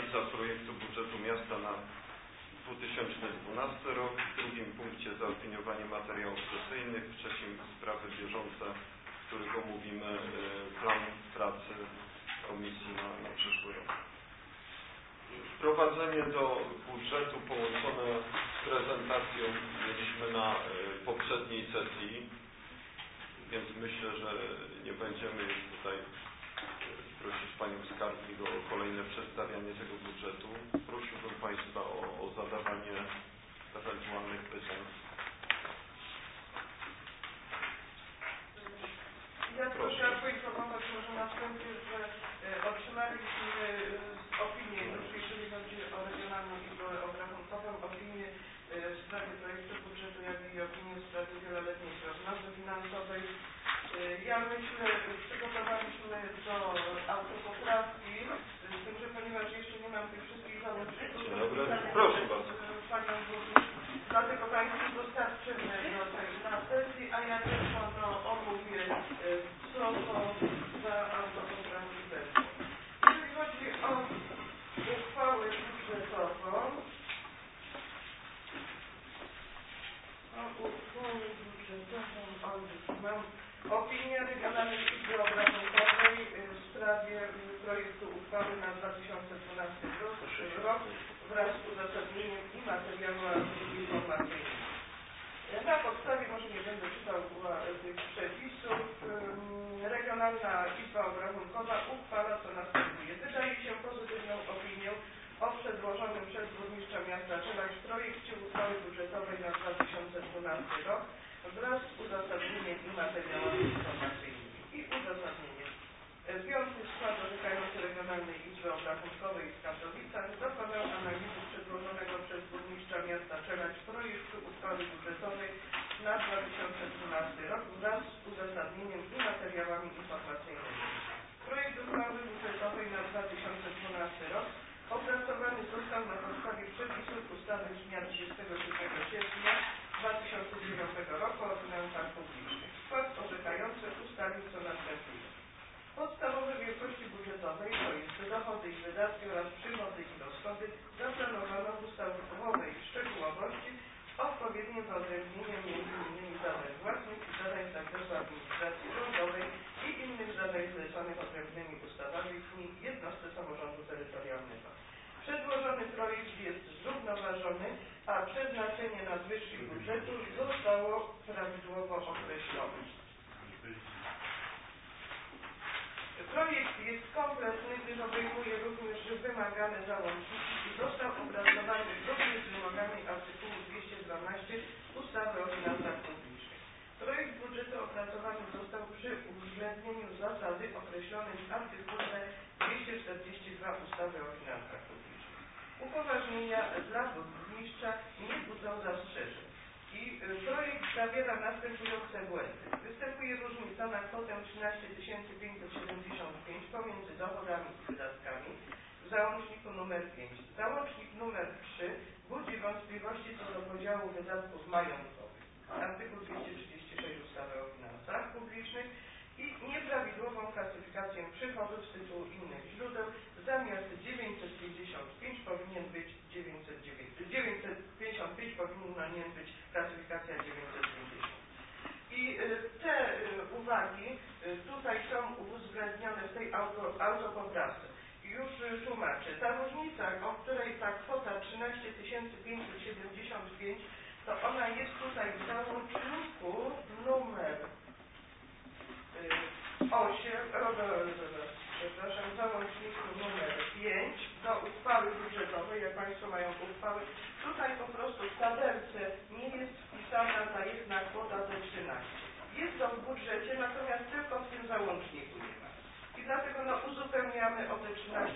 analiza projektu budżetu miasta na 2012 rok, w drugim punkcie zaopiniowanie materiałów sesyjnych, w trzecim sprawy bieżące, w których omówimy plan pracy komisji na przyszły rok. Wprowadzenie do budżetu połączone z prezentacją mieliśmy na poprzedniej sesji, więc myślę, że nie będziemy już tutaj prosić Panią Skarbnik o kolejne przedstawianie tego budżetu. Prosiłbym Państwa o zadawanie ewentualnych pytań. Ja chciałam poinformować może na wstępie, że otrzymaliśmy opinię, jeżeli chodzi o Regionalną Izbę Obrachunkową, opinię w sprawie projektu budżetu, jak i opinię w sprawie wieloletniej prognozy finansowej. Ja myślę, przygotowaliśmy do autopoprawki, z tym, że ponieważ jeszcze nie mam tych wszystkich załączników, proszę bardzo. Panią Burmistrz, dlatego Państwu dostarczymy do tej na sesji, a ja tylko omówię, co to za autopoprawki będzie. Jeżeli chodzi o uchwałę budżetową, mam opinię Regionalnej Izby Obrachunkowej w sprawie projektu uchwały na 2012 rok wraz z uzasadnieniem i materiałami informacyjnymi. Na podstawie, może nie będę czytał tych przepisów, Regionalna Izba Obrachunkowa uchwala, co następuje. Wydaje się pozytywną opinię o przedłożonym przez burmistrza miasta Żelań projekcie uchwały budżetowej na 2012 rok wraz z uzasadnieniem i materiałami informacyjnymi. I uzasadnienie. Piąty skład orzekający Regionalnej Izby Obrachunkowej w Katowicach dokonał analizy przedłożonego przez burmistrza miasta Żelań projektu uchwały budżetowej na 2012 rok wraz z uzasadnieniem i materiałami informacyjnymi. Projekt uchwały budżetowej na 2012 rok opracowany został na podstawie przepisów ustawy z dnia 27 sierpnia 2009 roku o finansach publicznych. Skład orzekający ustalił, co następuje. Podstawowe wielkości budżetowej, to jest dochody i wydatki oraz przychody i rozchody, zaplanowano w ustawowej szczegółowości odpowiednim wyodrębnieniem m.in. zadań własnych i zadań z zakresu administracji rządowej i innych zadań zleconych odrębnymi ustawami w jednostce samorządu terytorialnego. Przedłożony projekt jest zrównoważony, a przeznaczenie nadwyżki budżetu zostało prawidłowo określone. Projekt jest kompletny, gdyż obejmuje również wymagane załączniki i został opracowany zgodnie z wymogami artykułu 212 ustawy o finansach publicznych. Projekt budżetu opracowany został przy uwzględnieniu zasady określonej w artykule 242 ustawy o finansach publicznych. Upoważnienia dla burmistrza nie budzą zastrzeżeń. I projekt zawiera następujące błędy. Występuje różnica na kwotę 13 575 pomiędzy dochodami i wydatkami w załączniku nr 5. Załącznik nr 3 budzi wątpliwości co do podziału wydatków majątkowych. Artykuł 236 ustawy o finansach publicznych i nieprawidłową klasyfikację przychodów z tytułu innych źródeł. Zamiast 955 powinien być 955 powinien być klasyfikacja 950. I te uwagi tutaj są uwzględnione w tej autopoprawce. Już tłumaczę. Ta różnica, o której ta kwota 13 575, to ona jest tutaj w załączniku numer 8, w załączniku numer 5 do uchwały budżetowej, jak Państwo mają uchwały. Tutaj po prostu w tabelce nie jest wpisana ta jedna kwota te 13. Jest to w budżecie, natomiast tylko w tym załączniku nie ma. I dlatego uzupełniamy o te 13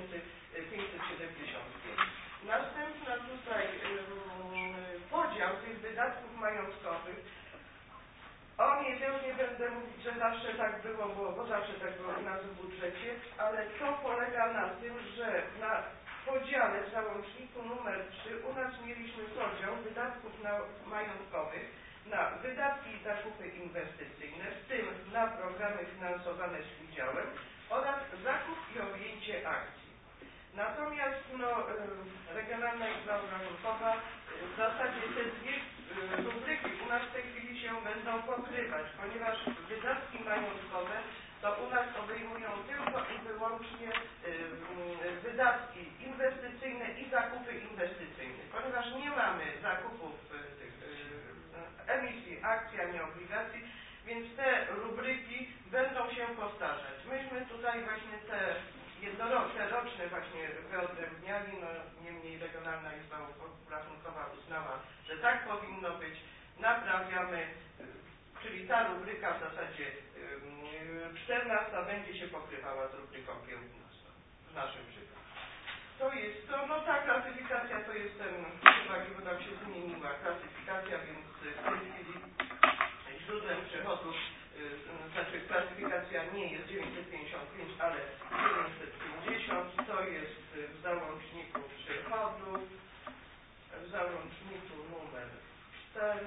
575. Następna tutaj podział tych wydatków majątkowych. O niej też nie będę mówić, że zawsze tak było, bo zawsze tak było u nas w budżecie, ale to polega na tym, że na podziale w załączniku numer 3 u nas mieliśmy podział wydatków majątkowych na wydatki i zakupy inwestycyjne, w tym na programy finansowane z udziałem oraz zakup i objęcie akcji. Natomiast Regionalna Izba Obrachunkowa w zasadzie te dwie rubryki u nas w tej chwili się będą pokrywać, ponieważ wydatki majątkowe to u nas obejmują tylko i wyłącznie wydatki inwestycyjne i zakupy inwestycyjne. Ponieważ nie mamy zakupów tych emisji akcji ani obligacji, więc te rubryki będą się powtarzać. Myśmy tutaj właśnie te roczne właśnie wyodrębniali, niemniej Regionalna Izba Obrachunkowa uznała, że tak powinno być. Naprawiamy, czyli ta rubryka w zasadzie 14 będzie się pokrywała z rubryką 15 w naszym przypadku. To jest to, ta klasyfikacja to jest ten, bo tam się zmieniła klasyfikacja, więc w tej chwili źródłem przychodów, znaczy klasyfikacja nie jest 955, ale 950, to jest w załączniku przychodów, w załączniku numer 4,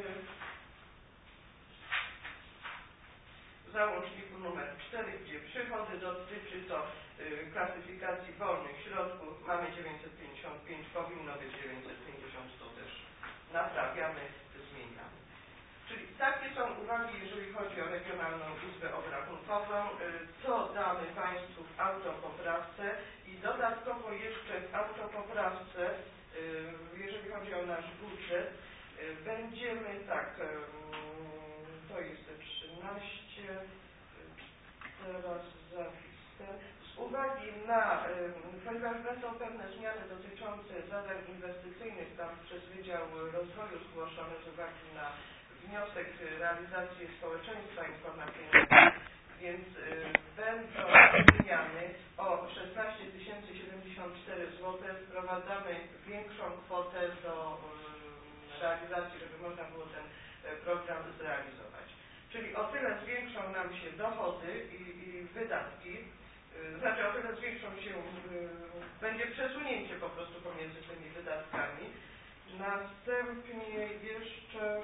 w załączniku numer 4, gdzie przychody dotyczy to klasyfikacji wolnych środków, mamy 955, powinno być 950, to też naprawiamy, zmieniamy. Czyli takie są uwagi, jeżeli chodzi o Regionalną Izbę Obrachunkową. To damy Państwu w autopoprawce i dodatkowo jeszcze w autopoprawce, jeżeli chodzi o nasz budżet, będziemy tak, to jest 13, teraz zapis ten, z uwagi na, ponieważ będą pewne zmiany dotyczące zadań inwestycyjnych tam przez Wydział Rozwoju zgłoszone z uwagi na wniosek realizacji społeczeństwa informacyjnego, więc będą zmiany o 16 074 zł. Wprowadzamy większą kwotę do realizacji, żeby można było ten program zrealizować. Czyli o tyle zwiększą nam się dochody i wydatki, znaczy o tyle zwiększą się, będzie przesunięcie po prostu pomiędzy tymi wydatkami. Następnie jeszcze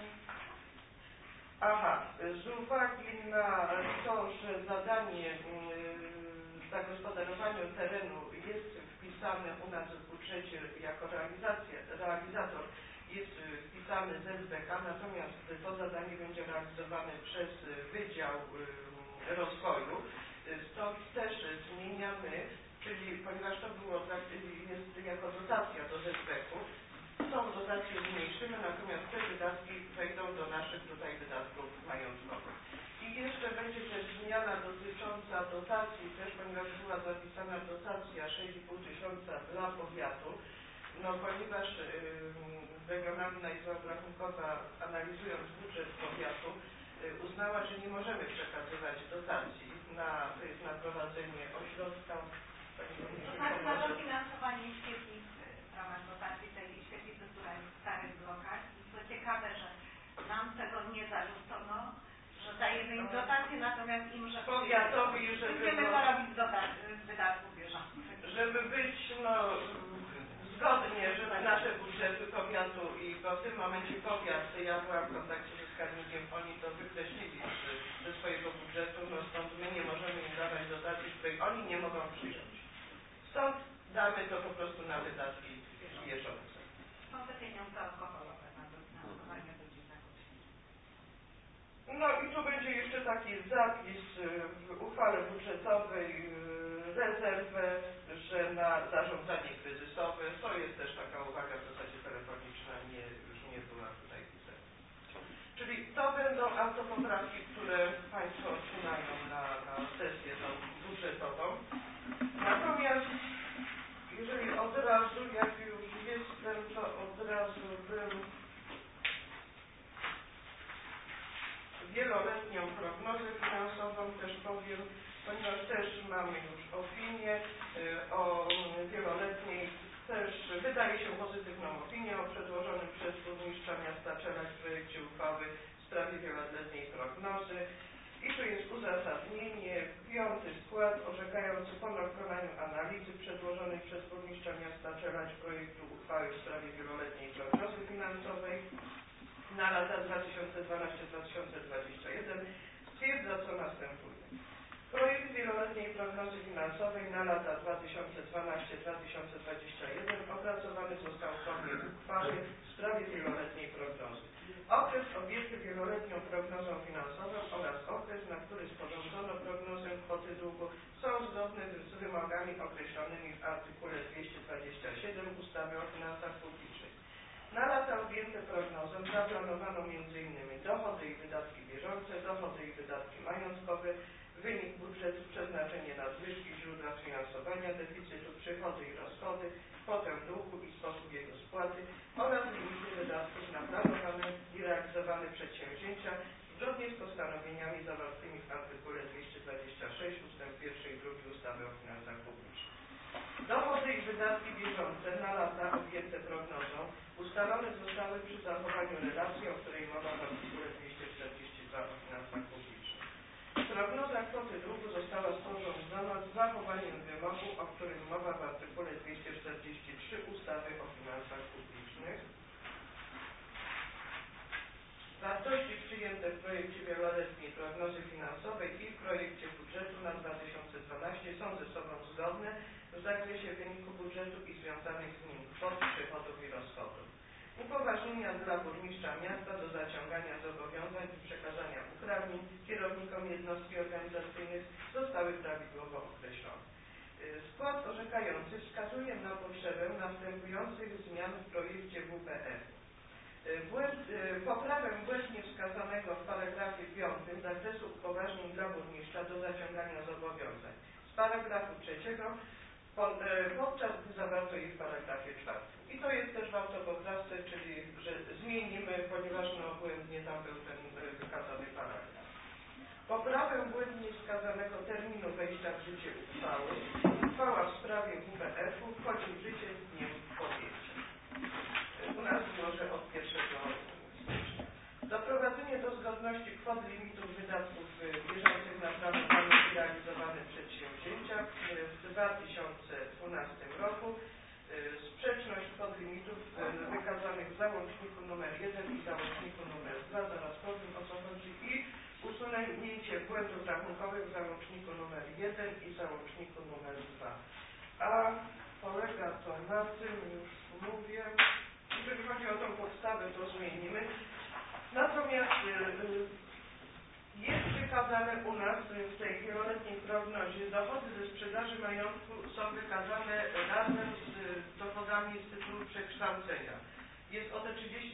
z uwagi na to, że zadanie zagospodarowania terenu jest wpisane u nas w budżecie jako realizator jest wpisany z SBK, natomiast to zadanie będzie realizowane przez Wydział Rozwoju. Stąd też zmieniamy, czyli ponieważ to było jest jako dotacja do SBK-u, tą dotację zmniejszymy, natomiast te wydatki wejdą do naszych tutaj wydatków majątkowych. I jeszcze będzie też zmiana dotycząca dotacji też, ponieważ była zapisana dotacja 6,5 tysiąca dla powiatu, ponieważ Regionalna Izba Obrachunkowa, analizując budżet powiatu, uznała, że nie możemy przekazywać dotacji to jest na prowadzenie ośrodka. Na dofinansowanie świetlic w ramach dotacji tej świetlicy, która jest w starych blokach. I co ciekawe, że nam tego nie zarzucono, że dajemy im dotację, natomiast im, że powiatowi, będziemy to robić z wydatków bieżących. Żeby być zgodnie, żeby nasze budżety powiatu bo w tym momencie powiat, ja byłam w kontakcie ze skarbnikiem, oni to wykreślili ze swojego budżetu, stąd my nie możemy im dawać dotacji, której oni nie mogą przyjąć. Stąd damy to po prostu na wydatki bieżące. Są te pieniądze alkoholowe na dofinansowanie ludzi zakupów. I tu będzie jeszcze taki zapis w uchwale budżetowej, rezerwę, że na zarządzanie kryzysowe, to jest też taka uwaga w zasadzie telefoniczna, już nie była tutaj pisana. Czyli to będą autopoprawki, które Państwo otrzymają na sesję tą budżetową. Natomiast jeżeli od razu, jak już jestem, to od razu bym wieloletnią prognozę finansową też powiem, ponieważ też mamy już opinię o wieloletniej, też wydaje się pozytywną opinię o przedłożonym przez burmistrza miasta Czeladź projekcie uchwały w sprawie wieloletniej prognozy. I tu jest uzasadnienie, 5. skład orzekający po dokonaniu analizy przedłożonej przez burmistrza miasta Czeladź projektu uchwały w sprawie wieloletniej prognozy finansowej na lata 2012-2021 stwierdza, co następuje. Projekt wieloletniej prognozy finansowej na lata 2012-2021 opracowany został w formie uchwały w sprawie wieloletniej prognozy. Okres objęty wieloletnią prognozą finansową oraz okres, na który sporządzono prognozę kwoty długu, są zgodne z wymogami określonymi w artykule 227 ustawy o finansach publicznych. Na lata objęte prognozą zaplanowano m.in. dochody i wydatki bieżące, dochody i wydatki majątkowe, wynik budżetu, przeznaczenie nadwyżki, źródła finansowania deficytu, przychody i rozchody, kwotę długu i sposób jego spłaty oraz limity wydatków na planowane i realizowane przedsięwzięcia zgodnie z postanowieniami zawartymi w artykule 226 ust. 1 i 2 ustawy o finansach publicznych. Dochody i wydatki bieżące na lata objęte prognozą ustalone zostały przy zachowaniu relacji, o której mowa w artykule 242 o finansach publicznych. Prognoza kwoty długu została sporządzona z zachowaniem wymogu, o którym mowa w artykule 243 ustawy o finansach publicznych. Wartości przyjęte w projekcie wieloletniej prognozy finansowej i w projekcie budżetu na 2012 są ze sobą zgodne w zakresie wyniku budżetu i związanych z nim kwot, przychodów i rozchodów. Upoważnienia dla burmistrza miasta do zaciągania zobowiązań i przekazania uprawnień kierownikom jednostki organizacyjnych zostały prawidłowo określone. Skład orzekający wskazuje na potrzebę następujących zmian w projekcie WPF. Poprawę błędnie wskazanego w paragrafie 5 zakresu upoważnień dla burmistrza do zaciągania zobowiązań z paragrafu 3, podczas gdy zawarto je w paragrafie 4. I to jest też w autopoprawce, czyli że zmienimy, ponieważ błędnie tam był ten wykazany paragraf. Poprawę błędnie wskazanego terminu wejścia w życie uchwały. Uchwała w sprawie WPF-u wchodzi w życie z dniem podjęcia. U nas było, że od 1 stycznia. Doprowadzenie do zgodności kwot limitów wydatków bieżących na planowane i realizowane przedsięwzięcia w 2012 roku. Sprzeczność kwot limitów wykazanych w załączniku nr 1 i załączniku nr 2, zaraz powiem o co chodzi, i usunięcie błędów rachunkowych w załączniku nr 1 i załączniku nr 2. A polega to na tym, już mówię, jeżeli chodzi o tą podstawę, to zmienimy. Natomiast jest wykazane u nas w tej wieloletniej prognozie dochody ze sprzedaży majątku są wykazane razem z dochodami z tytułu przekształcenia. Jest o te 30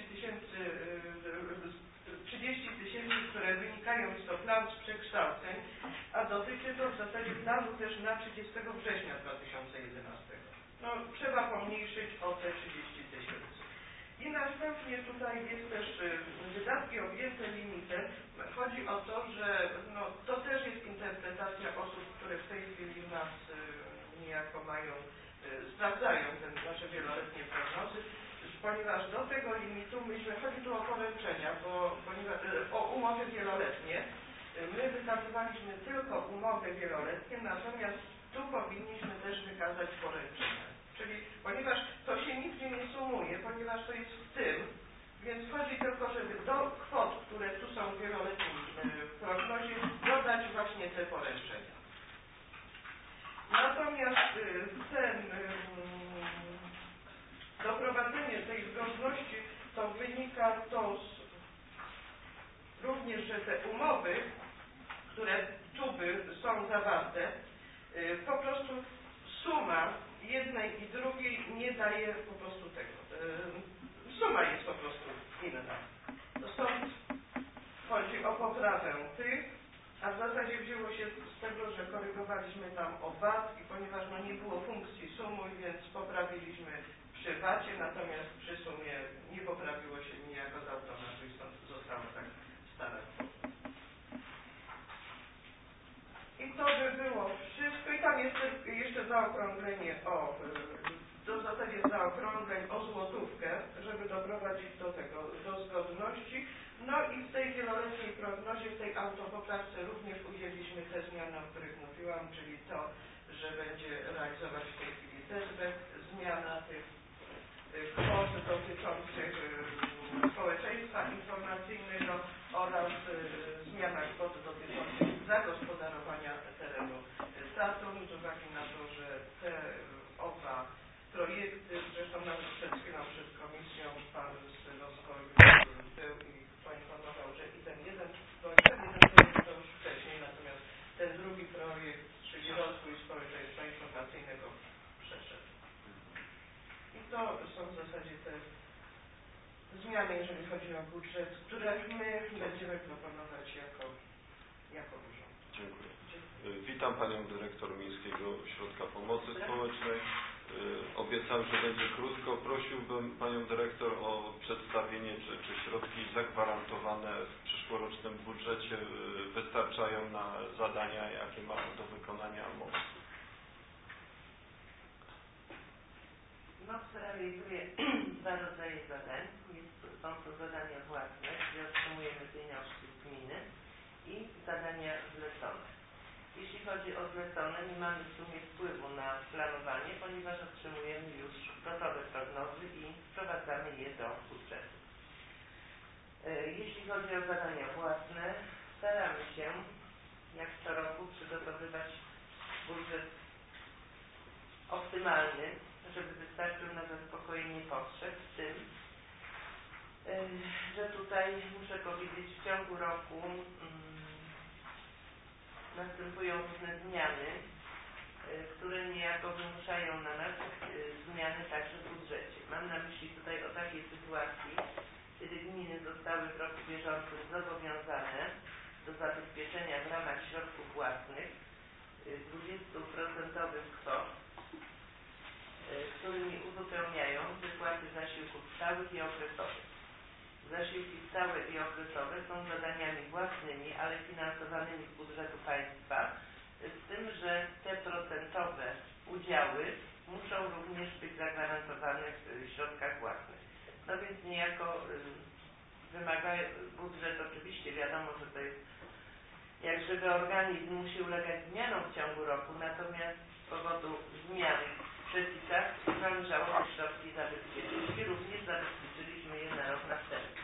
tysięcy, które wynikają z to plan z przekształceń, a dotyczy to w zasadzie planu też na 30 września 2011. No, trzeba pomniejszyć o te 30 tysięcy. I następnie tutaj jest też wydatki objęte limitem. Chodzi o to, że to też jest interpretacja osób, które w tej chwili nas niejako sprawdzają te nasze wieloletnie prognozy, ponieważ do tego limitu chodzi tu o poręczenia, o umowy wieloletnie. My wykazywaliśmy tylko umowy wieloletnie, natomiast tu powinniśmy też wykazać poręczenia. Czyli ponieważ to się nigdzie nie sumuje, ponieważ to jest w tym, więc chodzi tylko, żeby do kwot, które tu są w wieloletnim prognozie, dodać właśnie te poręczenia. Natomiast doprowadzenie tej zgodności to wynika to również, że te umowy, które tu są zawarte, po prostu suma jednej i drugiej nie daje po prostu tego. Suma jest po prostu inna. Stąd chodzi o poprawę tych, a w zasadzie wzięło się z tego, że korygowaliśmy tam o VAT i ponieważ nie było funkcji sumuj, więc poprawiliśmy przy VAT-ie, natomiast przy sumie nie poprawiło się niejako z automatu i stąd zostało tak stare. I to by było wszystko. I tam jest jeszcze zaokrąglenie w zasadzie zaokrągleń o złotówkę, żeby doprowadzić do tego, do zgodności. No i w tej wieloletniej prognozie, w tej autopoprawce również ujęliśmy te zmiany, o których mówiłam, czyli to, że będzie realizować w tej chwili tezbek, zmiana tych kwot dotyczących społeczeństwa informacyjnego oraz zmiana kwot dotyczących zagospodarowania terenów. to są w zasadzie te zmiany, jeżeli chodzi o budżet, które my będziemy proponować jako urząd. Dziękuję. Witam Panią Dyrektor Miejskiego Ośrodka Pomocy Społecznej. Obiecałem, że będzie krótko. Prosiłbym Panią Dyrektor o przedstawienie, czy środki zagwarantowane w przyszłorocznym budżecie wystarczają na zadania, jakie mamy do wykonania MOPS. MOPS realizuje dwa rodzaje zadań. Są to zadania własne, gdzie otrzymujemy pieniążki z gminy i zadania zlecone. Jeśli chodzi o zlecone, nie mamy w sumie wpływu na planowanie, ponieważ otrzymujemy już gotowe prognozy i wprowadzamy je do budżetu. Jeśli chodzi o zadania własne, staramy się, jak co roku, przygotowywać budżet optymalny, żeby wystarczył na zaspokojenie potrzeb, w tym, że tutaj muszę powiedzieć, w ciągu roku następują różne zmiany, które niejako wymuszają na nas zmiany także w budżecie. Mam na myśli tutaj o takiej sytuacji, kiedy gminy zostały w roku bieżącym zobowiązane do zabezpieczenia w ramach środków własnych 20% kwot, którymi uzupełniają wypłaty zasiłków stałych i okresowych. Zasiłki stałe i okresowe są zadaniami własnymi, ale finansowanymi z budżetu państwa, z tym, że te procentowe udziały muszą również być zagwarantowane w środkach własnych. No więc niejako wymaga budżet, oczywiście wiadomo, że to jest jak żywy organizm, musi ulegać zmianom w ciągu roku, natomiast z powodu zmian w przepisach należało te środki zabezpieczyć i również zabezpieczyliśmy je na rok następny.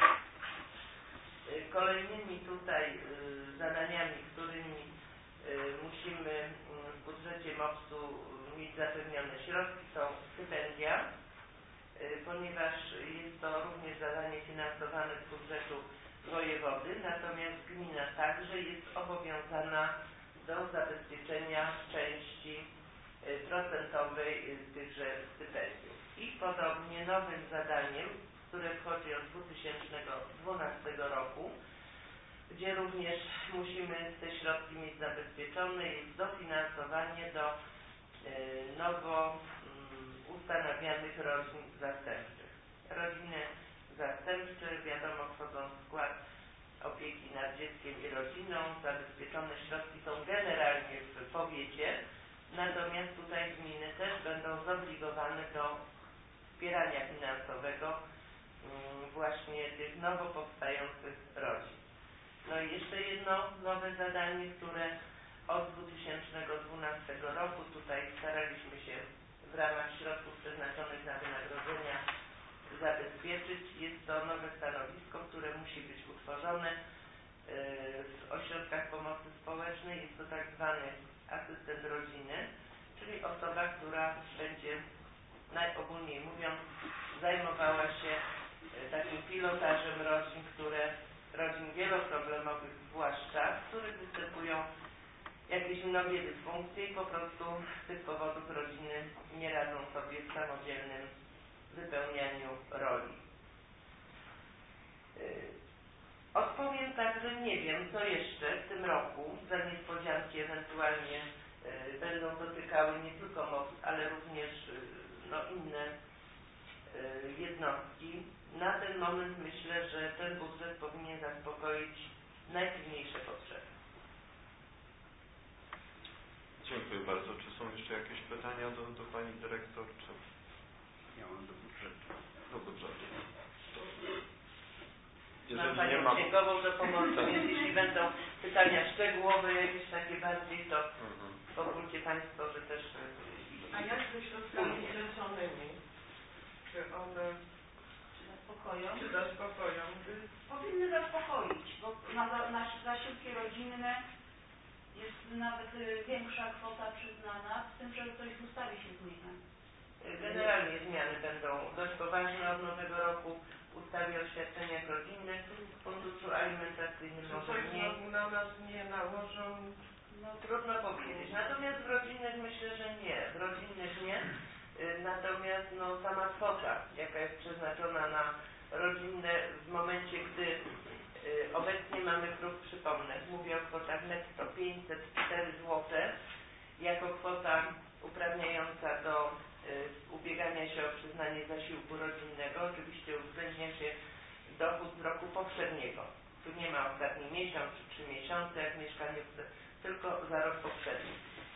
Kolejnymi tutaj zadaniami, którymi musimy w budżecie MOPS-u mieć zapewnione środki, są stypendia, ponieważ jest to również zadanie finansowane z budżetu wojewody, natomiast gmina także jest obowiązana do zabezpieczenia części procentowej tychże stypendiów. I podobnie nowym zadaniem, które wchodzi od 2012 roku, gdzie również musimy te środki mieć zabezpieczone, jest dofinansowanie do nowo ustanawianych rodzin zastępczych. Rodziny zastępcze, wiadomo, wchodzą w skład opieki nad dzieckiem i rodziną. Zabezpieczone środki są generalnie w powiecie, natomiast tutaj gminy też będą zobligowane do wspierania finansowego właśnie tych nowo powstających rodzin. No i jeszcze jedno nowe zadanie, które od 2012 roku tutaj staraliśmy się w ramach środków przeznaczonych na wynagrodzenia zabezpieczyć. Jest to nowe stanowisko, które musi być utworzone w ośrodkach pomocy społecznej. Jest to tak zwany asystent rodziny, czyli osoba, która będzie, najogólniej mówiąc, zajmowała się takim pilotażem rodzin wieloproblemowych zwłaszcza, w których występują jakieś mnogie dysfunkcje i po prostu z tych powodów rodziny nie radzą sobie w samodzielnym wypełnianiu roli. Odpowiem tak, że nie wiem, co jeszcze w tym roku za niespodzianki ewentualnie będą dotykały nie tylko MOPS, ale również inne jednostki. Na ten moment myślę, że ten budżet powinien zaspokoić najpilniejsze potrzeby. Dziękuję bardzo. Czy są jeszcze jakieś pytania do Pani Dyrektor? Czy... Ja mam do budżetu. Do budżetu. Mam Panią księgową do pomocy, więc jeśli będą pytania szczegółowe, jakieś takie bardziej, to pozwólcie Państwo, że też... A jak ze środkami zleconymi? Czy one zaspokoją? Powinny zaspokoić, bo na zasiłki rodzinne jest nawet większa kwota przyznana, z tym, że coś w ustawie się zmienia. Generalnie zmiany będą dość poważne od nowego roku w ustawie o świadczeniach rodzinnych, w funduszu alimentacyjnym Czy może coś mniej. znowu na nas nie nałożą? No trudno powiedzieć. Natomiast w rodzinnych myślę, że nie. W rodzinnych nie. Natomiast no, sama kwota, jaka jest przeznaczona na rodzinne w momencie, gdy obecnie mamy próg, przypomnę, mówię o kwotach netto 504 zł, jako kwota uprawniająca do ubiegania się o przyznanie zasiłku rodzinnego. Oczywiście uwzględnia się dochód z roku poprzedniego. Tu nie ma ostatni miesiąc czy 3 miesiące, jak mieszkanie, tylko za rok poprzedni.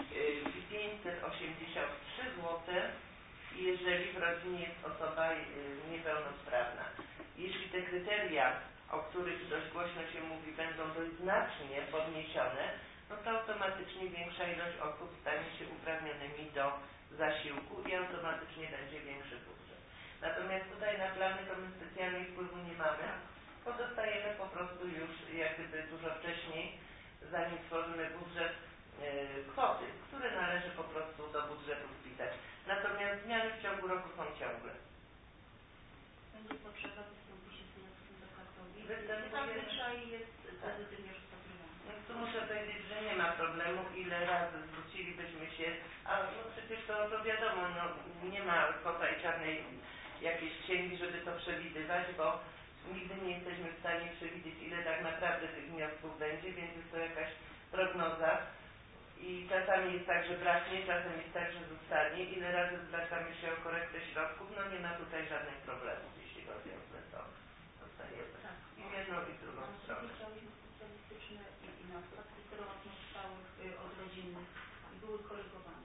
583 zł, jeżeli w rodzinie jest osoba niepełnosprawna. Jeśli te kryteria, o których dość głośno się mówi, będą dość znacznie podniesione, no to automatycznie większa ilość osób stanie się uprawnionymi do zasiłku i automatycznie będzie większy budżet. Natomiast tutaj na plany to my specjalnie wpływu nie mamy, pozostajemy po prostu już jak gdyby dużo wcześniej, zanim tworzymy budżet, kwoty, które należy po prostu do budżetu wpisać. Natomiast zmiany w ciągu roku są ciągłe. Będzie potrzeba wystąpić się z wnioskiem do kartowi. Występuje. Zazwyczaj jest pozytywnie rozpatrywany. No tu muszę powiedzieć, że nie ma problemu, ile razy zwrócilibyśmy się, a no przecież to wiadomo, no nie ma kota i czarnej jakiejś księgi, żeby to przewidywać, bo nigdy nie jesteśmy w stanie przewidzieć, ile tak naprawdę tych wniosków będzie, więc jest to jakaś prognoza. I czasami jest tak, że braknie, czasem jest tak, że zostanie. Ile razy zwracamy się o korektę środków, no nie ma tutaj żadnych problemów, jeśli chodzi o to. Dostajemy i w jedną i w drugą stronę. Chciałyśmy specjalistyczne i na fakty, które zostały od rodziny i były korygowane.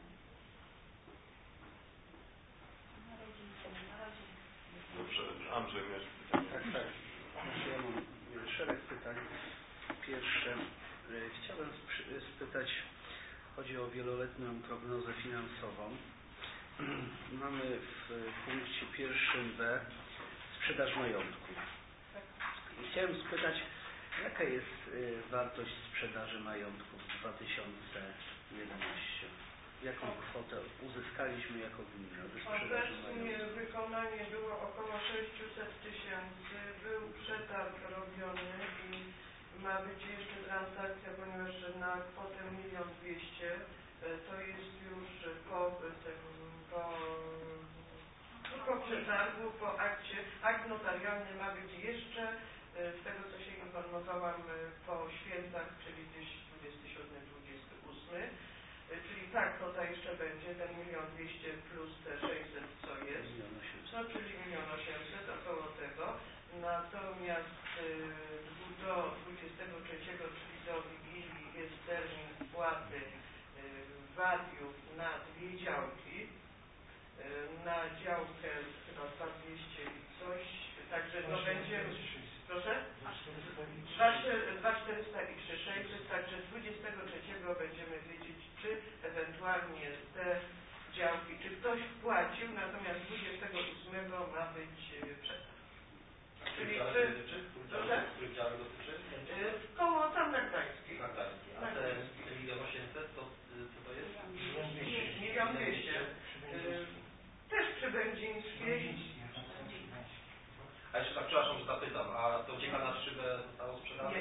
Na razie. Dobrze, Andrzej, miałeś pytanie? Tak. Znaczy ja mam szereg pytań. Pierwsze, chciałem spytać, chodzi o wieloletnią prognozę finansową. Mamy w punkcie 1b sprzedaż majątku. I chciałem spytać, jaka jest wartość sprzedaży majątku w 2011? Jaką kwotę uzyskaliśmy jako gmina ze sprzedaży Obecnie majątku? wykonanie było około 600 000. Był przetarg robiony i ma być jeszcze transakcja, ponieważ na kwotę 1 200 000 to jest już po przetargu, po akcie. Akt notarialny ma być jeszcze, z tego co się informowałam, po świętach, czyli gdzieś 27-28. Czyli tak, kwota jeszcze będzie, ten 1 200 000 plus te 600, co jest, no czyli 1 800 000, około tego. Natomiast do 23, czyli do Wigilii, jest termin wpłaty wadiów na 2 działki, na działkę chyba 2200 i coś, także to będzie, proszę? 2400 i 3600, także 23 będziemy wiedzieć, czy ewentualnie te działki, czy ktoś wpłacił, natomiast 28 ma być przetarg. Czyli proszę? Których działek dotyczy? Koło tam na Gdańskiej. Na Gdańskiej. A te 1 800 000 to co to jest? 1 200 000. Też przybędzińskiej. A jeszcze tak, przepraszam, że zapytam, a to cieka na szybę zostało sprzedane?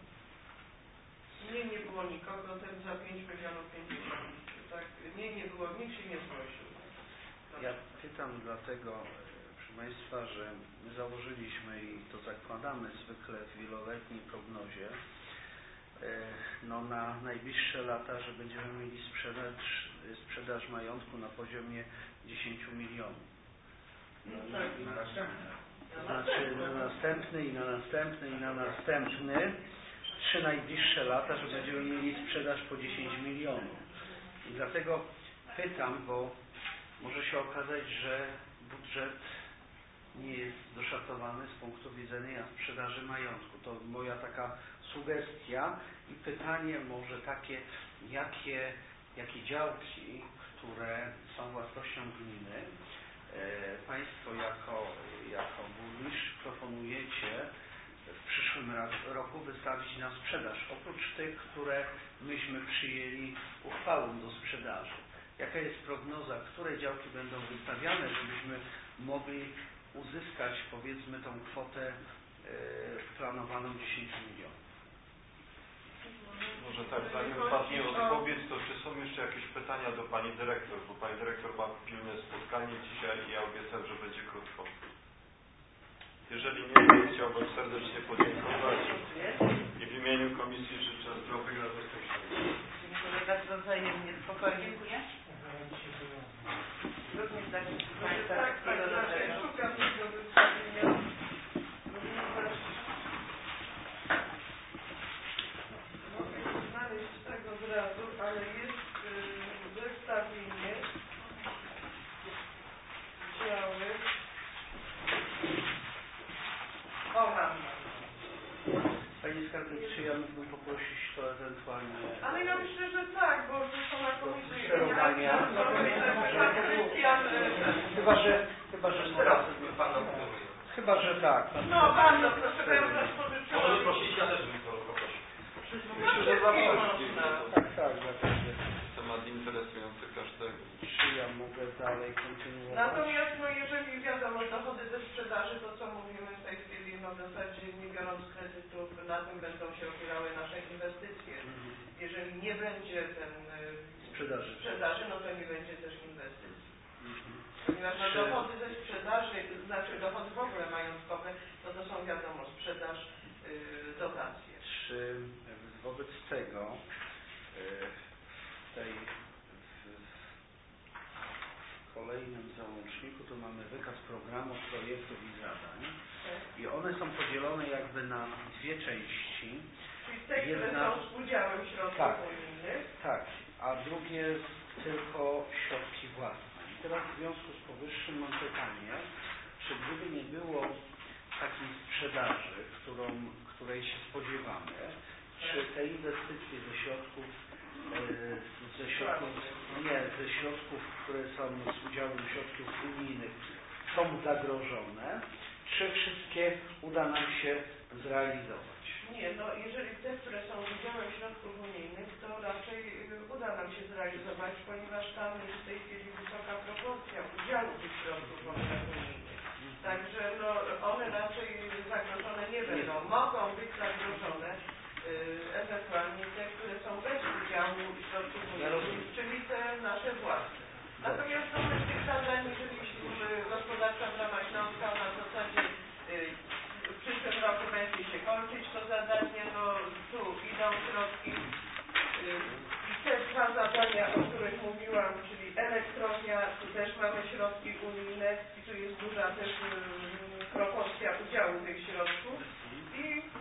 Nie było nikogo, ten za 5 milionów 50. Tak, nie było, nikt się nie zgłosił. Ja pytam dlatego, proszę Państwa, że my założyliśmy i to zakładamy zwykle w wieloletniej prognozie, no na najbliższe lata, że będziemy mieli sprzedaż majątku na poziomie 10 milionów. Na następne. To znaczy na następny i na następny i na następny 3 najbliższe lata, że będziemy mieli sprzedaż po 10 milionów. I dlatego pytam, bo może się okazać, że budżet nie jest doszacowany z punktu widzenia sprzedaży majątku. To moja taka sugestia i pytanie może takie, jakie działki, które są własnością gminy, Państwo jako burmistrz proponujecie w przyszłym roku wystawić na sprzedaż, oprócz tych, które myśmy przyjęli uchwałą do sprzedaży. Jaka jest prognoza, które działki będą wystawiane, żebyśmy mogli uzyskać, powiedzmy, tą kwotę planowaną 10 milionów? Może tak, zanim padnie odpowiedź, to czy są jeszcze jakieś pytania do Pani Dyrektor? Bo Pani Dyrektor ma pilne spotkanie dzisiaj i ja obiecam, że będzie krótko. Jeżeli nie, to chciałbym serdecznie podziękować i w imieniu Komisji życzę zdrowych, radosnych świąt. Dziękuję bardzo wzajemnie, spokojnie. Dziękuję. Również tak, Tak, szukam tego wystawienia. Ponieważ mogę nie znaleźć tego od razu, ale jest zestawienie działy. O, mam. Panie Skarbnik, czy ja mógłbym poprosić to ewentualnie... Ale ja myślę, że tak, bo to są na komisji. Sterowania. Chyba, że Teraz Pan nam mówi. Chyba, że tak. No bardzo proszę, bo ja już raz Może pożyczyłam. prosić, ja też bym to poprosił. Myślę, że zaprosi. Tak, dlatego. Temat interesujący każdego. Czy ja mogę dalej kontynuować? Natomiast no jeżeli wiadomo dochody ze sprzedaży, to co mówimy w tej chwili, no w zasadzie nie biorąc kredytów, na tym będą się opierały nasze inwestycje. Jeżeli nie będzie ten sprzedaży, no to nie będzie też inwestycji. Ponieważ no, dochody ze sprzedaży, znaczy dochody w ogóle majątkowe, to są wiadomo sprzedaż, dotacje. Czy wobec tego w kolejnym załączniku to mamy wykaz programów, projektów i zadań i one są podzielone jakby na dwie części. Czyli te, które są z udziałem środków unijnych. Tak, a drugie tylko środki własne. I teraz w związku z powyższym mam pytanie, czy gdyby nie było takiej sprzedaży, której się spodziewamy, czy te inwestycje ze środków, które są z udziałem środków unijnych, są zagrożone, czy wszystkie uda nam się zrealizować? Nie, no jeżeli te, które są z udziałem środków unijnych, to raczej uda nam się zrealizować, ponieważ tam jest w tej chwili wysoka proporcja udziału tych środków unijnych. Także no, one raczej zagrożone nie będą. Mogą być zagrożone ewentualnie te, które są bez udziału środków unijnych, czyli te nasze własne. Natomiast do tych zadań, jeżeli gospodarka w ramach Śląska, ona w zasadzie w przyszłym roku będzie się kończyć to zadanie, no tu idą środki i te dwa zadania, o których mówiłam, czyli elektrownia, tu też mamy środki unijne i tu jest duża też proporcja udziału tych środków i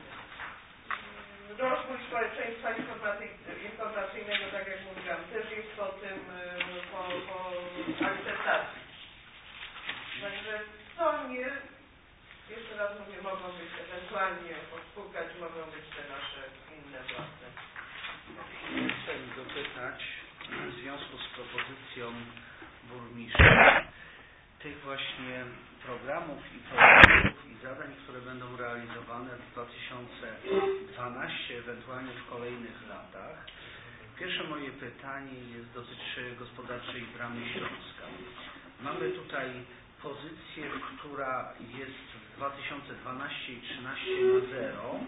rozwój społeczeństwa informacyjnego, tak jak mówiłam, też jest po tym, po akceptacji. Także to nie, jeszcze raz mówię, mogą być ewentualnie odpukać, mogą być te nasze inne własne. Chcę dopytać w związku z propozycją burmistrza tych właśnie programów i projektów i zadań, które będą realizowane w 2012, ewentualnie w kolejnych latach. Pierwsze moje pytanie dotyczy gospodarczej bramy Śląska. Mamy tutaj pozycję, która jest w 2012 i 2013 na zero.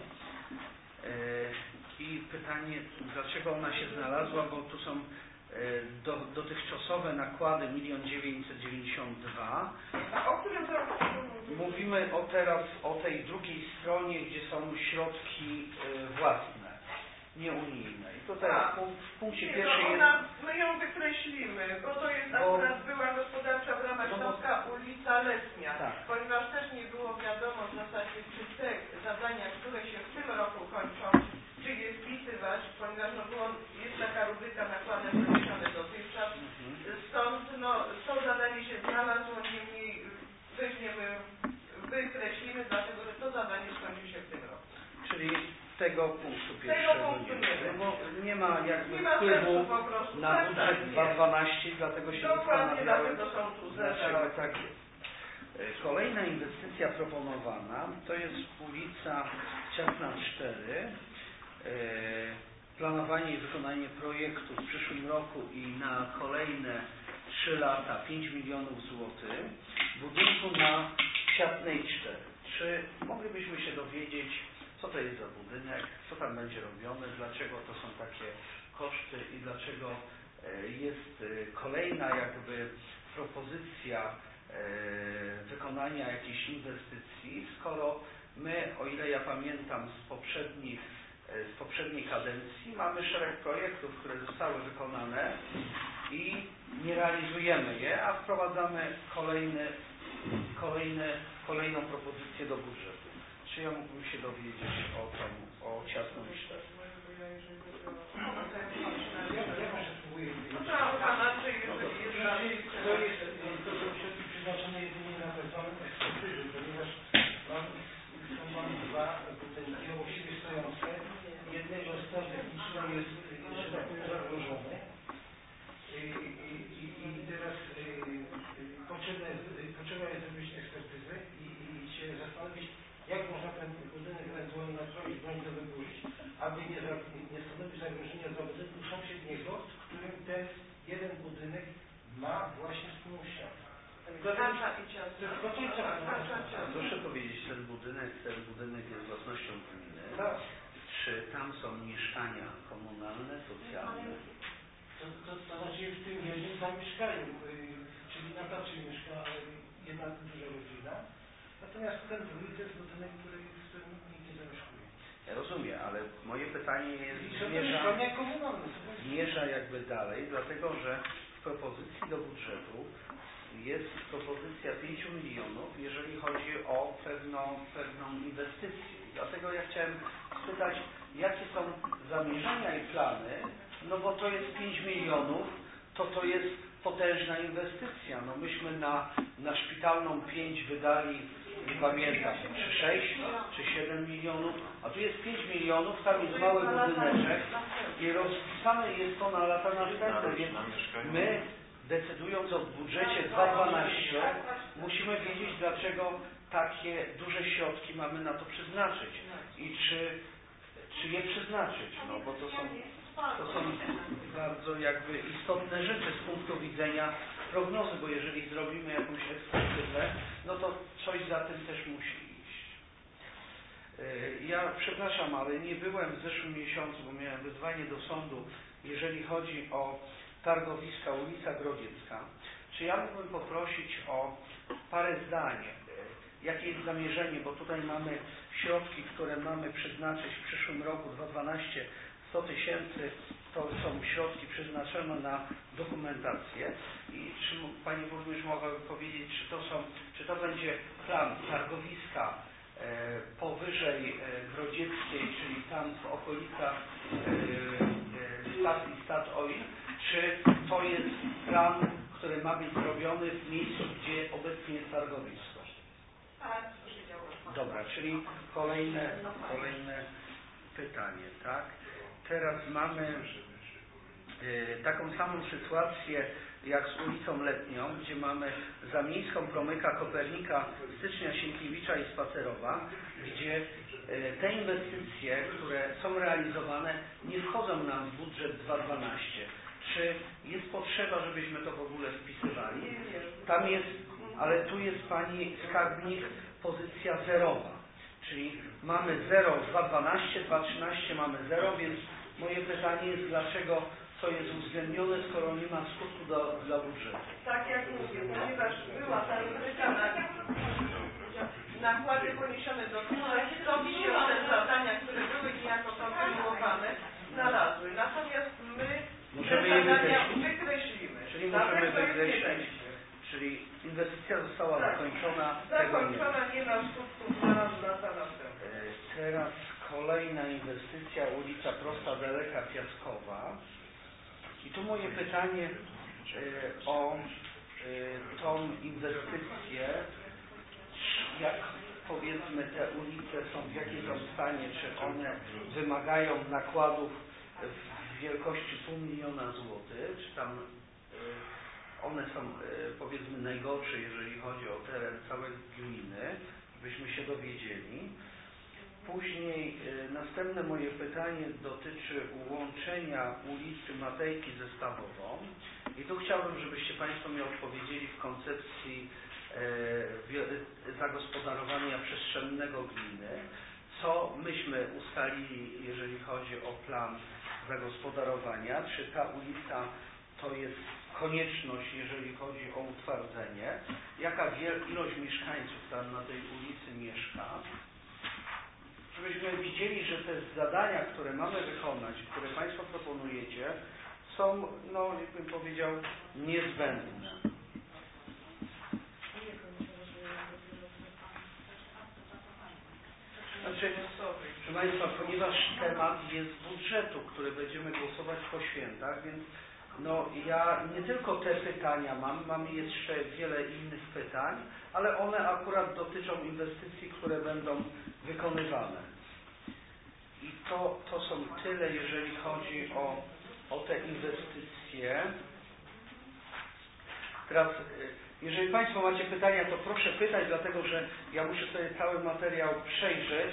I pytanie, dlaczego ona się znalazła, bo tu są dotychczasowe nakłady 1 992 000. A o którym Mówimy teraz o tej drugiej stronie, gdzie są środki własne, nieunijne. I tutaj w punkcie pierwszym jest... My ją wykreślimy, bo to jest akurat była gospodarcza w ramach Śląska ulica Letnia, ponieważ też nie było wiadomo w zasadzie, czy te zadania, które się w tym roku kończą, czy je wpisywać, ponieważ jest taka rubryka nakłady poniesione dotychczas, stąd to zadanie się znalazło, niemniej wykreślimy, dlatego że to zadanie skończy się w tym roku. Czyli tego punktu pierwszego nie ma jakby wpływu na budżet 2012, dlatego się zastanawiałem, dlaczego tak jest. Kolejna inwestycja proponowana to jest ulica Ciasna 4. Planowanie i wykonanie projektu w przyszłym roku i na kolejne 3 lata 5 milionów złotych budynku na Ciasnej 4. Czy moglibyśmy się dowiedzieć, co to jest za budynek, co tam będzie robione, dlaczego to są takie koszty i dlaczego jest kolejna jakby propozycja wykonania jakiejś inwestycji, skoro my, o ile ja pamiętam z poprzedniej kadencji, mamy szereg projektów, które zostały wykonane i nie realizujemy je, a wprowadzamy kolejną propozycję do budżetu. Czy ja mógłbym się dowiedzieć o ciasną listę? To są środki przeznaczone jedynie na tzw. ekspertyzy, ponieważ są dwa budynki obok siebie stojące. Jednego stan techniczny jest, że tak powiem, zagrożony. I teraz potrzeba jest zrobić ekspertyzę i się zastanowić, jak można ten budynek ewentualnie nastroić, broń to wyburzyć, aby nie stanowić zagrożenia dla budynku sąsiedniego, z którym ten jeden budynek ma właśnie wspólną ścianę. Proszę powiedzieć, ten budynek jest własnością gminy. Tak. Czy tam są mieszkania komunalne, socjalne? To znaczy w tym jednym zamieszkaniu, czyli na placu mieszka jedna duża rodzina. Natomiast ten drugi to jest budynek, w którym nikt nie zamieszkuje. Ja rozumiem, ale moje pytanie zmierza jakby dalej, dlatego że w propozycji do budżetu jest propozycja 5 milionów, jeżeli chodzi o pewną inwestycję. Dlatego ja chciałem spytać, jakie są zamierzenia i plany, no bo to jest 5 milionów, to jest potężna inwestycja. No myśmy na szpitalną 5 wydali, nie pamiętam, czy 6, czy 7 milionów, a tu jest 5 milionów, tam jest mały budyneczek i rozpisane jest to na lata następne, więc my, decydując o budżecie 2012, musimy wiedzieć, dlaczego takie duże środki mamy na to przeznaczyć i czy je przeznaczyć, no bo to są bardzo jakby istotne rzeczy z punktu widzenia prognozy, bo jeżeli zrobimy jakąś ekspertyzę, no to coś za tym też musi iść. Ja przepraszam, ale nie byłem w zeszłym miesiącu, bo miałem wezwanie do sądu, jeżeli chodzi o targowiska ulica Grodziecka. Czy ja mógłbym poprosić o parę zdań, jakie jest zamierzenie, bo tutaj mamy środki, które mamy przeznaczyć w przyszłym roku 2012, 100 000, to są środki przeznaczone na dokumentację i czy Pani Burmistrz mogłaby powiedzieć, czy to będzie plan targowiska powyżej Grodzieckiej, czyli tam w okolicach stacji Statoil, czy to jest plan, który ma być zrobiony w miejscu, gdzie obecnie jest targowisko? Dobra, czyli kolejne pytanie, tak? Teraz mamy taką samą sytuację jak z ulicą Letnią, gdzie mamy za miejską promyka Kopernika, Stycznia, Sienkiewicza i Spacerowa, gdzie te inwestycje, które są realizowane, nie wchodzą nam w budżet 2012. Czy jest potrzeba, żebyśmy to w ogóle wpisywali? Tam jest, ale tu jest Pani skarbnik pozycja zerowa, czyli mamy 0 w 2012, 2013 mamy 0, więc moje pytanie jest, dlaczego to jest uwzględnione, skoro nie ma skutku dla budżetu? Tak jak mówię, ponieważ była ta rubryka na nakłady poniesione do budżetu, stąd się te zadania, które były niejako kontynuowane, znalazły. Natomiast my te zadania wykreślimy. Czyli możemy wykreślić, czyli inwestycja została zakończona. Zakończona, nie ma skutków na lata następne. Teraz kolejna inwestycja, ulica Prosta Daleka Piaskowa. I tu moje pytanie o tą inwestycję, jak powiedzmy te ulice są, w jakim są stanie, czy one wymagają nakładów w wielkości 500 000 złotych, czy tam one są powiedzmy najgorsze, jeżeli chodzi o teren całej gminy, byśmy się dowiedzieli. Później następne moje pytanie dotyczy łączenia ulicy Matejki ze Stawową i tu chciałbym, żebyście Państwo mi odpowiedzieli w koncepcji zagospodarowania przestrzennego gminy, co myśmy ustalili, jeżeli chodzi o plan zagospodarowania, czy ta ulica to jest konieczność, jeżeli chodzi o utwardzenie, jaka ilość mieszkańców tam na tej ulicy mieszka, żebyśmy widzieli, że te zadania, które mamy wykonać, które Państwo proponujecie, są, no jakbym powiedział, niezbędne. Znaczy, proszę Państwa, ponieważ temat jest budżetu, który będziemy głosować po świętach, więc no ja nie tylko te pytania mam jeszcze wiele innych pytań, ale one akurat dotyczą inwestycji, które będą wykonywane. I to są tyle, jeżeli chodzi o te inwestycje. Teraz, jeżeli Państwo macie pytania, to proszę pytać, dlatego że ja muszę sobie cały materiał przejrzeć,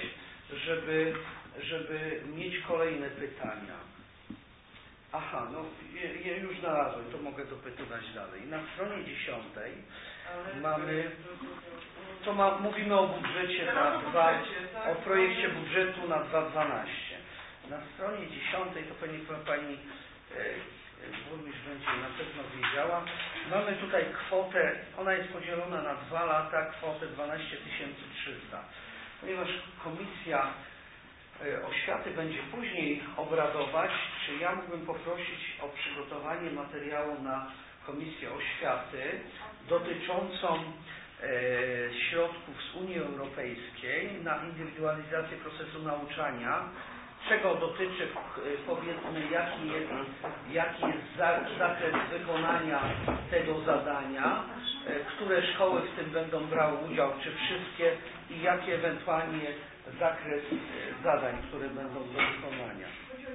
żeby mieć kolejne pytania. Aha, no je już znalazłem, to mogę dopytywać dalej. Na stronie 10 mamy, mówimy o budżecie o projekcie budżetu na 2012. Na stronie 10 to pani burmistrz będzie na pewno wiedziała. Mamy tutaj kwotę, ona jest podzielona na 2 lata, kwotę 12 300. Ponieważ Komisja Oświaty będzie później obradować, czy ja mógłbym poprosić o przygotowanie materiału na Komisję Oświaty dotyczącą środków z Unii Europejskiej na indywidualizację procesu nauczania, czego dotyczy, powiedzmy, jaki jest zakres wykonania tego zadania, które szkoły w tym będą brały udział, czy wszystkie i jaki ewentualnie zakres zadań, które będą do wykonania.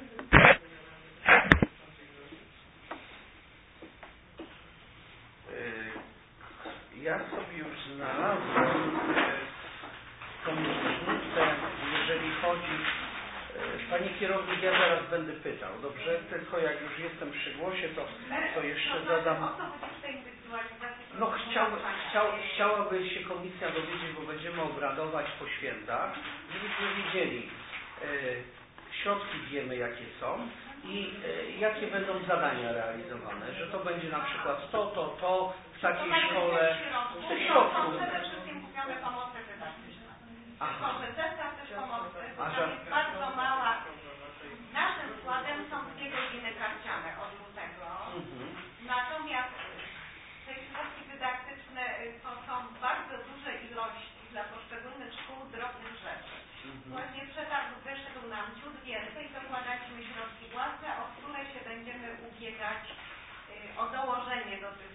Ja sobie już znalazłem tą różnicę, jeżeli chodzi... Pani kierownik, ja zaraz będę pytał, dobrze? Tylko jak już jestem przy głosie, to jeszcze zadam... No chciałaby się komisja dowiedzieć, bo będziemy obradować po świętach, żebyśmy wiedzieli, środki wiemy jakie są i jakie będą zadania realizowane, że to będzie na przykład to w takiej szkole, te środków. Przede wszystkim kupione pomocy dydaktyczne. Kompetencja też pomocy, bo tam jest bardzo mała. Naszym składem są 2 godziny karciane od lutego. Natomiast te środki dydaktyczne to są bardzo duże ilości dla poszczególnych szkół drobnych rzeczy. Właśnie przetarg wyszedł nam ciut więcej, dokładaliśmy środki własne, o które się będziemy ubiegać o dołożenie do tych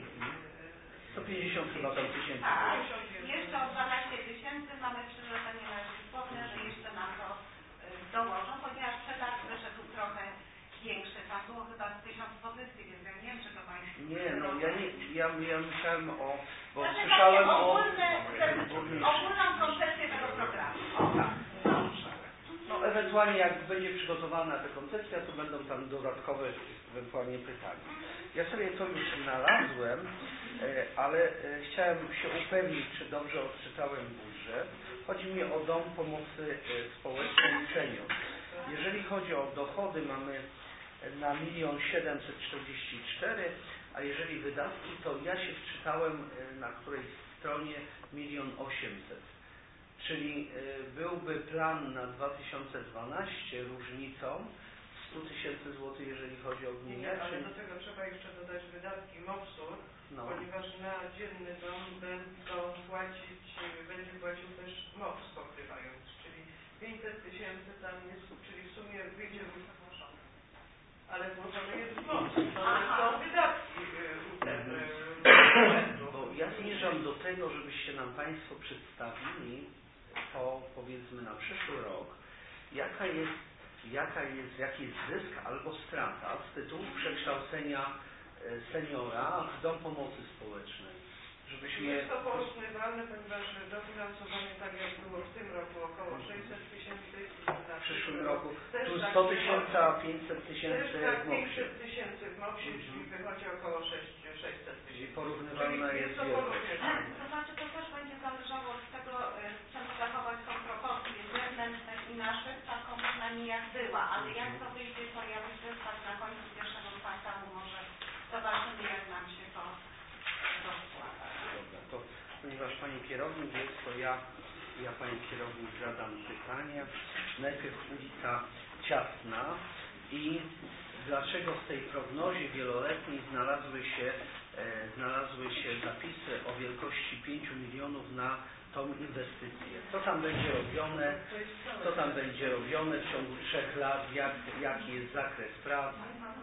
150 chyba tam tysięcy. Tak, jeszcze o 12 000 mamy przyrzeczenie na słowne, że jeszcze nam to dołożą, ponieważ przetarg wyszedł trochę większy. Tam było chyba 1000 pozycji, więc ja nie wiem, czy to Państwo... Nie, no ja myślałem bo znaczy, słyszałem ogólną koncepcję tego programu. No ewentualnie jak będzie przygotowana ta koncepcja, to będą tam dodatkowe ewentualnie pytania. Ja sobie to już znalazłem, ale chciałem się upewnić, czy dobrze odczytałem budżet. Chodzi mi o Dom Pomocy Społecznej i Senior. Jeżeli chodzi o dochody, mamy na 1 744 000, a jeżeli wydatki, to ja się wczytałem na którejś stronie 1 800 000. Czyli byłby plan na 2012 różnicą 100 000 złotych, jeżeli chodzi o gminę. Nie, ale do tego trzeba jeszcze dodać wydatki MOPS-u, ponieważ na dzienny dom będzie płacił też MOPS pokrywając, czyli 500 000 tam jest, czyli w sumie wyjdzie, ale włożony jest MOPS, są wydatki Bo ja zmierzam do tego, żebyście nam Państwo przedstawili to, powiedzmy, na przyszły rok, jaki jest zysk albo strata z tytułu przekształcenia seniora w Dom Pomocy Społecznej. Żebyśmy... Jest to porównywalne, ponieważ dofinansowanie tak jak było w tym roku około 600 000 w przyszłym roku. Tu 100 000, a 500 000 w MOPS-ie. 500 000 w MOPS-ie, czyli wychodzi około 600 000. Czyli porównywalna jest wielkość. To znaczy to też będzie zależało od tego, chcemy zachować tą proporcję zewnętrzną jak była, ale jak to wyjdzie, to ja myślę, że tak na końcu pierwszego kwartału może zobaczymy, jak nam się to rozkłada. Dobra, to ponieważ Pani kierownik jest, to ja Pani kierownik zadam pytanie. Najpierw ulica Ciasna i dlaczego w tej prognozie wieloletniej znalazły się zapisy o wielkości 5 milionów na tą inwestycję? Co tam będzie robione w ciągu 3 lat? Jaki jest zakres prac?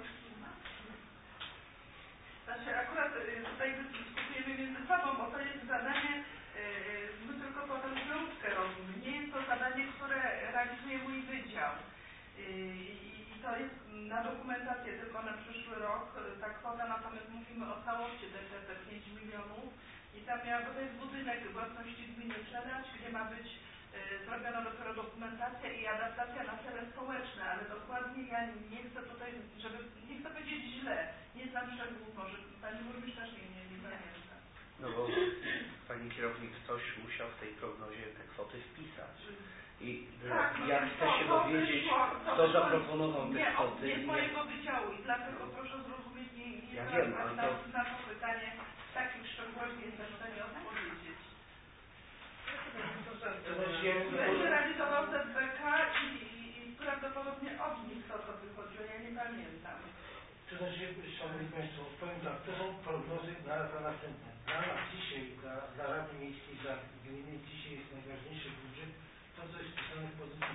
Znaczy akurat tutaj dyskutujemy między sobą, bo to jest zadanie, my tylko potem zbiórkę robimy. Nie jest to zadanie, które realizuje mój wydział. I to jest na dokumentację tylko na przyszły rok. Ta kwota, natomiast mówimy o całości te 5 milionów. I tam bo to jest budynek własności gminy Przedać, gdzie ma być zrobiona dopiero dokumentacja i adaptacja na cele społeczne, ale dokładnie ja nie chcę tutaj, nie chcę powiedzieć źle, nie znam szczegółów, może Pani burmistrz też nie pamięta. No bo Pani kierownik ktoś musiał w tej prognozie te kwoty wpisać. I tak, ja chcę się dowiedzieć, kto zaproponował te kwoty. Nie z mojego wydziału i dlatego proszę zrozumieć, ja wiem, ale na to pytanie w takich szczegółach nie jestem w stanie odpowiedzieć. Będzie realizował ZBK i prawdopodobnie od nich to wychodziło, ja nie pamiętam. To znaczy, Szanowni Państwo, powiem tak, to są prognozy na lata następne. Dla nas dzisiaj, dla Rady Miejskiej, dla gminy dzisiaj jest najważniejszy budżet, to co jest wpisane w pozycji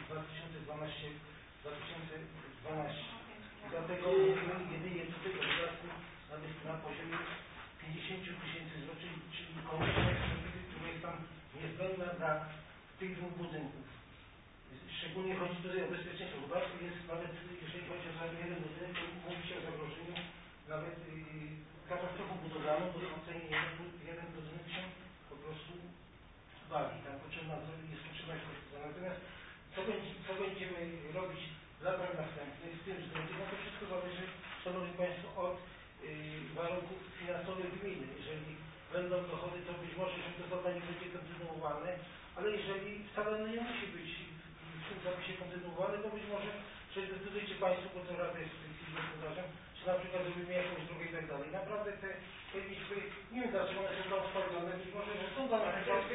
2012. Dlatego mówimy jedynie tutaj o wzrostu na poziomie 50 000 zł, czyli konieczna ekspertyzy, która jest tam niezbędna dla tych 2 budynków. Szczególnie chodzi tutaj o bezpieczeństwo. Zobaczcie, jest nawet, jeżeli chodzi o jeden budynek, to mówi się o zagrożeniu nawet katastrofą budowlaną, bo w ocenie jeden budynek się po prostu wali. Tam jest potrzebna ekspertyza. Natomiast co będziemy robić w latach następnych z tym względem, no to wszystko zależy, Szanowni Państwo, od warunków finansowych gminy. Jeżeli będą dochody, to być może, że to zadanie będzie kontynuowane, ale jeżeli wcale nie musi być w tym zapisie kontynuowane, to być może, że zdecydujecie Państwo, bo to Rada jest w tej chwili gospodarzem, czy na przykład zrobimy jakąś drogę i tak dalej. Naprawdę te liczby, nie wiem dlaczego one są tam sprawdzone, być może, że są dla nas.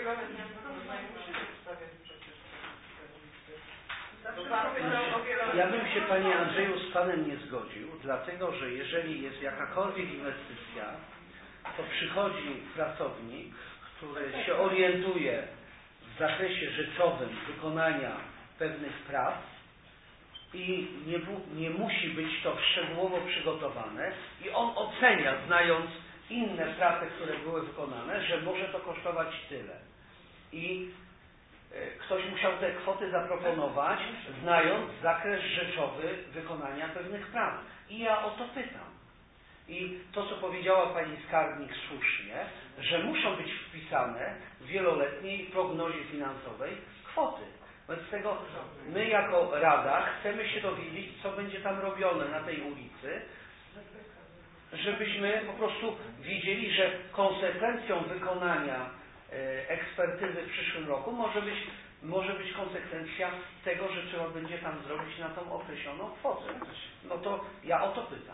Ja bym się, Panie Andrzeju, z Panem nie zgodził, dlatego że jeżeli jest jakakolwiek inwestycja, to przychodzi pracownik, który się orientuje w zakresie rzeczowym wykonania pewnych prac i nie musi być to szczegółowo przygotowane i on ocenia, znając inne prace, które były wykonane, że może to kosztować tyle. I ktoś musiał te kwoty zaproponować, znając zakres rzeczowy wykonania pewnych prac. I ja o to pytam. I to, co powiedziała Pani skarbnik słusznie, że muszą być wpisane w wieloletniej prognozie finansowej kwoty. Wobec tego my jako Rada chcemy się dowiedzieć, co będzie tam robione na tej ulicy, żebyśmy po prostu wiedzieli, że konsekwencją wykonania ekspertyzy w przyszłym roku może być konsekwencja tego, że trzeba będzie tam zrobić na tą określoną kwotę. No to ja o to pytam.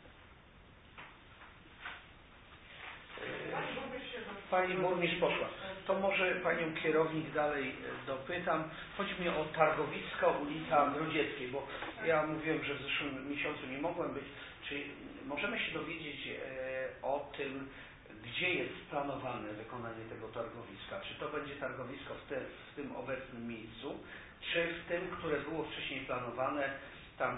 Pani burmistrz poszła. To może Panią kierownik dalej dopytam. Chodzi mi o targowisko ulica Grodzieckiej, bo ja mówiłem, że w zeszłym miesiącu nie mogłem być. Czy możemy się dowiedzieć o tym, gdzie jest planowane wykonanie tego targowiska? Czy to będzie targowisko w tym obecnym miejscu, czy w tym, które było wcześniej planowane tam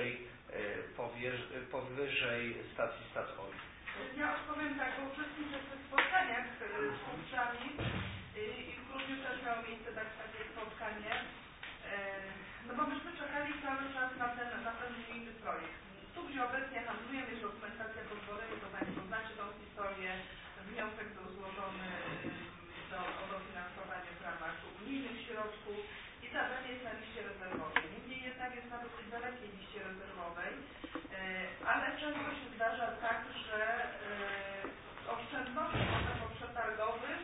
powyżej stacji Statoil? Ja odpowiem tak, bo uczestniczę w tych spotkaniach z kupcami i w grudniu też miało miejsce takie spotkanie. No bo myśmy czekali cały czas na ten unijny projekt. Tu, gdzie obecnie handlujemy, jest dokumentacja pozwolenia, to Państwo znacie tą historię. Wniosek był złożony o dofinansowanie w ramach unijnych środków i zadanie jest na liście rezerwowej. Niemniej jednak jest na dosyć dalekiej liście rezerwowej, ale często się zdarza tak, że oszczędności przetargowych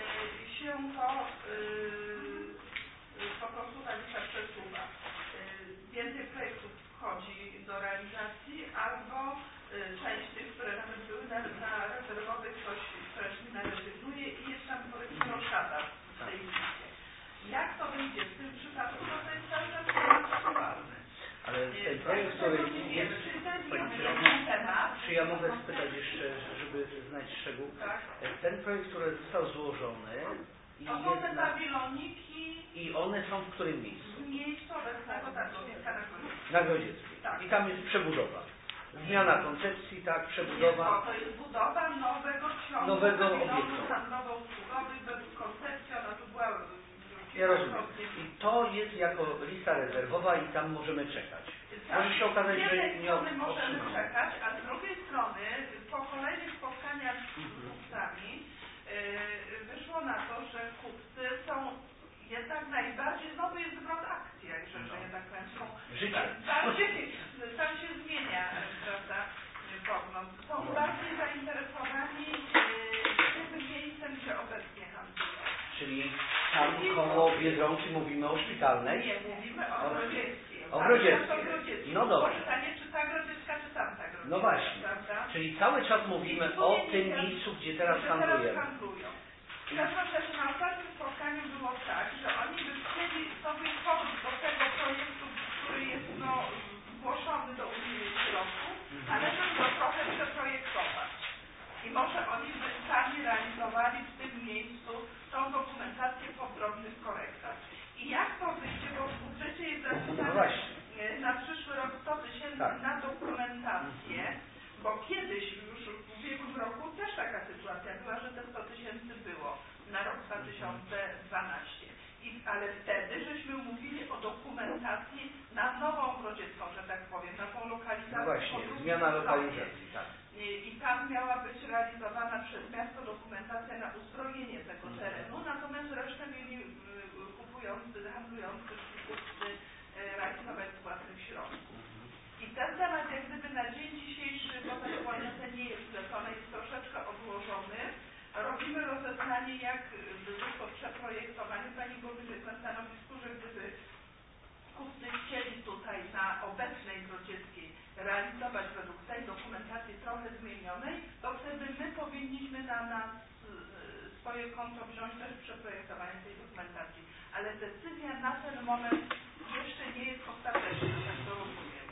się to po prostu ta lista przesuwa. projekt, który jest, Pani Przewodnicząca, czy ja mogę spytać jeszcze, żeby znać szczegół? Tak. Ten projekt, który został złożony i To są te pawiloniki i one są w którym miejscu? w miejscu obecnego targowiska na Grodzieckiej. Na Grodzieckiej. Tak. I tam jest przebudowa. Zmiana koncepcji, tak, przebudowa. To jest budowa nowego ciągu Nowego pawilonów obiektu. handlowo-usługowych według koncepcji, ona tu była Ja rozumiem. I to jest jako lista rezerwowa i tam możemy czekać. Może się okazać, z że jednej nie strony możemy otrzymamy. czekać, a z drugiej strony po kolejnych spotkaniach z kupcami wyszło na to, że kupcy są jednak najbardziej, znowu jest zwrot akcji, że nie tak powiem, są Życie. tam się zmienia, prawda, pogląd. Są bardziej zainteresowani tym miejscem, gdzie obecnie handlują. Czyli tam koło Biedronki mówimy o Szpitalnej? Nie, mówimy o Grodzieckiej. O Grodzieckiej. No dobrze. Pytanie, czy ta Grodziecka, czy tamta Grodziecka. No właśnie. Prawda? Czyli cały czas mówimy o tym miejscu, gdzie teraz handlujemy. W każdym razie na ostatnim spotkaniu było tak, że oni by chcieli sobie podejść do tego projektu, który jest zgłoszony do unijnych środków, ale żeby go trochę przeprojektować. I może oni by sami realizowali w tym miejscu tą dokumentację po drobnych korektach. I jak to wyjdzie, bo w budżecie jest zapisane na przyszły rok 100 000 na dokumentację, bo kiedyś już w ubiegłym roku też taka sytuacja była, że te 100 000 było na rok 2012. Ale wtedy żeśmy mówili o dokumentacji na Nową Grodziecką, że tak powiem, na tą lokalizację. No właśnie, zmiana lokalizacji, tak. I tam miała być realizowana przez miasto dokumentacja na uzdrowienie tego terenu, natomiast resztę mieli kupujący, handlujący kupcy realizować z własnych środków. I ten temat jak gdyby na dzień dzisiejszy, bo ten płanice nie jest zlecony, jest troszeczkę odłożony. Robimy rozeznanie, jak by to przeprojektowanie. Pani burmistrz jest na stanowisku, że gdyby kupcy chcieli tutaj na obecnej Grodzieckiej realizować według tej dokumentacji trochę zmienionej, to wtedy my powinniśmy na swoje konto wziąć też przeprojektowanie tej dokumentacji. Ale decyzja na ten moment jeszcze nie jest ostateczna, tak to rozumiem.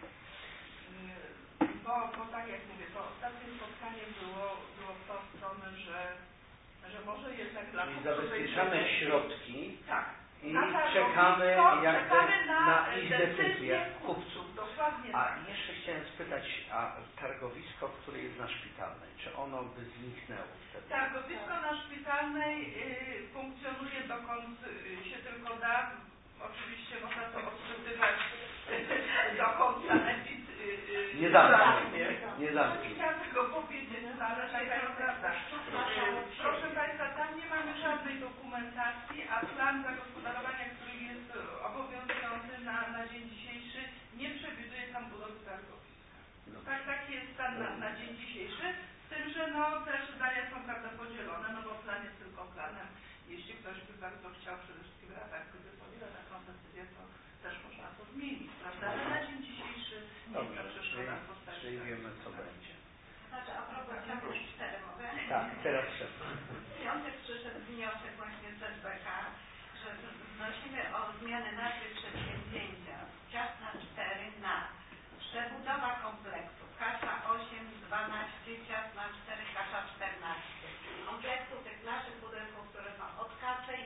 Bo tak jak mówię, to ostatnie spotkanie było w tą stronę, że może jednak dla Czyli kupców zabezpieczamy środki tak. i Na czekamy na ich decyzję decyzję kupców. Dokładnie A tak. jeszcze chciałem spytać, a targowisko, które jest na Szpitalnej, czy ono by zniknęło wtedy? Targowisko na Szpitalnej funkcjonuje dokąd się tylko da. Oczywiście można to odczytywać do końca epid. Nie zamknie. Nie zamknie. Nie chciałam tego powiedzieć, ale taka jest prawda. Proszę Państwa, tam nie mamy żadnej dokumentacji, a plan zagospodarowania, który jest obowiązujący na dzień dzisiejszy, nie przewiduje tam budowy targowiska. Taki jest stan na dzień dzisiejszy, z tym, że też zdania są prawda podzielone, bo plan jest tylko planem. Jeśli ktoś by bardzo chciał, przede wszystkim rada, gdyby podjęła taką decyzję, to też można to zmienić, prawda? Ale na dzień dzisiejszy jest ta przeszkoda w postaci. Czyli wiemy, co będzie. Znaczy, a propos ciągu 4 mogę? Tak, teraz trzeba. W piątek przyszedł wniosek właśnie z SBK, że wnosimy o zmianę nazwy przedsięwzięcia z Ciasna 4 na przebudowa kompleksu Kasza 8, 12, Ciasna 4, Kasza 14. Kompleksu tych naszych budynków, które są od Kaczej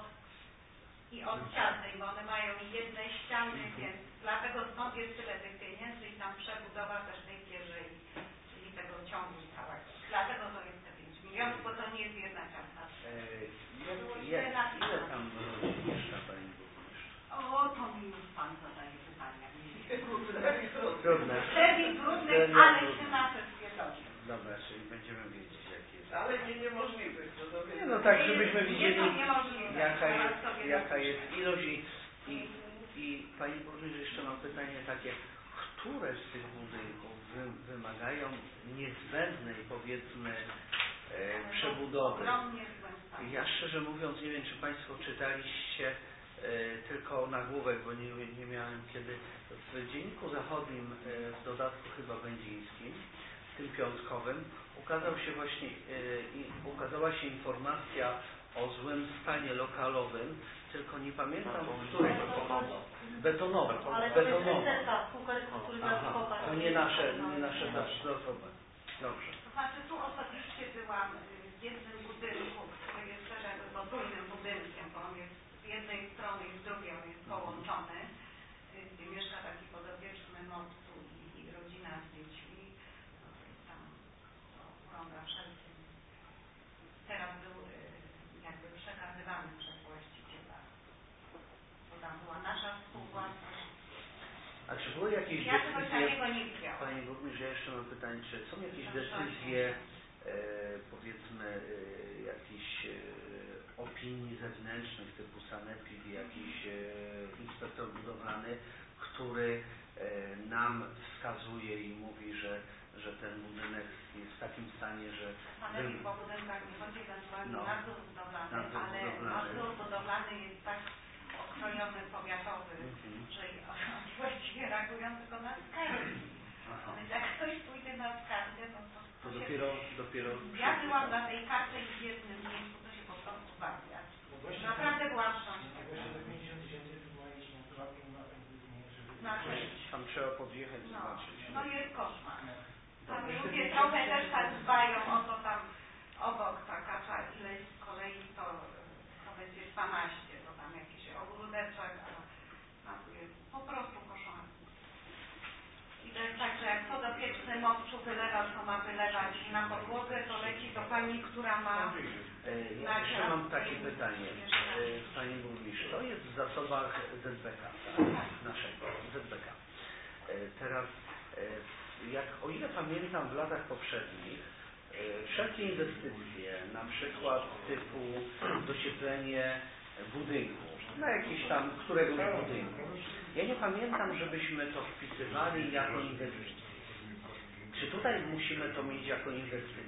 i od Ciasnej, bo one mają jedne ściany, więc dlatego stąd jest tyle tych pieniędzy i tam przebudowa też tej pierzei, czyli tego ciągu całego. Dlatego to jest te 5 milionów, bo to nie jest jedna Ciasna 4. Ile tam ludzi mieszka, Pani burmistrz? O, to mi już Pan zadaje pytania. Trudne. Trudne, ale się na wszystkie dobrze. Dobra, czyli będziemy wiedzieć, jakie jest. Ale nie niemożliwych. Nie, no tak, żebyśmy Jest widzieli, to niemożliwe. jaka jest ilość i Pani burmistrz, jeszcze mam pytanie takie, które z tych budynków wymagają niezbędnej, powiedzmy, przebudowy? Ja szczerze mówiąc nie wiem, czy Państwo czytaliście tylko nagłówek, bo nie miałem kiedy. W Dzienniku Zachodnim, w dodatku chyba będzińskim, tym piątkowym, ukazała się informacja o złym stanie lokalowym, tylko nie pamiętam, w której Betonowe. Ale to jest SSA, spółka restrukturyzacji kopalń. To nie nasze zasoby. Dobrze. To znaczy tu osobiście byłam w jednym budynku, który jest też jakby podwójnym budynkiem, bo on jest z jednej strony i z drugiej on jest połączony, gdzie mieszka taki podopieczny mopsu i rodzina z dziećmi. Tam urąga wszelkie. Teraz był jakby przekazywany przez właściciela, bo tam była nasza współwłasność. A czy były jakieś Ja czegoś decyzje, takiego nie widziałam. Panie Burmistrzu, ja jeszcze mam pytanie, czy są jakieś decyzje, powiedzmy, jakichś opinii zewnętrznych typu sanepid, jakiś inspektor budowlany, który nam wskazuje i mówi, że ten budynek jest w takim stanie, że... Sanepid po budynkach nie chodzi ewentualnie nadzór budowlany, ale budowlany. nadzór budowlany jest tak okrojony powiatowy, że oni właściwie reagują tylko na skargi. Więc jak ktoś pójdzie na skargę, no to dopiero... Ja byłam na tej karcie i w jednym miejscu, to się po prostu bawia. Naprawdę byłam szczęśliwa. Tam trzeba podjechać i No, zobaczyć. no jest koszmar. Tam ludzie trochę też tak dbają o to tam obok taka ileś z kolei to będzie 12, to tam jakiś ogródeczek, a tu jest po prostu koszmar. I to jest tak, że jak podopieczny mopczu wylewa, co ma wylewać na podłogę, to leci do pani, która ma... Ja jeszcze mam takie pytanie, Panie Burmistrzu. To jest w zasobach ZBK, tak? Naszego ZBK. Teraz, o ile pamiętam, w latach poprzednich wszelkie inwestycje, na przykład typu docieplenie budynku, na jakiś tam któregoś budynku, ja nie pamiętam, żebyśmy to wpisywali jako inwestycję. Czy tutaj musimy to mieć jako inwestycję?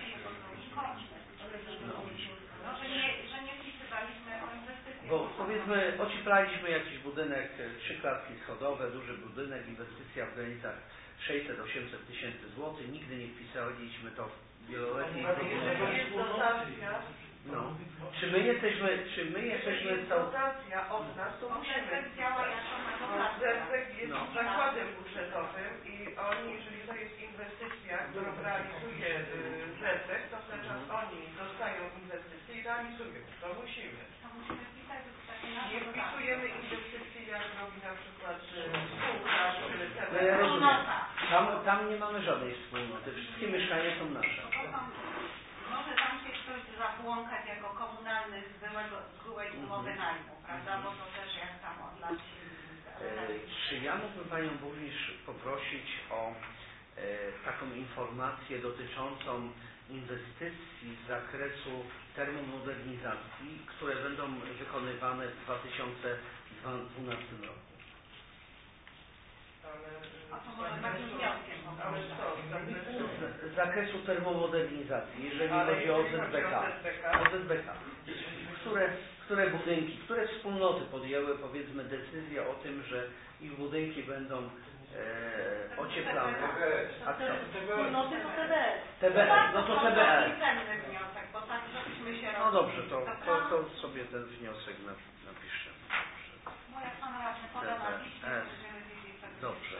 No, że nie wpisywaliśmy o inwestycje. Bo powiedzmy, ocieplaliśmy jakiś budynek, 3 klatki schodowe, duży budynek, inwestycja w granicach 600-800 tysięcy złotych, nigdy nie wpisaliśmy to w wieloletniej Jeżeli jest dotacja, no. Czy my jesteśmy dotacja od nas, to musimy. działa jako ZESEK jest zakładem budżetowym i oni, jeżeli to jest inwestycja, którą realizuje ZESEK, to w ten czas oni dostają inwestycje i realizują. To musimy. Nie wpisujemy inwestycji, jak robi na przykład spółka czy No ja rozumiem. Tam nie mamy żadnej wspólnoty. Wszystkie mieszkania są nasze. Może tam się ktoś zabłąkać jako komunalny z byłej umowy najmu, prawda? Bo to też jak tam od lat się... Czy ja mógłbym Panią Burmistrz poprosić o taką informację dotyczącą inwestycji z zakresu termomodernizacji, które będą wykonywane w 2012 roku? A to może takim wnioskiem Z zakresu termomodernizacji, jeżeli chodzi o ZBK. Które budynki, które wspólnoty podjęły, powiedzmy, decyzję o tym, że ich budynki będą ocieplane. A co? Wspólnoty to TBS. TBS, no to TBS. wniosek, bo tak żebyśmy się No dobrze, to sobie ten wniosek napiszę. Moja pana ładnie poda na liście, będziemy wiedzieć, co Dobrze.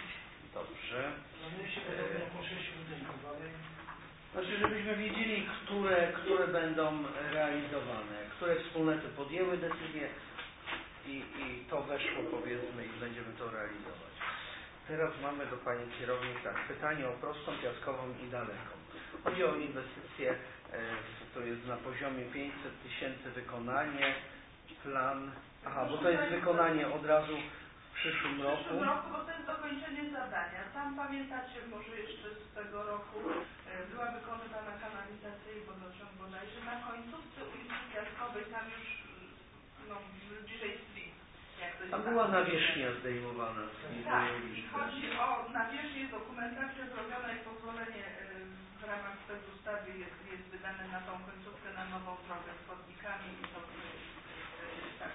Znaczy, żebyśmy wiedzieli, które będą realizowane, które wspólnoty podjęły decyzję i to weszło, powiedzmy, i będziemy to realizować. Teraz mamy do Pani Kierownik tak, pytanie o prostą, piaskową i daleką. Chodzi o inwestycje, to jest na poziomie 500 tysięcy wykonanie, plan, bo to jest wykonanie od razu w przyszłym roku. Bo to jest dokończenie zadania. Tam pamiętacie, może jeszcze z tego roku była wykonywana kanalizacja i wodociąg bodajże na końcówce ulicy Piaskowej, tam już bliżej street. Tam była nawierzchnia zdejmowana. Tak, i chodzi o nawierzchnię, dokumentacja zrobiona i pozwolenie w ramach tej ustawy jest wydane na tą końcówkę, na nową drogę z chodnikami i to tak.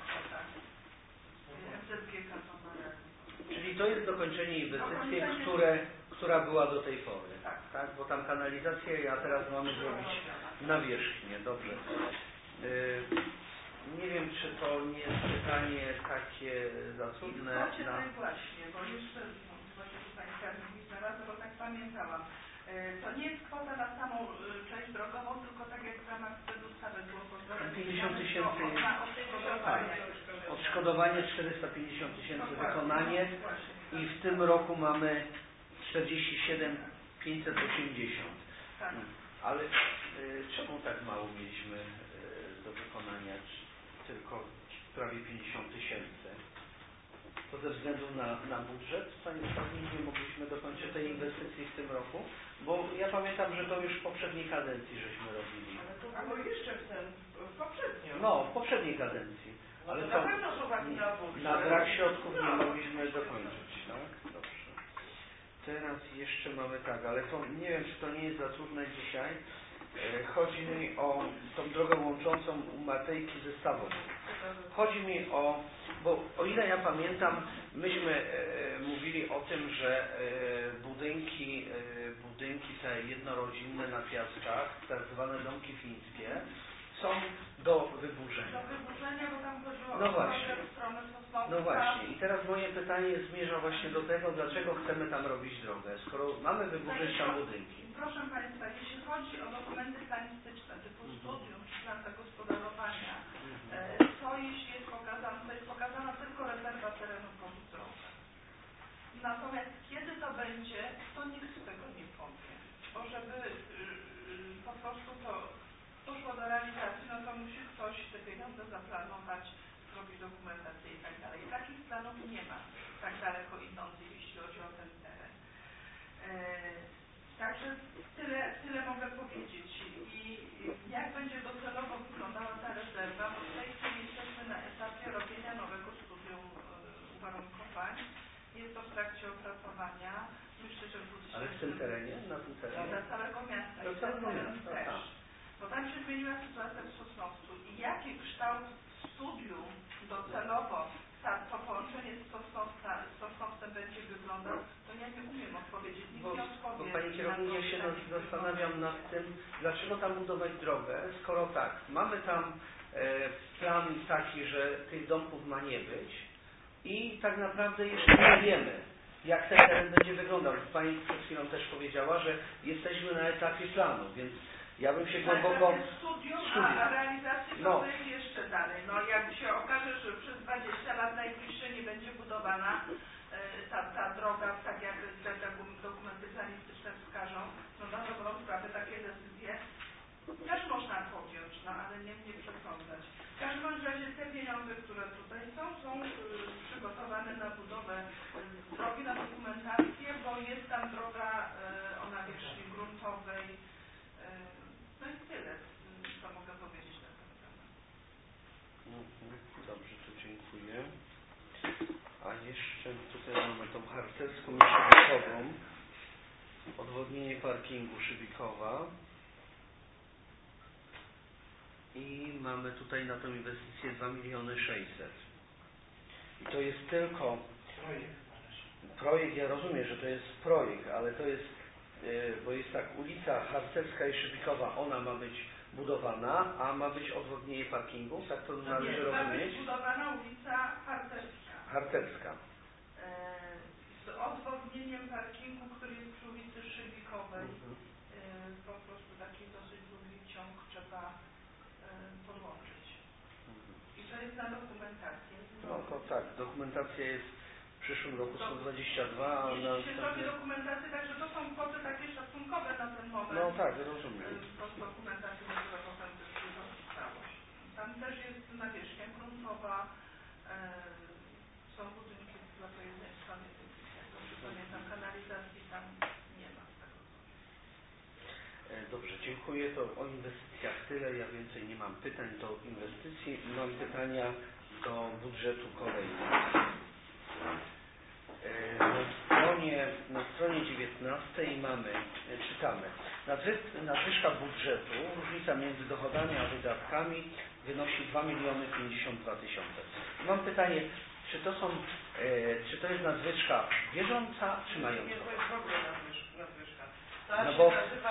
MZGK to ma realizować. Czyli to jest dokończenie inwestycji, która była do tej pory. Tak? Bo tam kanalizacja, a teraz mamy zrobić nawierzchnię. Dobrze. nie wiem, czy to nie jest pytanie takie za trudne. Tak właśnie, bo jeszcze właśnie tu Pani Skarbnik znalazła, bo tak pamiętałam. To nie jest kwota na samą część drogową, tylko tak jak w ramach ustawy było pozwolone. 50 tysięcy odszkodowanie. Odszkodowanie 450 tysięcy wykonanie i w tym roku mamy 47 580. Tak. Ale czemu tak mało mieliśmy do wykonania? Tylko prawie 50 tysięcy. To ze względu na budżet, Panie Skarbnik, nie mogliśmy dokończyć tej inwestycji w tym roku, bo ja pamiętam, że to już w poprzedniej kadencji żeśmy robili. Ale to było jeszcze w poprzednio. No, w poprzedniej kadencji. Ale to to na pewno z uwagi na budżet. na brak środków nie mogliśmy dokończyć, tak? Dobrze. Teraz jeszcze mamy tak, ale to nie wiem, czy to nie jest za trudne dzisiaj. Chodzi mi o tą drogę łączącą Matejki ze Stawą. Chodzi mi o, bo o ile ja pamiętam, myśmy mówili o tym, że budynki te jednorodzinne na Piaskach, tak zwane domki fińskie, są do wyburzenia. Do wyburzenia, bo tam chodziło No o właśnie. stronę Sosnowca. No właśnie. I teraz moje pytanie zmierza właśnie do tego, dlaczego chcemy tam robić drogę, skoro mamy wyburzyć tam budynki. Proszę Państwa, jeśli chodzi o dokumenty planistyczne typu studium czy plan zagospodarowania, to jeśli jest pokazane, to jest pokazana tylko rezerwa terenu pod drogę. Natomiast kiedy to będzie, to nikt z tego nie powie. Bo żeby po prostu to poszło do realizacji, no to musi ktoś te pieniądze zaplanować, zrobić dokumentację i tak dalej. Takich planów nie ma tak daleko idących, jeśli chodzi o ten teren. Także tyle mogę powiedzieć. I jak będzie docelowo wyglądała ta rezerwa, bo w tej chwili jesteśmy na etapie robienia nowego studium uwarunkowań. Jest to w trakcie opracowania. Myślę, że Ale w tym terenie? Na tym terenie? Dla całego miasta. Dla całego miasta, też. tak. Bo tam się zmieniła sytuacja w Sosnowcu i jaki kształt studium docelowo to połączenie z Sosnowcem będzie wyglądał, to ja nie umiem odpowiedzieć. Nikt nie odpowie. Bo Pani Kierownik, ja się zastanawiam nad tym, dlaczego tam budować drogę, skoro tak, mamy tam plan taki, że tych domków ma nie być i tak naprawdę jeszcze nie wiemy, jak ten teren będzie wyglądał. Pani przed chwilą też powiedziała, że jesteśmy na etapie planu, więc ja bym się głęboko... Studium, a realizacji to będzie jeszcze dalej. No jak się okaże, że przez 20 lat najbliższe nie będzie budowana ta droga, tak jak te dokumenty planistyczne wskażą, no na dobrą sprawę takie decyzje też można podjąć, no ale nie przesądzać. W każdym razie te pieniądze, które tutaj są przygotowane na budowę drogi, na dokumentację, bo jest tam droga o nawierzchni gruntowej. No i tyle, co mogę powiedzieć na ten temat. Dobrze, to dziękuję. A jeszcze tutaj mamy tą harcerską i szybikową. Odwodnienie parkingu Szybikowa. I mamy tutaj na tą inwestycję 2 600 000. I to jest tylko projekt, ja rozumiem, że to jest projekt, ale to jest, bo jest tak, ulica Harcerska i Szybikowa, ona ma być budowana, a ma być odwodnienie parkingu, tak to należy rozumieć? Ma być budowana ulica Harcerska. Harcerska. Z odwodnieniem parkingu, który jest przy ulicy Szybikowej. Po prostu taki dosyć długi ciąg trzeba podłączyć. I to jest na dokumentację. No to tak, dokumentacja jest w przyszłym roku 122, a na... Jeśli się zrobi dokumentację, także to są kwoty takie szacunkowe na ten moment. No tak, rozumiem. Po dokumentacji dopiero potem wychodzi całość. Tam też jest nawierzchnia gruntowa, są budynki dla po jednej stronie, dobrze pamiętam, kanalizacji tam nie ma z tego. Dobrze, dziękuję. To o inwestycjach tyle. Ja więcej nie mam pytań do inwestycji. Mam pytania do budżetu kolei. Na stronie 19 czytamy nadwyżka budżetu, różnica między dochodami a wydatkami wynosi 2 052 000. Mam pytanie, czy to jest nadwyżka bieżąca, czy majątkowa? Nie, to jest w ogóle nadwyżka. No bo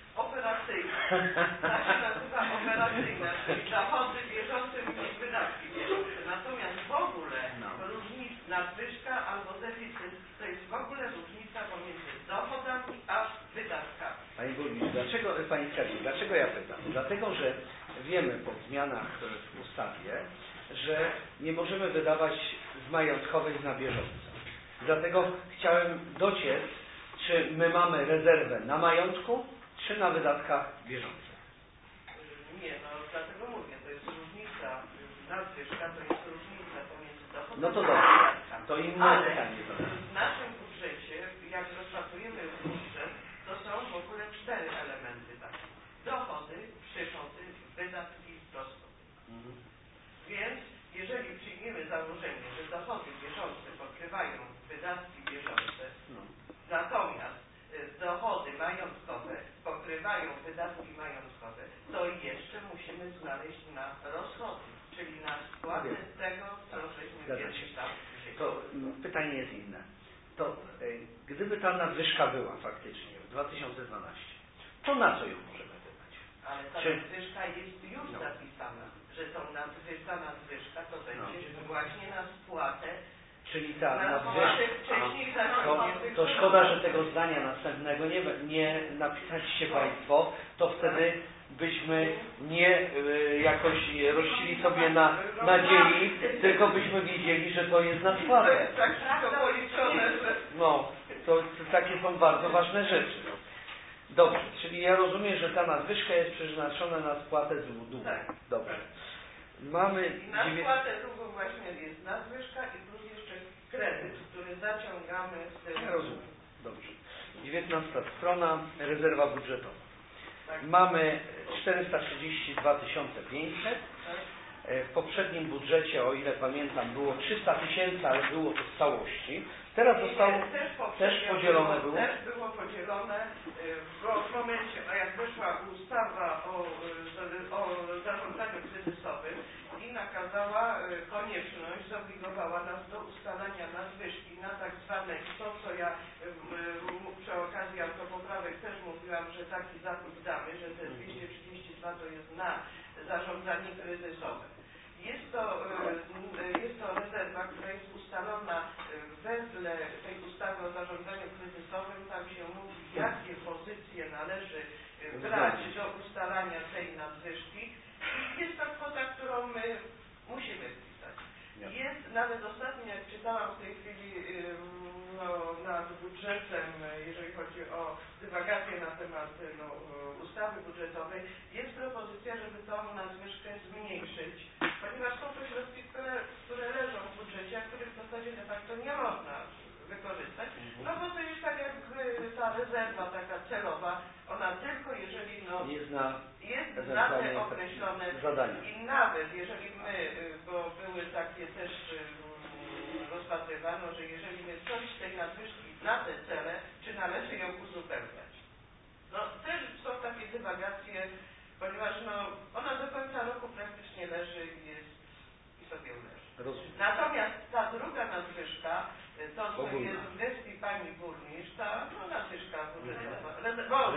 operacyjne. Tak się nazywa operacyjne, czyli dochody bieżące mniej wydatki bieżące. Natomiast w ogóle różnica, nadwyżka albo deficyt to jest w ogóle różnica pomiędzy dochodami a wydatkami. Pani burmistrz, Pani skarbnik, dlaczego ja pytam? Dlatego, że wiemy po zmianach w ustawie, że nie możemy wydawać z majątkowych na bieżące. Dlatego chciałem dociec, czy my mamy rezerwę na majątku, czy na wydatkach bieżących. Nie, no dlatego mówię, to jest różnica, nadwyżka to jest różnica pomiędzy dochodami No to a dobrze, wydatkami. to inne pytanie zadam. W naszym budżecie, jak rozpatrujemy budżet, to są w ogóle 4 elementy takie. Dochody, przychody, wydatki, rozchody. Więc jeżeli przyjmiemy założenie, że dochody bieżące pokrywają wydatki bieżące, natomiast dochody majątkowe pokrywają wydatki majątkowe, to jeszcze musimy znaleźć na rozchody, czyli na spłatę tego, co żeśmy kiedyś tam wzięli. To pytanie jest inne. To gdyby ta nadwyżka była faktycznie w 2012, to na co ją możemy wydać? Ale ta nadwyżka jest już zapisana, że tą nadwyżka to będzie właśnie na spłatę. Czyli ta nadwyżka. Wcześniej To szkoda, że tego zdania następnego nie napisaliście Państwo, to wtedy byśmy nie jakoś rościli sobie na nadziei, tylko byśmy wiedzieli, że to jest na spłatę. No, to takie są bardzo ważne rzeczy. Dobrze, czyli ja rozumiem, że ta nadwyżka jest przeznaczona na spłatę długu. Tak. Dobrze. Mamy I na spłatę długu właśnie jest nadwyżka i plus jeszcze kredyt, który zaciągamy z tym. Ja rozumiem. Dobrze. 19 strona, rezerwa budżetowa. Tak. Mamy 432 500. W poprzednim budżecie, o ile pamiętam, było 300 000, ale było to z całości. Teraz zostało też podzielone było. Też było podzielone, bo w momencie, jak wyszła ustawa o zarządzaniu kryzysowym i nakazała konieczność, zobligowała nas do ustalania nadwyżki na tak zwane, to co ja przy okazji autopoprawek też mówiłam, że taki zapis damy, że te 232 to jest na zarządzanie kryzysowe. Jest to rezerwa, która jest ustalona wedle tej ustawy o zarządzaniu kryzysowym. Tam się mówi, jakie pozycje należy brać do ustalania tej nadwyżki. I jest to kwota, którą my musimy wpisać. Jest nawet ostatnio, jak czytałam w tej chwili nad budżetem, jeżeli chodzi o dywagację na temat ustawy budżetowej, jest propozycja, żeby tą nadwyżkę zmniejszyć, ponieważ są to środki, które leżą w budżecie, a których w zasadzie de facto nie można wykorzystać, no bo to jest tak jakby ta rezerwa taka celowa, ona tylko jeżeli jest na te określone zadania. I nawet jeżeli my, bo były takie też rozpatrywano, że jeżeli my coś z tej nadwyżki na te cele, czy należy ją uzupełniać. No też są takie dywagacje, ponieważ ona do końca roku praktycznie leży i sobie leży. Rozumiem. Natomiast ta druga nadwyżka, to co jest w gestii pani burmistrz, ta nadwyżka budżetowa,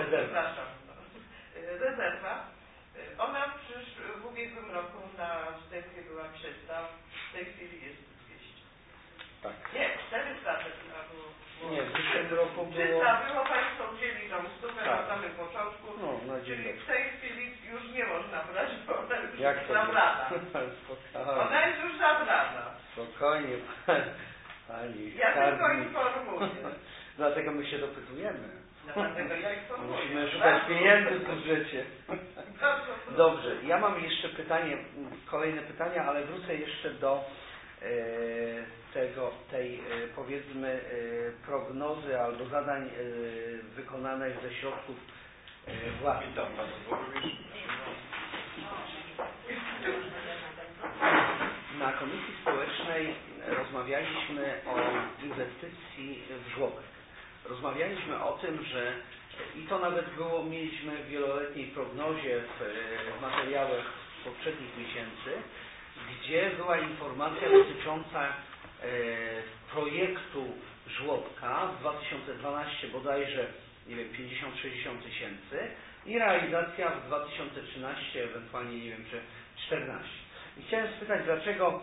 rezerwa, ona w ubiegłym roku na wstępie była 300, w tej chwili jest 200. Tak. Nie, 400 było. Nie, w zeszłym roku było... 300 było, Państwo wzięli tą stówę na samym początku, czyli w tej chwili już nie można brać, bo ona już jak jest to zabrana. Spokojnie. Ona jest już zabrana. Spokojnie, Pani Ja tylko skarbnik. informuję. Dlatego my się dopytujemy. Dlatego ja informuję. Musimy szukać pieniędzy w budżecie. Dobrze, ja mam jeszcze kolejne pytania, ale wrócę jeszcze do tej powiedzmy prognozy albo zadań wykonanych ze środków własnych. Witam Pana Burmistrz. Na Komisji Społecznej rozmawialiśmy o inwestycji w żłobek. Rozmawialiśmy o tym, że i to nawet mieliśmy w wieloletniej prognozie w materiałach z poprzednich miesięcy, gdzie była informacja dotycząca projektu żłobka w 2012 bodajże nie wiem, 50-60 tysięcy i realizacja w 2013, ewentualnie nie wiem, czy 14. I chciałem spytać, dlaczego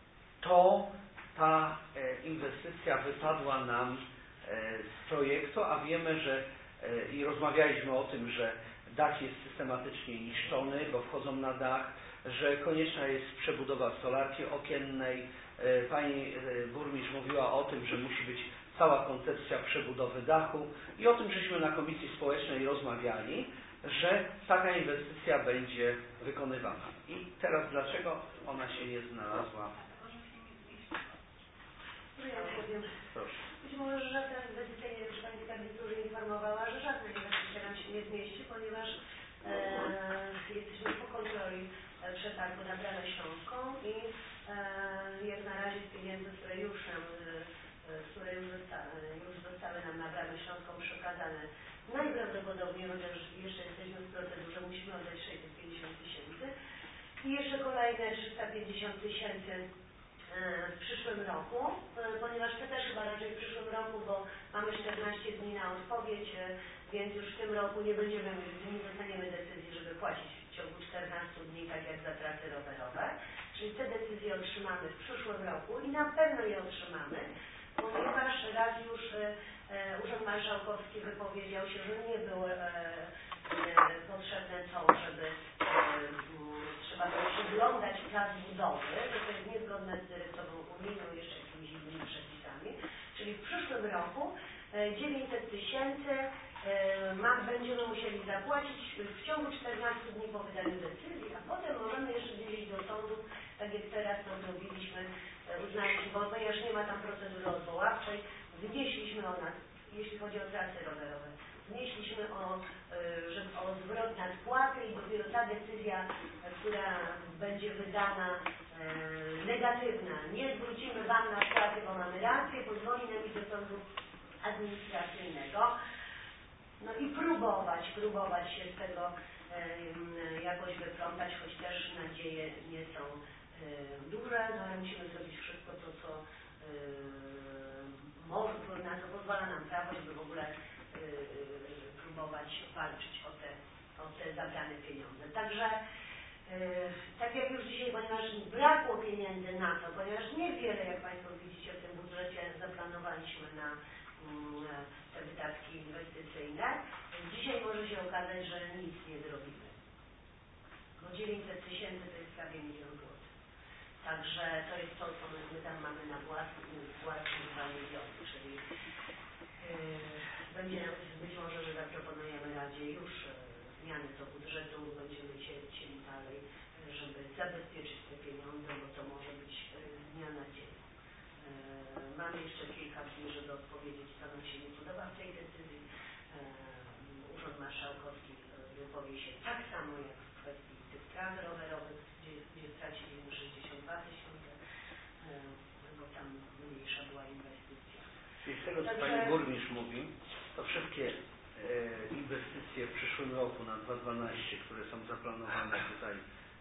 ta inwestycja wypadła nam z projektu, a wiemy, że i rozmawialiśmy o tym, że dach jest systematycznie niszczony, bo wchodzą na dach, że konieczna jest przebudowa stolarki okiennej. Pani burmistrz mówiła o tym, że musi być cała koncepcja przebudowy dachu i o tym, żeśmy na Komisji Społecznej rozmawiali, że taka inwestycja będzie wykonywana. I teraz dlaczego ona się nie znalazła? Ja powiem. Proszę. Być może żadna inwestycja, nie wiem, czy Pani Kabineturze informowała, że żadna inwestycja nam się nie zmieści, ponieważ jesteśmy po kontroli przetargu na Bramę Śląską i jak na razie z pieniędzy, które już zostały nam na Bramę Śląską przekazane, najprawdopodobniej, chociaż jeszcze jesteśmy w procedurze, musimy oddać 650 tysięcy i jeszcze kolejne 350 tysięcy w przyszłym roku, ponieważ to też chyba raczej w przyszłym roku, bo mamy 14 dni na odpowiedź, więc już w tym roku nie dostaniemy decyzji, żeby płacić w ciągu 14 dni, tak jak za trasy rowerowe. Czyli te decyzje otrzymamy w przyszłym roku i na pewno je otrzymamy, ponieważ raz już Urząd Marszałkowski wypowiedział się, że nie było potrzebne to, żeby trzeba było przyglądać plac budowy, że to jest niezgodne z dyrektywą unijną i jeszcze jakimiś innymi przepisami. Czyli w przyszłym roku 900 tysięcy będziemy musieli zapłacić w ciągu 14 dni po wydaniu decyzji, a potem możemy jeszcze gdzieś do sądu, tak jak teraz to zrobiliśmy, uznaliśmy, bo ponieważ nie ma tam procedury odwoławczej, wnieśliśmy o nas, jeśli chodzi o trasy rowerowe, wnieśliśmy o zwrot nadpłaty i dopiero ta decyzja, która będzie wydana negatywna, nie zwrócimy Wam nadpłaty, bo mamy rację, pozwoli nam iść do sądu administracyjnego. No i próbować się z tego jakoś wyplątać, choć też nadzieje nie są duże, no ale musimy zrobić wszystko to, co na co pozwala nam prawo, żeby w ogóle próbować walczyć o te zabrane pieniądze. Także tak jak już dzisiaj, ponieważ brakło pieniędzy na to, ponieważ niewiele, jak Państwo widzicie, w tym budżecie zaplanowaliśmy na te wydatki inwestycyjne, dzisiaj może się okazać, że nic nie zrobimy. Bo 900 tysięcy to jest prawie 1 000 000 złotych. Także to jest to, co my tam mamy na własne 2 miliony, czyli będzie być może, że zaproponujemy Radzie już zmiany do budżetu, będziemy chcieli dalej, żeby zabezpieczyć te pieniądze, bo to może być z dnia na dzień. Mamy jeszcze kilka dni, żeby odpowiedzieć, co nam się nie podoba w tej decyzji. Urząd Marszałkowski wypowie się tak samo jak w kwestii tych tras rowerowych, gdzie straciliśmy 62 tysiące, bo tam mniejsza była inwestycja. Czyli z tego, co Pani burmistrz mówi, to wszystkie inwestycje w przyszłym roku na 2012, które są zaplanowane tutaj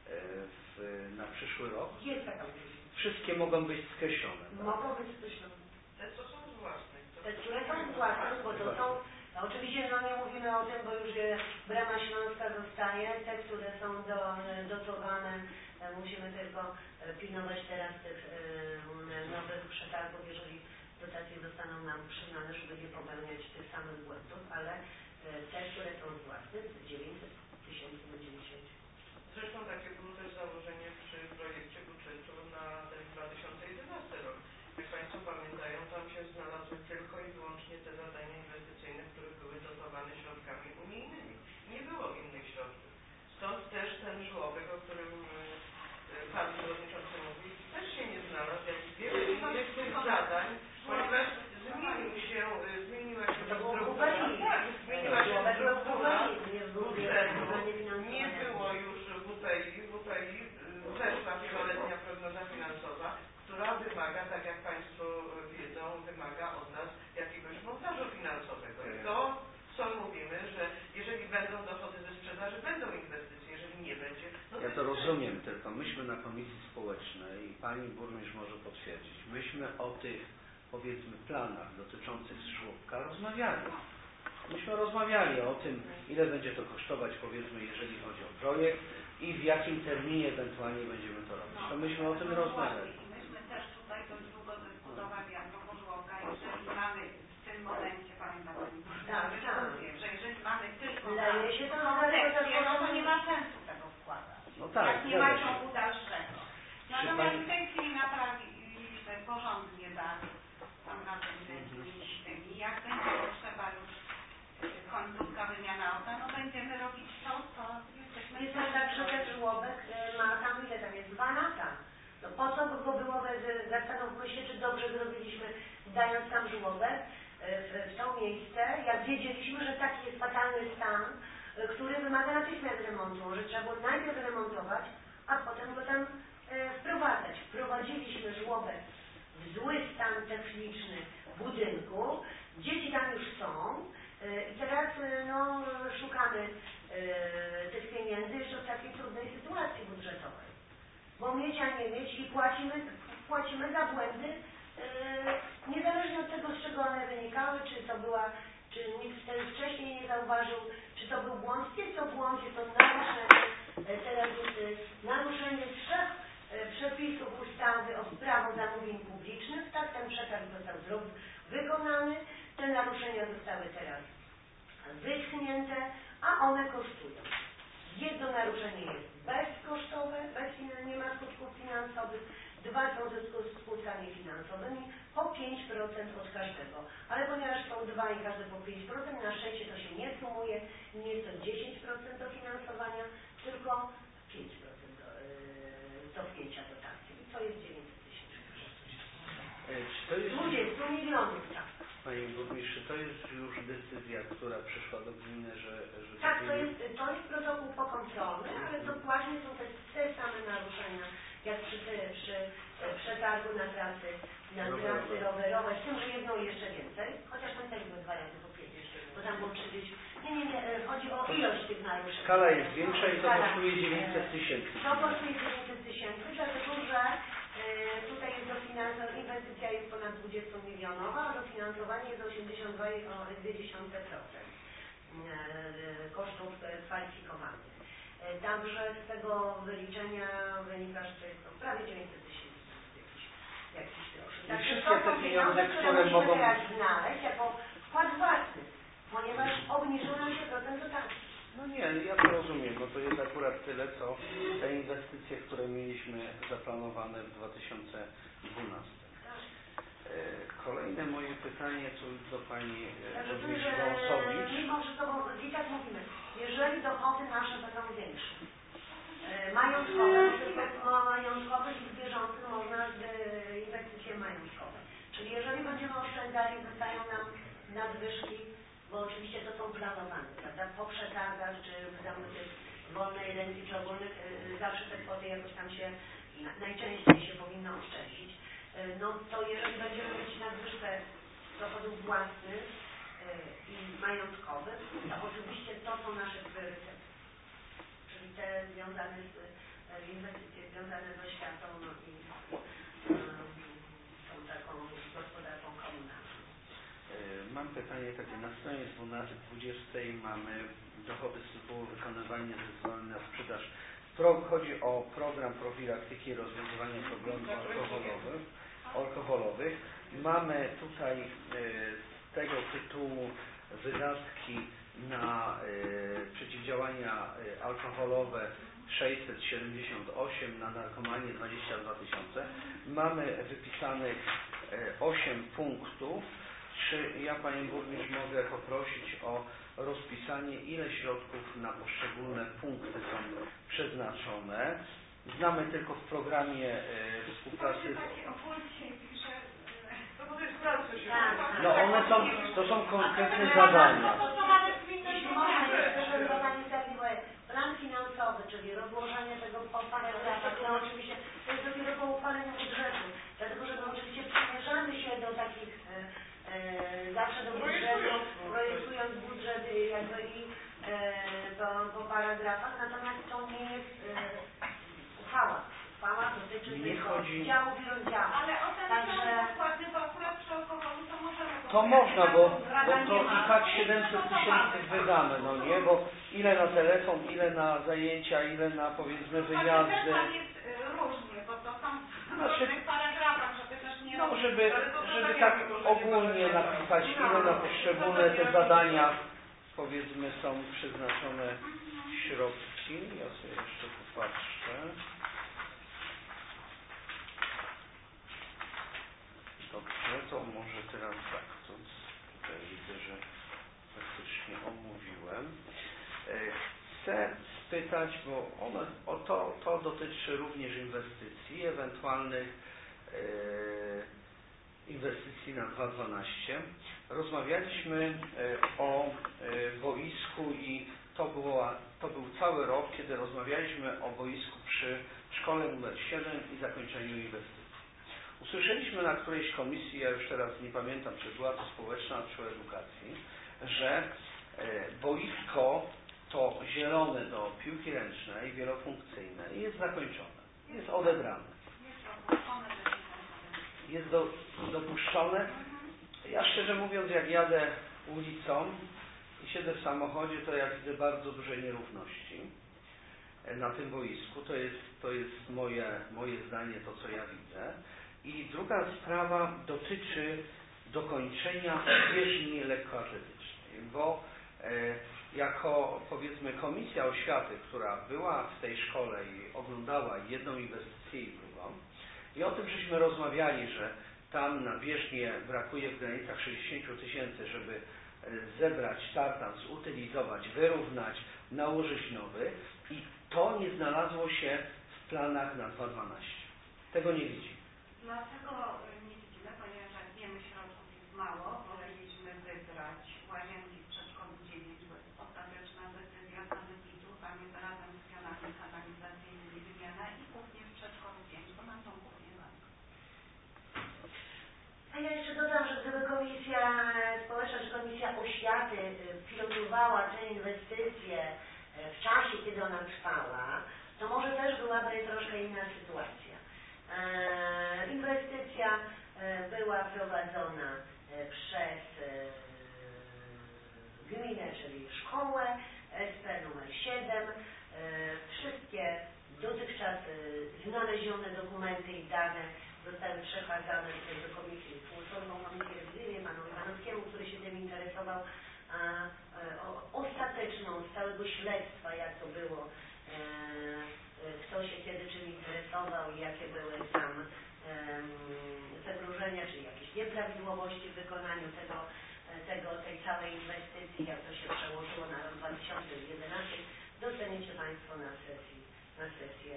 na przyszły rok, jest taka możliwość. Wszystkie mogą być skreślone. Tak? Mogą być skreślone. Te, co są z własnych. Te, które są z własnych, bo to są, no oczywiście no nie mówimy o tym, bo już Brama Śląska zostaje, te, które są dotowane, musimy tylko pilnować teraz tych nowych przetargów, jeżeli dotacje zostaną nam przyznane, żeby nie popełniać tych samych błędów, ale te, które są z własnych, 900 tysięcy będziemy musieli. Zresztą takie było też założenie przy projekcie budżetu na ten 2011 rok. Jak Państwo pamiętają, tam się znalazły tylko i wyłącznie te zadania inwestycyjne, które były dotowane środkami unijnymi. Nie było innych środków. Stąd też ten żłobek, o którym Pan Przewodniczący mówi, też się nie znalazł, jak wiele innych tych zadań, ponieważ zmieniła się struktura, nie było już WPI zeszła wieloletnia prognoza finansowa, która wymaga, tak jak Państwo wiedzą, wymaga od nas jakiegoś montażu finansowego. I to, co mówimy, że jeżeli będą dochody ze sprzedaży, będą inwestycje, jeżeli nie będzie. No ja to rozumiem, tylko myśmy na Komisji Społecznej i Pani burmistrz może potwierdzić, myśmy o tych, powiedzmy, planach dotyczących żłobka rozmawiali. Myśmy rozmawiali o tym, ile będzie to kosztować, powiedzmy, jeżeli chodzi o projekt i w jakim terminie ewentualnie będziemy to robić. To myśmy o tym rozmawiali. Myśmy też tutaj dość długo dyskutowali a propos żłobka, jeżeli mamy w tym momencie, pamiętam Pani, że jeżeli mamy tylko koncepcję, no to nie ma sensu tego wkładać. No tak, jak nie ma ciągu dalszego. Natomiast w tej chwili naprawiliśmy porządnie dane, tam razem z tymi, jak będzie potrzeba już końcówka wymiana auta, no będziemy robić to, co jesteśmy Jest tak, że ten żłobek ma tam ile tam jest? 2 lata. No po co go było, zastanówmy się, czy dobrze zrobiliśmy, dając tam żłobek w to miejsce, jak wiedzieliśmy, że taki jest fatalny stan, który wymaga natychmiast remontu, że trzeba było najpierw remontować, a potem go tam wprowadzać. Wprowadziliśmy żłobek w zły stan techniczny budynku, dzieci tam już są i teraz no, szukamy tych pieniędzy jeszcze w takiej trudnej sytuacji budżetowej. Bo mieć, a nie mieć i płacimy za błędy niezależnie od tego, z czego one wynikały, czy nikt wcześniej nie zauważył, czy to był błąd. Jest to błąd, jest to naruszenie 3 przepisów ustawy o prawo zamówień publicznych. Tak, ten przekaz został wykonany, te naruszenia zostały teraz wyschnięte, a one kosztują. Jedno naruszenie jest bezkosztowe, nie ma skutków finansowych, 2 są ze skutkami finansowymi, po 5% od każdego. Ale ponieważ są 2 i każdy po 5%, na szczęście to się nie sumuje, nie jest to 10% dofinansowania, tylko 5% cofnięcia dotacji. I to jest 900 000. 20 milionów, tak. Pani Burmistrz, to jest już decyzja, która przyszła do gminy, że tak, to jest protokół pokontrolny, ale dokładnie są te same naruszenia, jak przy przetargu na trasy rowerowe, z tym, że jedno jeszcze więcej, chociaż tam też były 2 razy po 5, bo tam było 30. Nie, chodzi o ilość tych naruszeń. Skala jest większa i to kosztuje 900 000. To kosztuje 900 000, dlatego że tutaj jest dofinansowanie, inwestycja jest ponad 20 milionowa, a dofinansowanie jest 82,2% kosztów kwalifikowanych. Także z tego wyliczenia wynika, że to jest prawie 900 000 jakiś groszy. Także to są pieniądze, które musimy teraz znaleźć jako wkład własny, ponieważ obniżył nam się procent dotacji. No nie, ja to rozumiem, bo to jest akurat tyle, co te inwestycje, które mieliśmy zaplanowane w 2012. Kolejne moje pytanie tu do Pani Burmistrz Wąsowicz. Mimo wszystko, bo i tak mówimy, jeżeli dochody nasze będą większe, majątkowe i bieżące można inwestycje majątkowe. Czyli jeżeli będziemy oszczędzali, zostają nam nadwyżki, bo oczywiście to są planowane, prawda? Po przetargach, czy w zamówieniach wolnej ręki, czy ogólnych, zawsze te kwoty jakoś tam się, najczęściej się powinno oszczędzić. No to jeżeli będziemy mieć nadwyżkę dochodów własnych i majątkowych, to oczywiście to są nasze priorytety. Czyli te związane z inwestycje związane z oświatą i tą taką gospodarką komunalną. Mam pytanie takie, na stronie 20 mamy dochody z tytułu wykonywania zezwoleń na sprzedaż. Chodzi o program profilaktyki i rozwiązywania problemów alkoholowych. Mamy tutaj z tego tytułu wydatki na przeciwdziałania alkoholowe 678, na narkomanię 22 000. Mamy wypisanych 8 punktów. Czy ja Panią Burmistrz mogę poprosić o rozpisanie, ile środków na poszczególne punkty są przeznaczone? Znamy tylko w programie współpracy. No one są, to są konkretne zadania. Plan finansowy, czyli rozłożenie tego po paragrafach, no oczywiście to jest dopiero po uchwaleniu budżetu, dlatego że my oczywiście przymierzamy się do takich zawsze do budżetu, projektując budżet jakby i po paragrafach, natomiast to nie jest uchwała. Uchwała dotyczy tylko działów i rozdziałów. Ale o ten pokładny akurat przy alkoholu to możemy go To można, bo to i tak 700 000 wydamy, no nie? Bo ile na telefon, ile na zajęcia, ile na powiedzmy wyjazdy. Telefon jest różnie, bo to są w Znaczy, różnych paragrafach, żeby też nie... no, żeby tak ogólnie napisać, ile na poszczególne te zadania, powiedzmy, są przeznaczone środki. Ja sobie jeszcze popatrzę. Dobrze, to może teraz tak, to tutaj widzę, że faktycznie omówiłem. Chcę spytać, bo to dotyczy również inwestycji, ewentualnych inwestycji na 2012. Rozmawialiśmy o boisku i to był cały rok, kiedy rozmawialiśmy o boisku przy szkole nr 7 i zakończeniu inwestycji. Usłyszeliśmy na którejś komisji, ja już teraz nie pamiętam, czy była to społeczna, czy edukacji, że boisko to zielone do piłki ręcznej, wielofunkcyjne jest zakończone, jest odebrane. Jest dopuszczone. Ja szczerze mówiąc, jak jadę ulicą i siedzę w samochodzie, to ja widzę bardzo duże nierówności na tym boisku. To jest moje zdanie, to co ja widzę. I druga sprawa dotyczy dokończenia bieżni lekkoatletycznej, bo jako powiedzmy Komisja Oświaty, która była w tej szkole i oglądała jedną inwestycję i drugą, i o tym żeśmy rozmawiali, że tam na bieżnię brakuje w granicach 60 000, żeby zebrać tartan, zutylizować, wyrównać, nałożyć nowy, i to nie znalazło się w planach na 2012. Tego nie widzi. Dlatego nie widzimy, ponieważ wiemy, środków jest mało, woleliśmy wybrać łazienki w przedszkolu 9, bo jest ostateczna decyzja sanepidu, tam jest razem z pionami kanalizacyjnymi wymiana, i kuchnię w przedszkolu 5, bo nam tą kuchnię mamy. A ja jeszcze dodam, że gdyby Komisja Społeczna czy Komisja Oświaty pilotowała te inwestycje w czasie, kiedy ona trwała, to może też byłaby troszkę inna sytuacja. Inwestycja była prowadzona przez gminę, czyli szkołę, SP numer 7. Wszystkie dotychczas znalezione dokumenty i dane zostały przekazane do komisji, współtworzoną komisję rewizyjną panu Iwanowskiemu, który się tym interesował, ostateczną z całego śledztwa, jak to było, kto się kiedy czym interesował i jakie były tam zagrożenia, czy jakieś nieprawidłowości w wykonaniu tej całej inwestycji, jak to się przełożyło na rok 2011, dostaniecie Państwo na sesję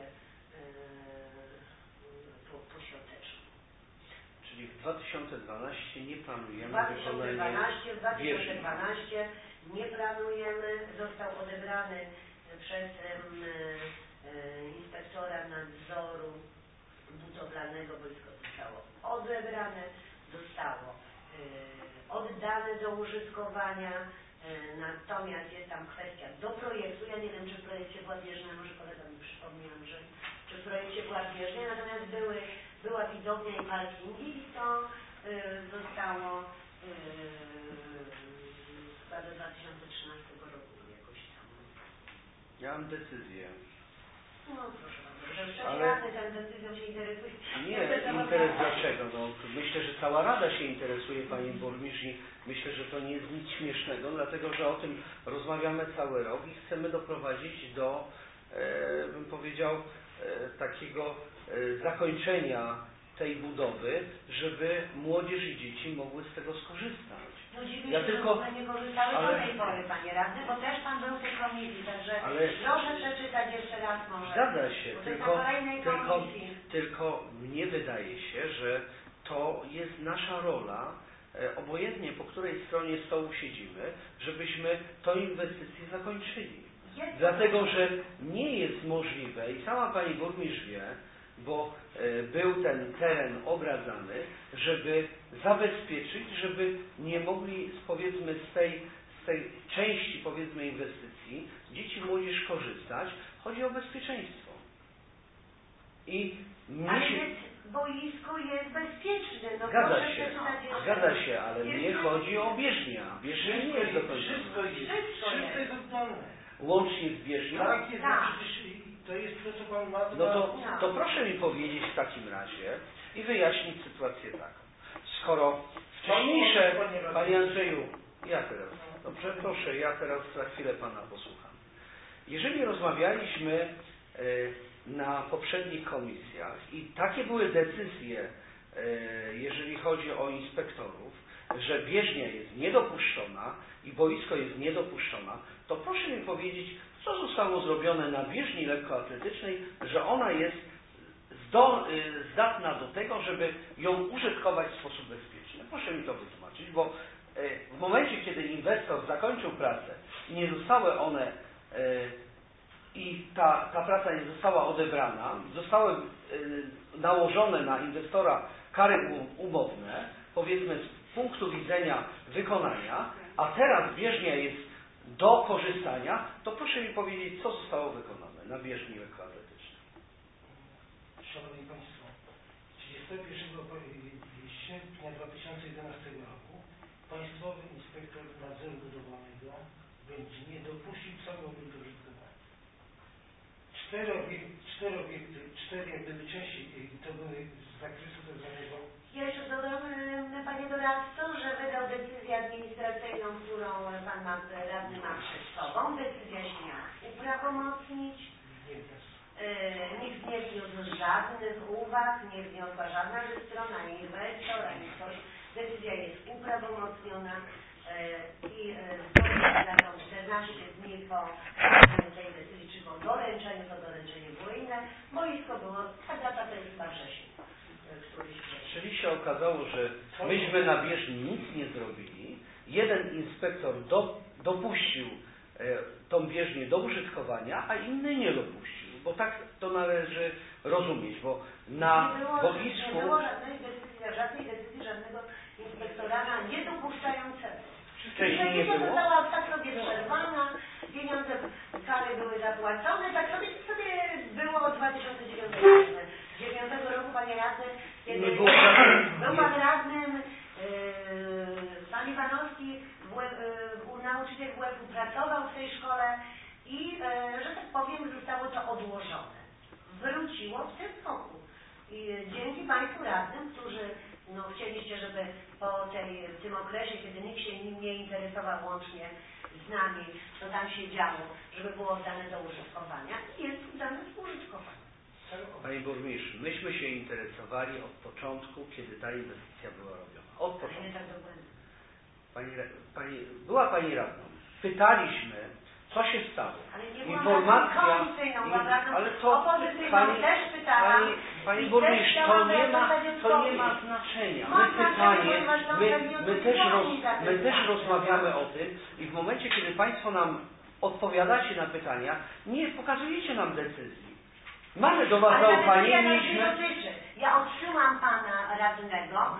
poświąteczną. Czyli w 2012 nie planujemy w 2012 nie planujemy, został odebrany przez inspektora nadzoru budowlanego, boisko zostało odebrane, zostało oddane do użytkowania, natomiast jest tam kwestia do projektu. Ja nie wiem, czy w projekcie była bieżnia, może kolega mi przypomniał, że czy w projekcie była bieżnia, natomiast była widownia i parkingi, i to zostało chyba do 2013 roku jakoś tam. Ja mam decyzję. No proszę bardzo, że radny tę decyzją się interesuje. Nie, interes dlaczego? No, myślę, że cała Rada się interesuje, Panie Burmistrz, i myślę, że to nie jest nic śmiesznego, dlatego że o tym rozmawiamy cały rok i chcemy doprowadzić do, bym powiedział, takiego zakończenia tej budowy, żeby młodzież i dzieci mogły z tego skorzystać. No dziwnie, że nie korzystały do tej pory, Panie Radny, bo też Pan był w tej komisji, także proszę przeczytać jeszcze raz może. Zgadza się, tylko mnie wydaje się, że to jest nasza rola, obojętnie po której stronie stołu siedzimy, żebyśmy tę inwestycję zakończyli. Dlatego, że nie jest możliwe, i sama Pani Burmistrz wie, bo był ten teren ogradzany, żeby zabezpieczyć, żeby nie mogli powiedzmy z tej części powiedzmy inwestycji dzieci i młodzież korzystać. Chodzi o bezpieczeństwo. I boisko jest bezpieczne. No Zgadza proszę się, przeczytać jeszcze. zgadza się, ale mnie chodzi o bieżnię. Bieżnia nie jest dokończona. Wszystko jest oddane. Łącznie z bieżnią? Tak jest, Tak. przecież to jest to, co Pan ma. No to proszę mi powiedzieć w takim razie i wyjaśnić sytuację taką. Skoro wcześniejsze, Panie Andrzeju, ja teraz, dobrze, proszę, ja teraz za chwilę Pana posłucham. Jeżeli rozmawialiśmy na poprzednich komisjach i takie były decyzje, jeżeli chodzi o inspektorów, że bieżnia jest niedopuszczona i boisko jest niedopuszczona, to proszę mi powiedzieć, co zostało zrobione na bieżni lekkoatletycznej, że ona jest zdatna do tego, żeby ją użytkować w sposób bezpieczny. Proszę mi to wytłumaczyć, bo w momencie, kiedy inwestor zakończył pracę i nie zostały one i ta praca nie została odebrana, zostały nałożone na inwestora kary umowne, powiedzmy z punktu widzenia wykonania, a teraz bieżnia jest do korzystania, to proszę mi powiedzieć, co zostało wykonane na bieżni lekkoatletycznej. Szanowni Państwo, 31 sierpnia 2011 roku Państwowy Inspektor Nadzoru Budowlanego będzie nie dopuścił całego obiektu użytkowania. Cztery obiekty, jak gdyby części, to były z zakresu tak zwanego. Ja jeszcze dodam, Panie Doradco, że wydał decyzję administracyjną, którą Pan radny ma przed sobą. Decyzja się miała uprawomocnić. Nikt nie wniósł żadnych uwag, nie wniosła żadna ze stron, ani inwestor, ani ktoś. Decyzja jest uprawomocniona i za tą 14 dni po tej decyzji, czy po doręczeniu, to doręczenie było inne. Boisko było, ta data to jest chyba wrzesień. Czyli się okazało, że myśmy na bieżni nic nie zrobili. Jeden inspektor dopuścił tą bieżnię do użytkowania, a inny nie dopuścił. Bo tak to należy rozumieć, bo na boisku... Nie było żadnej decyzji żadnego inspektora niedopuszczającego. Wcześniej nie było? Została tak sobie przerwana, pieniądze, kary były zapłacone, tak sobie było od 2009 roku, Panie Radny, kiedy był Pan radnym, Pan Iwanowski, nauczyciel WF-u pracował w tej szkole i, że tak powiem, zostało to odłożone. Wróciło w tym roku. I dzięki Państwu radnym, którzy chcieliście, żeby po tym okresie, kiedy nikt się nim nie interesował łącznie z nami, co tam się działo, żeby było oddane do użytkowania i jest oddane do użytkowania. Panie Burmistrzu, myśmy się interesowali od początku, kiedy ta inwestycja była robiona. Od początku. Była Pani radną. Pytaliśmy, co się stało. Ale nie była informacja. ale to Pani Burmistrz, to nie ma znaczenia. My też rozmawiamy o tym i w momencie, kiedy Państwo nam odpowiadacie na pytania, nie pokazujecie nam decyzji. Mamy do Was zaufanie, mieliśmy... Ja odsyłam Pana radnego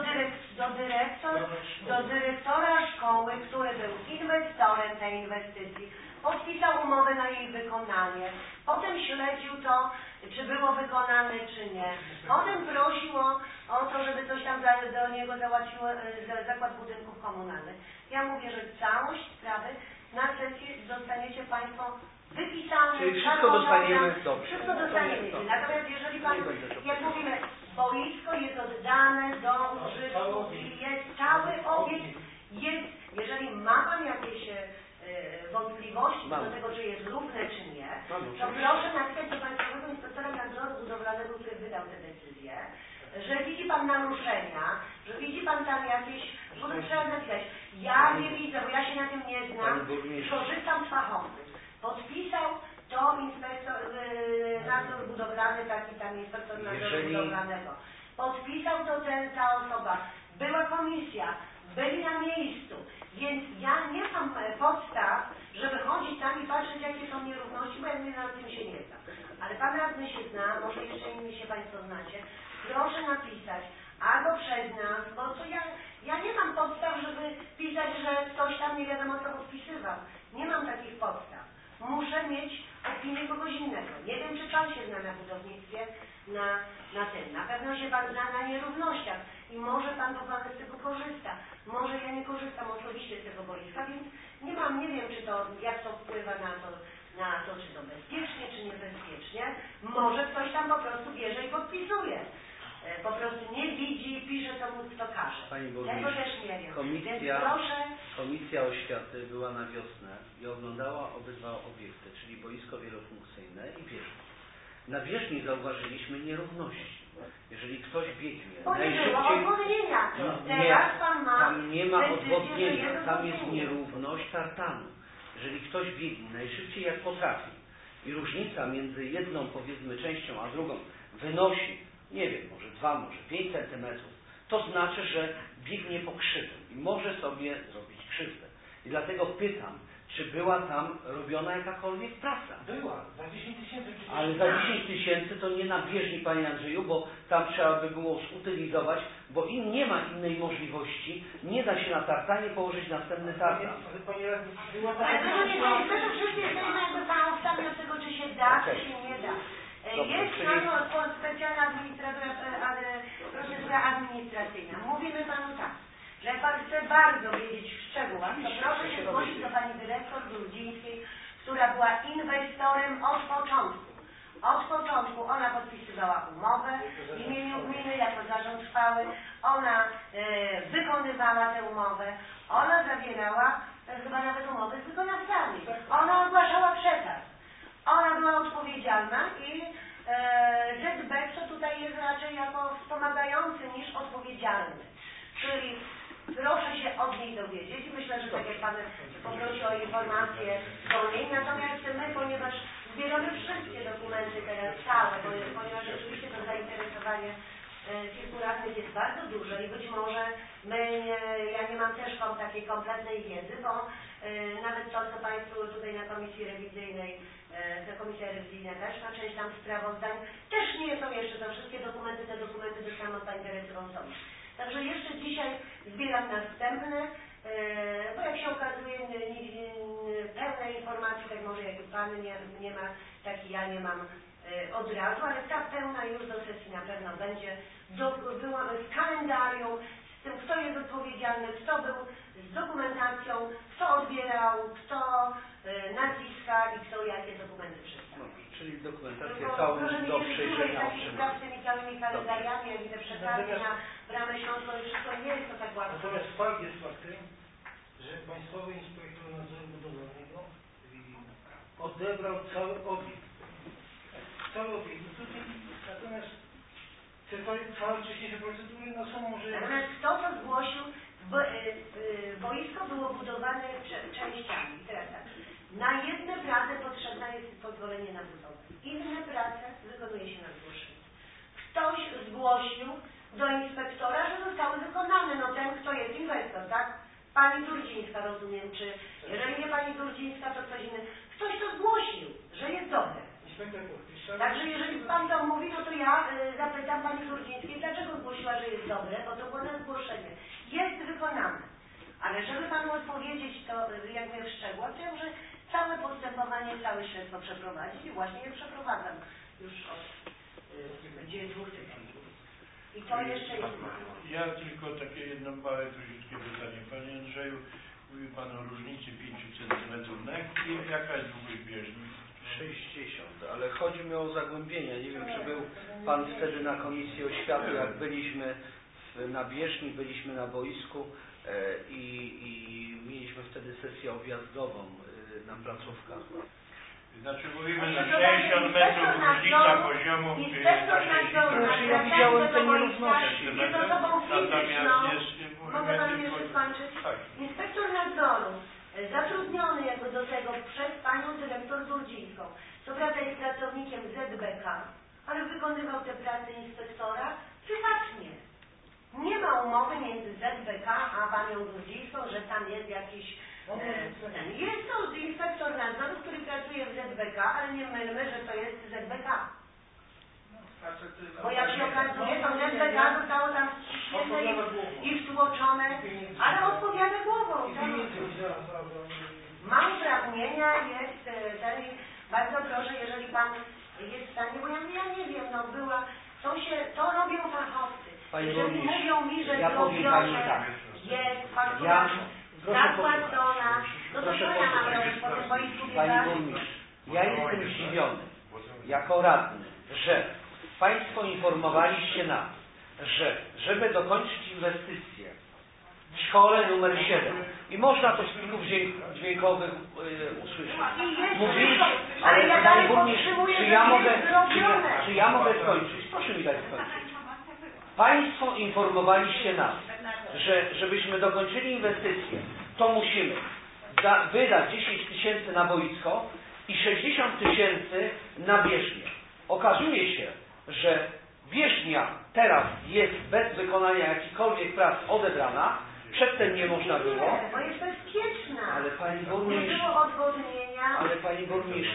do dyrektora szkoły, który był inwestorem tej inwestycji. Podpisał umowę na jej wykonanie. Potem śledził to, czy było wykonane, czy nie. Potem prosił o to, żeby coś tam do niego załatwiło Zakład Budynków Komunalnych. Ja mówię, że całość sprawy na sesję dostaniecie Państwo wypisane. Czyli wszystko dostaniemy dobrze. Wszystko dostaniemy. Natomiast jeżeli Pan, jak mówimy, boisko jest oddane do użytku i jest cały obiekt, jeżeli ma Pan jakieś wątpliwości co do tego, czy jest równe, czy nie, to proszę napisać do Państwowego Inspektora Nadzoru Budowlanego, który wydał tę decyzję, że widzi Pan naruszenia, że widzi Pan tam jakieś, bo to trzeba napisać. Ja nie widzę, bo ja się na tym nie znam, korzystam z fachowców. Podpisał to inspektor nadzór budowlany, taki tam inspektor nadzoru budowlanego. Podpisał to ta osoba. Była komisja, byli na miejscu, więc ja nie mam podstaw, żeby chodzić tam i patrzeć, jakie są nierówności, bo ja na tym się nie znam. Ale Pan radny się zna, może jeszcze inni się Państwo znacie. Proszę napisać, albo przez nas, bo to ja nie mam podstaw, żeby pisać, że ktoś tam nie wiadomo co podpisywał. Nie mam takich podstaw. Muszę mieć opinię kogoś innego. Nie wiem, czy Pan się zna na budownictwie, na tym. Na pewno się Pan zna na nierównościach i może Pan z tego korzysta. Może ja nie korzystam osobiście z tego boiska, więc nie wiem, czy to, jak to wpływa na to, czy to bezpiecznie, czy niebezpiecznie. Może ktoś tam po prostu bierze i podpisuje. Po prostu nie widzi, pisze to mu kto każe. Pani Tego burmistrz, też nie wiem. Więc proszę... Komisja Oświaty była na wiosnę i oglądała obydwa obiekty, czyli boisko wielofunkcyjne i wierzchnię. Na wierzchni zauważyliśmy nierówności. Jeżeli ktoś biegnie Bo nie było odwodnienia. Teraz Pan ma tam nie ma decyzję, odwodnienia, że jest tam jest odwodnienie. nierówność tartanu. Jeżeli ktoś biegnie najszybciej jak potrafi i różnica między jedną, powiedzmy, częścią a drugą wynosi, nie wiem, może 2, może 5 centymetrów, to znaczy, że biegnie po krzywym i może sobie zrobić krzywdę. I dlatego pytam, czy była tam robiona jakakolwiek praca? Była, za 10 000. Ale za 10 000 to nie na bieżni, Panie Andrzeju, bo tam trzeba by było zutylizować, bo nie ma innej możliwości, nie da się na tartanie położyć następny tartan. Ale Pani Radny, była taka Ale to nie dyskusja... my to wszyscy jesteśmy jakby Pan ustawił od tego, czy się da, czy się nie da. Dobrze, Jest czyli- na to specjalna procedura administracyjna. Mówimy Panu tak, że jak Pan chce bardzo wiedzieć w szczegółach, to proszę się zgłosić do Pani Dyrektor Grudzińskiej, która była inwestorem od początku. Od początku ona podpisywała umowę w imieniu gminy jako zarząd trwały, ona wykonywała tę umowę, ona zawierała chyba nawet umowy z wykonawcami, ona ogłaszała przetarg, ona była odpowiedzialna i ZBEK to tutaj jest raczej jako wspomagający niż odpowiedzialny. Czyli proszę się od niej dowiedzieć. Myślę, że tak jak Pan poprosił o informację do niej, natomiast my, ponieważ zbieramy wszystkie dokumenty teraz całe, ponieważ rzeczywiście to zainteresowanie kilku radnych jest bardzo duże i być może ja nie mam też takiej kompletnej wiedzy, bo nawet to, co Państwu tutaj na Komisji Rewizyjnej, ta Komisja Rewizyjna też ma część tam sprawozdań, też nie są jeszcze to wszystkie dokumenty, te dokumenty dostaną zainteresowaną osobą. Także jeszcze dzisiaj zbieram następne, bo jak się okazuje pełnej informacji, tak może jak Pan nie ma, tak i ja nie mam od razu, ale ta pełna już do sesji na pewno będzie z kalendarium, z tym, kto jest odpowiedzialny, kto był z dokumentacją, kto odbierał, kto nazwiska i kto jakie dokumenty przedstawiał. Czyli dokumentację całą do przejrzenia otrzymać. Z tymi całymi kalendariami, jak i te przetargi na bramę śląską i wszystko, nie jest to tak łatwo. Natomiast fakt jest faktem, że Państwowy Inspektor Nadzoru Budowlanego odebrał cały obiekt. Cały obiekt. Natomiast całe wcześniejsze procedury są może... Natomiast kto to zgłosił, boisko było budowane częściami. I teraz tak, na jedne prace potrzebne jest pozwolenie na budowę. Inne prace wykonuje się na zgłoszenie. Ktoś zgłosił do inspektora, że zostały wykonane. No ten, kto jest inwestor, tak? Pani Durdzińska, rozumiem, czy jeżeli nie Pani Durdzińska, to ktoś inny. Ktoś to zgłosił, że jest dobre. Także jeżeli Pan to mówi, no to ja zapytam Pani Durdzińskiej, dlaczego zgłosiła, że jest dobre, bo to było na zgłoszenie. Jest wykonane. Ale żeby Panu odpowiedzieć to jakby w szczegółach, to ja muszę całe postępowanie, całe śledztwo przeprowadzić i właśnie je przeprowadzam już od 2 tygodni. I to jeszcze jest. Ja tylko takie jedno małe troszeczkę pytanie. Panie Andrzeju, mówił Pan o różnicy 5 cm. Jaka jest długość bieżni? 60, ale chodzi mi o zagłębienie. Nie wiem, czy był Pan wtedy na Komisji Oświaty, jak byliśmy na bieżni, byliśmy na boisku i mieliśmy wtedy sesję objazdową na placówkach. Znaczy mówimy, że 60 metrów różnica poziomu, czy ja widziałem te nierówności. Jest osobą fizyczną. Mogę Pan jeszcze skończyć? Inspektor nadzoru zatrudniony jakby do tego przez Panią Dyrektor Durdzińską. Co prawda jest pracownikiem ZBK, ale wykonywał te prace inspektora prywatnie. Nie ma umowy między ZBK a Panią Durdzińską, że tam jest jakiś... jest to inspektor nadzoru, który pracuje w ZBK, ale nie mylmy, że to jest ZBK. Bo jak się okazuje, to ZBK zostało tam ściśnięte i wtłoczone, ale odpowiada głową. Ma uprawnienia, jest bardzo proszę, jeżeli Pan jest w stanie, bo ja nie wiem, no to robią fachowcy. Pani Jeżeli burmistrz, mówią mi, że ja powiem Pani tak. jest faktura, zakład do nas, no to co ja mam robić po tym boisku Pani biegaczy? burmistrz, ja jestem zdziwiony, jako radny, że Państwo informowaliście nas, że żeby dokończyć inwestycję w szkole numer 7 i można to z plików dźwiękowych usłyszeć. Mówiliście, ale Pani burmistrz, czy ja mogę skończyć? Proszę mi dać skończyć. Państwo informowaliście nas, że żebyśmy dokończyli inwestycję, to musimy wydać 10 tysięcy na boisko i 60 tysięcy na bieżnię. Okazuje się, że bieżnia teraz jest bez wykonania jakichkolwiek prac odebrana, przedtem nie można było. Bo jest bezpieczna. Ale Pani Nie burmistrz, było odwodnienia. ale Pani burmistrz,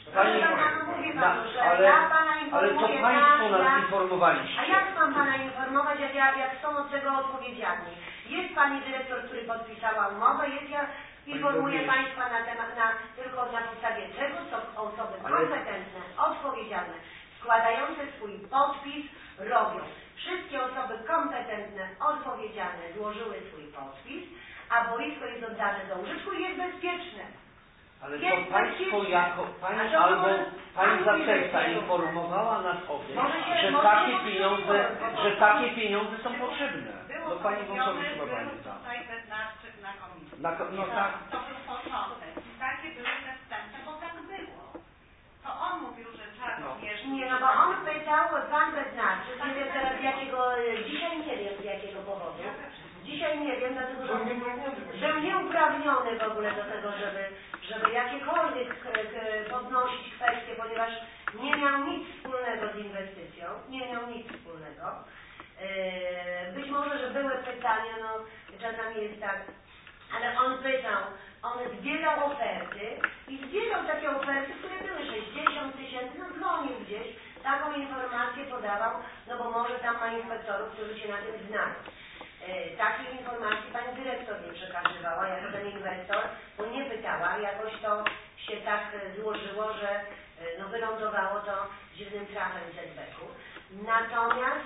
ale to Państwo nas informowaliście. A jak mam Pana informować, jak są od tego odpowiedzialni? Jest Pani dyrektor, który podpisała umowę, ja informuję Państwa na temat, tylko na podstawie czego są osoby kompetentne, odpowiedzialne, składające swój podpis, robią. Wszystkie osoby kompetentne, odpowiedzialne złożyły swój podpis, a boisko jest oddane do użytku i jest bezpieczne. Ale to Państwo jako Pani albo Pani zastępca informowała nas o tym, że takie pieniądze są potrzebne. Było Pani chyba pamięta. tutaj Bednarczyk na komisji. No tak. To był początek. I takie były te wstępne, bo tak było. To on mówił, że trzeba również... Nie, no bo on pytał, Pan Bednarczyk, nie wiem teraz z jakiego, dzisiaj nie wiem z jakiego powodu. Dzisiaj nie wiem, dlatego że był nieuprawniony w ogóle do tego, żeby jakiekolwiek podnosić kwestie, ponieważ nie miał nic wspólnego z inwestycją, nie miał nic wspólnego. Być może, że były pytania, no czasami jest tak, ale on pytał, on zbierał oferty i zbierał takie oferty, które były 60 tysięcy, no dzwonił gdzieś, taką informację podawał, no bo może tam ma inspektorów, którzy się na tym znają. Takiej informacji pani dyrektor nie przekazywała, jako ten inwestor, bo nie pytała, jakoś to się tak złożyło, że no, wylądowało to dziwnym trafem z ZBK-u. Natomiast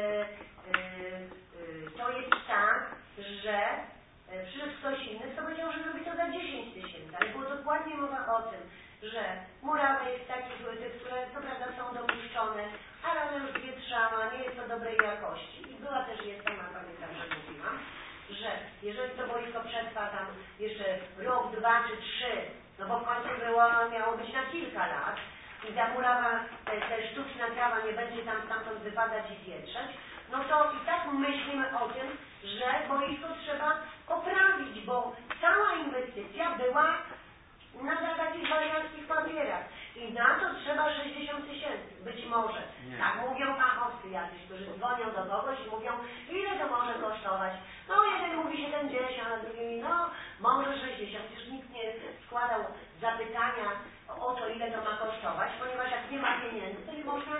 to jest tak, że przyszedł ktoś inny, kto powiedział, że zrobi to za 10 tysięcy, ale było dokładnie mowa o tym, że murawa jest takich, które co prawda są dopuszczone, ale ona już wietrzana, nie jest to dobrej jakości. I była też sama, pamiętam, że mówiłam, że jeżeli to boisko przetrwa tam jeszcze rok, 2 czy 3, no bo w końcu miało być na kilka lat i ta murawa, te sztuczna trawa nie będzie tam stamtąd wypadać i wietrzeć, no to i tak myślimy o tym, że boisko trzeba poprawić, bo cała inwestycja była na takich wariackich papierach. I na to trzeba 60 tysięcy. Być może. Nie. Tak mówią fachowcy jacyś, którzy dzwonią do kogoś i mówią, ile to może kosztować. No jeden mówi 70, a drugi mówi, no może 60. Już nikt nie składał zapytania o to, ile to ma kosztować, ponieważ jak nie ma pieniędzy, to nie można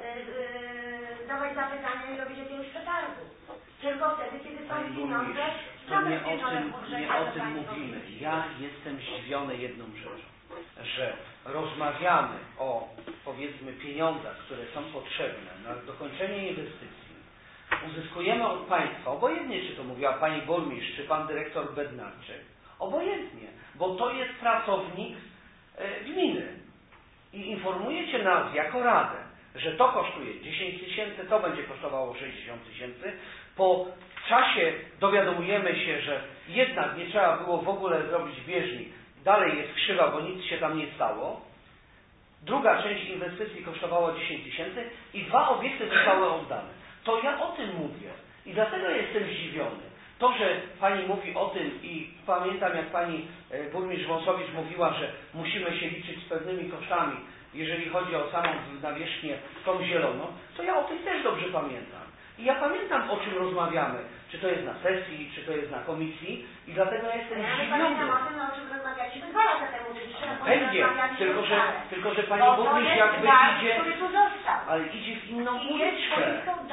dawać zapytania i robić jakiegoś przetargu. Tylko wtedy, kiedy są pieniądze, to nie o tym mówimy. Ja jestem zdziwiony jedną rzeczą, że rozmawiamy o, powiedzmy, pieniądzach, które są potrzebne na dokończenie inwestycji. Uzyskujemy od Państwa, obojętnie czy to mówiła Pani burmistrz, czy Pan dyrektor Bednarczyk, obojętnie, bo to jest pracownik gminy i informujecie nas jako radę, że to kosztuje 10 tysięcy, to będzie kosztowało 60 tysięcy. Po czasie dowiadujemy się, że jednak nie trzeba było w ogóle zrobić bieżni. Dalej jest krzywa, bo nic się tam nie stało. Druga część inwestycji kosztowała 10 tysięcy i 2 obiekty zostały oddane. To ja o tym mówię i dlatego jestem zdziwiony. To, że Pani mówi o tym i pamiętam, jak Pani burmistrz Wąsowicz mówiła, że musimy się liczyć z pewnymi kosztami, jeżeli chodzi o samą nawierzchnię tą zieloną, to ja o tym też dobrze pamiętam. I ja pamiętam, o czym rozmawiamy, czy to jest na sesji, czy to jest na komisji i dlatego ja jestem zdziwiony. Pamiętam o tym, o czym rozmawialiśmy 2 lata temu, czy 3 lata temu. Tylko że Pani burmistrz jakby idzie, który tu został. ale idzie w inną I uliczkę.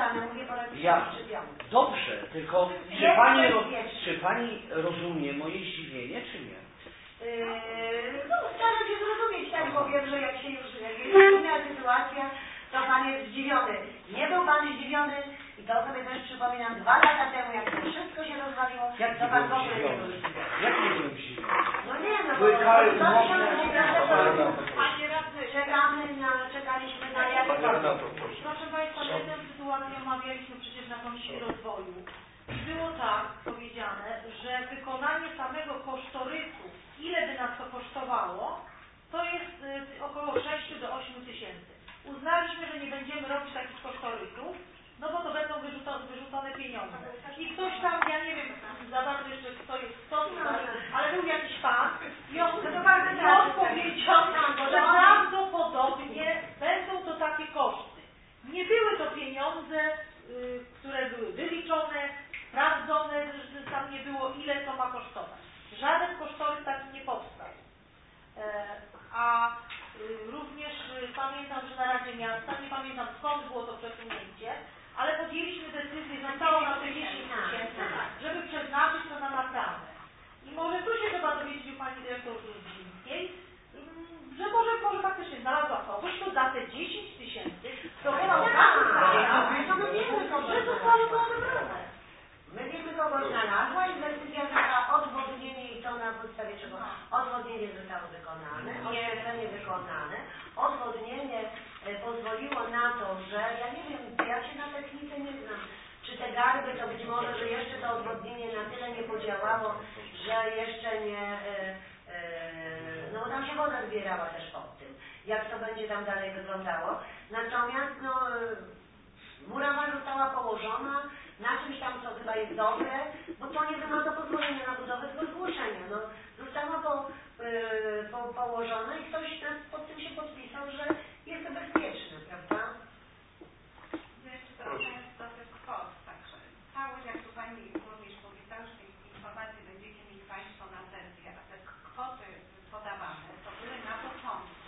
Ja. Dobrze, tylko czy Pani rozumie moje zdziwienie, czy nie? No, staram się zrozumieć, tak powiem, że jak się już jest inna sytuacja, to pan jest zdziwiony. Nie był pan zdziwiony i to sobie też przypominam 2 lata temu, jak to wszystko się rozwaliło, to pan w ogóle nie był zdziwiony. Jak nie byłem zdziwiony? No nie, no bo Były kary w 2019 roku Panie radny, czekaliśmy na jakiekolwiek. Proszę Państwa, tę sytuację omawialiśmy przecież na Komisji Rozwoju. I było tak powiedziane, że wykonanie samego kosztorysu, ile by nas to kosztowało, to jest około 6 do 8 tysięcy. Uznaliśmy, że nie będziemy robić takich kosztorysów, no bo to będą wyrzucone pieniądze. I ktoś tam, ja nie wiem za bardzo jeszcze kto jest kto, ale był jakiś pan i on odpowiedział, że prawdopodobnie będą to takie koszty. Nie były to pieniądze, które były wyliczone, sprawdzone, że tam nie było ile to ma kosztować. Żaden kosztorys taki nie powstał. A również pamiętam, że na Radzie Miasta, nie pamiętam skąd było to przesunięcie, ale podjęliśmy decyzję, zostało na te 10 tysięcy, żeby przeznaczyć to na naprawę. I może tu się chyba dowiedzieć u pani dyrektor Żuźwińskiej, że może faktycznie znalazła kogoś, kto za te 10 tysięcy dokonał taką że zostało to odebrane. My wiemy, kogoś znalazła i decyzja została odwodnienie i to na podstawie czego odwodnienie zostało wykonane, oświetlenie wykonane. Odwodnienie pozwoliło na to, że ja nie wiem, ja się na technice nie znam, czy te garby to być może, że jeszcze to odwodnienie na tyle nie podziałało, że jeszcze nie, no tam się woda zbierała też pod tym, jak to będzie tam dalej wyglądało. Natomiast no murawa została położona na czymś tam, co chyba jest dobre, bo to nie wymaga pozwolenia na budowę, tylko zgłoszenia. No, została położona i ktoś pod tym się podpisał, że jest to bezpieczne, prawda? jeszcze wracając do tych kwot, także całość, jak tu Pani burmistrz powiedział, że tej informacji będziecie mieli Państwo na sesję, a te kwoty podawane to były na początku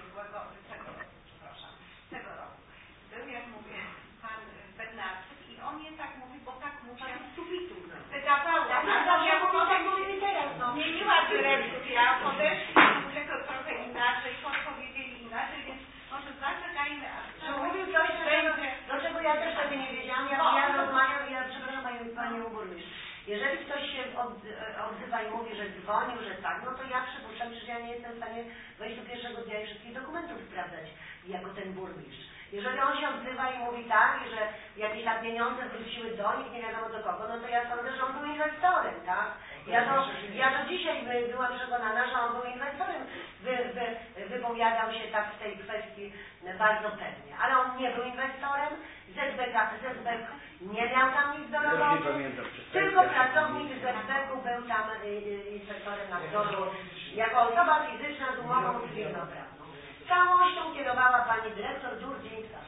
tego roku. Był, jak mówię, Pan Bednarski i on nie tak mówi, bo tak mówi z sufitu. Wydawało. Tak mówimy teraz, no. Zmieniła dyrekcja, podeszli do tego trochę inaczej, podpowiedzieli inaczej, więc może zaczekajmy, aż Że mówił coś, do czego ja też wtedy nie wiedziałam, ja rozmawiam, ja przepraszam Panią Burmistrz. Jeżeli ktoś się odzywa i mówi, że dzwonił, że tak, no to ja przypuszczam, że ja nie jestem w stanie wejść do pierwszego dnia i wszystkich dokumentów sprawdzać jako ten burmistrz. Jeżeli on się odzywa i mówi tak, że jakieś tam pieniądze wróciły do nich, nie wiadomo do kogo, no to ja sądzę, że on był inwestorem, tak? Ja do dzisiaj byłam przekonana, że on był inwestorem. Wypowiadał się tak w tej kwestii bardzo pewnie. Ale on nie był inwestorem, ZBK nie miał tam nic do roboty, tylko pracownik ZBK był tam inspektorem nadzoru, jako osoba fizyczna z umową cywilnoprawną. Całością kierowała pani dyrektor Durdzińska.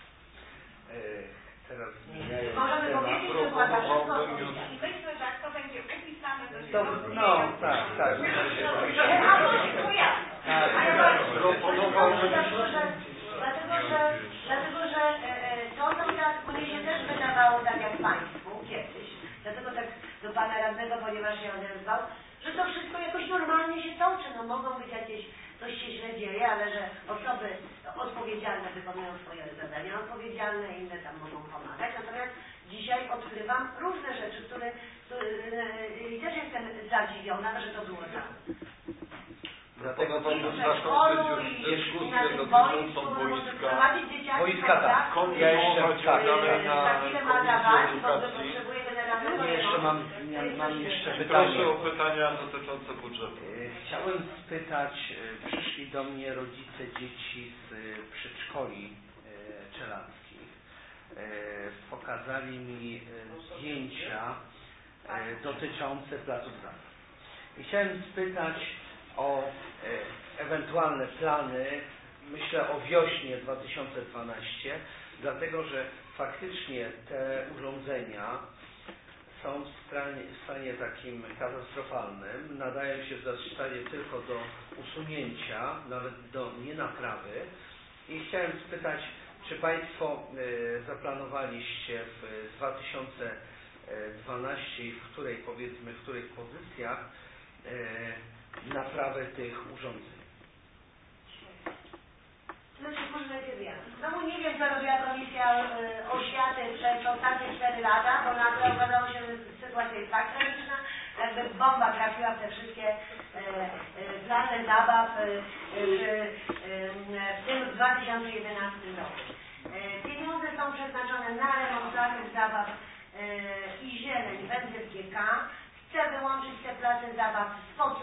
Teraz możemy powiedzieć, że była za wszystko I myślę, że jak to będzie upisane do siebie. No, tak. Dlatego, że to tak, mnie się też wydawało tak jak Państwu kiedyś, dlatego tak do Pana Radnego, ponieważ się odezwał, że to wszystko jakoś normalnie się toczy, no mogą być jakieś, coś się źle dzieje, ale że osoby odpowiedzialne wykonują swoje zadania, odpowiedzialne, inne tam mogą pomagać, natomiast dzisiaj odkrywam różne rzeczy, i też jestem zadziwiona, że to było tak. Dlatego Pan zakończyć dyskusję dotyczącą Wojska tak. Ja jeszcze mam jeszcze pytanie. Proszę o pytania dotyczące budżetu. Chciałem spytać, przyszli do mnie rodzice dzieci z przedszkoli czelackich. Pokazali mi zdjęcia dotyczące placów zabaw. I chciałem spytać o ewentualne plany, myślę o wiośnie 2012, dlatego że faktycznie te urządzenia są w stanie takim katastrofalnym, nadają się w zasadzie tylko do usunięcia, nawet do nienaprawy. I chciałem spytać, czy Państwo zaplanowaliście w 2012 i w których pozycjach naprawę tych urządzeń. Znaczy, może najpierw ja. Znowu nie wiem, co robiła Komisja Oświaty przez ostatnie 4 lata, bo nagle okazało się, że sytuacja jest tak tragiczna, jakby bomba trafiła w te wszystkie place zabaw w tym 2011 roku. Pieniądze są przeznaczone na remont placów zabaw i zieleń w NZGK. Chcę wyłączyć te place zabaw spod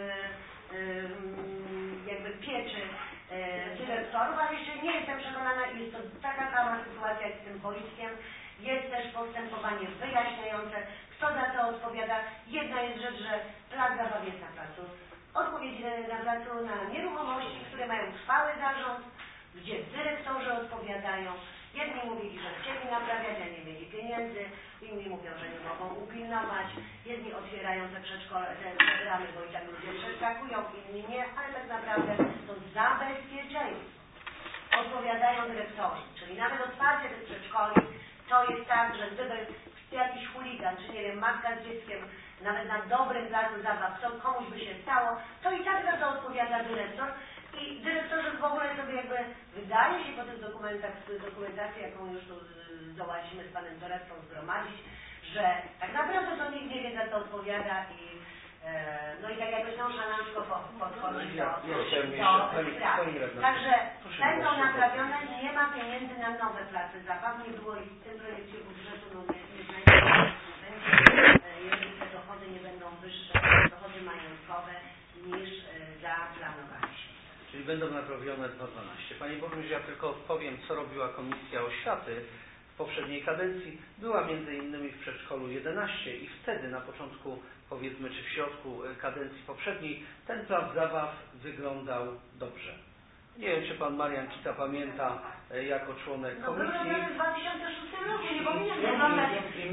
jakby pieczy dyrektorów, ale jeszcze nie jestem przekonana, jest to taka sama sytuacja jak z tym boiskiem. Jest też postępowanie wyjaśniające, kto za to odpowiada. Jedna jest rzecz, że plac zabaw jest na placu. Odpowiedź na placu na nieruchomości, które mają trwały zarząd, gdzie dyrektorzy odpowiadają. Jedni mówili, że chcieli naprawiać, a nie mieli pieniędzy, inni mówią, że nie mogą upilnować, jedni otwierają te przedszkole, te programy, bo i tak ludzie przeskakują, inni nie, ale tak naprawdę to za bezpieczeństwo odpowiadają dyrektorzy, czyli nawet otwarcie tych przedszkoli to jest tak, że gdyby jakiś chuligan, czy nie wiem, matka z dzieckiem, nawet na dobrym placu zabaw, co komuś by się stało, to i tak za to odpowiada dyrektor. I dyrektorzy w ogóle sobie jakby, wydaje się po tych dokumentacji, jaką już tu zdołaliśmy z panem Torebką zgromadzić, że tak naprawdę to nikt nie wie, za co odpowiada i no i tak jakoś nonszalancko podchodzi do sprawy. Także będą naprawione, nie ma pieniędzy na nowe place zabaw, nie było i w tym projekcie budżetu, no nie znajdziemy, jeżeli te dochody nie będą wyższe, dochody majątkowe niż zaplanowaliśmy. Czyli będą naprawione 2.12. Panie Burmistrz, ja tylko powiem, co robiła Komisja Oświaty w poprzedniej kadencji. Była między innymi w przedszkolu 11 i wtedy na początku, powiedzmy, czy w środku kadencji poprzedniej, ten plac zabaw wyglądał dobrze. Nie wiem, czy pan Marian Kita pamięta jako członek komisji. W 2006 roku nie powinien wyglądać.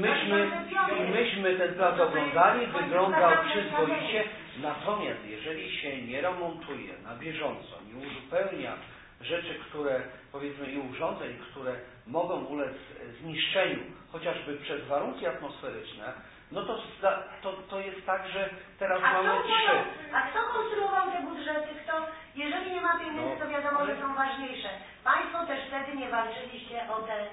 I myśmy ten plac oglądali, wyglądał przyzwoicie. Natomiast jeżeli się nie remontuje na bieżąco, nie uzupełnia rzeczy, które, powiedzmy, i urządzeń, które mogą ulec zniszczeniu, chociażby przez warunki atmosferyczne, no to jest tak, że teraz mamy 3. A kto konstruował te budżety? Jeżeli nie ma pieniędzy, to wiadomo, że są ważniejsze. Państwo też wtedy nie walczyliście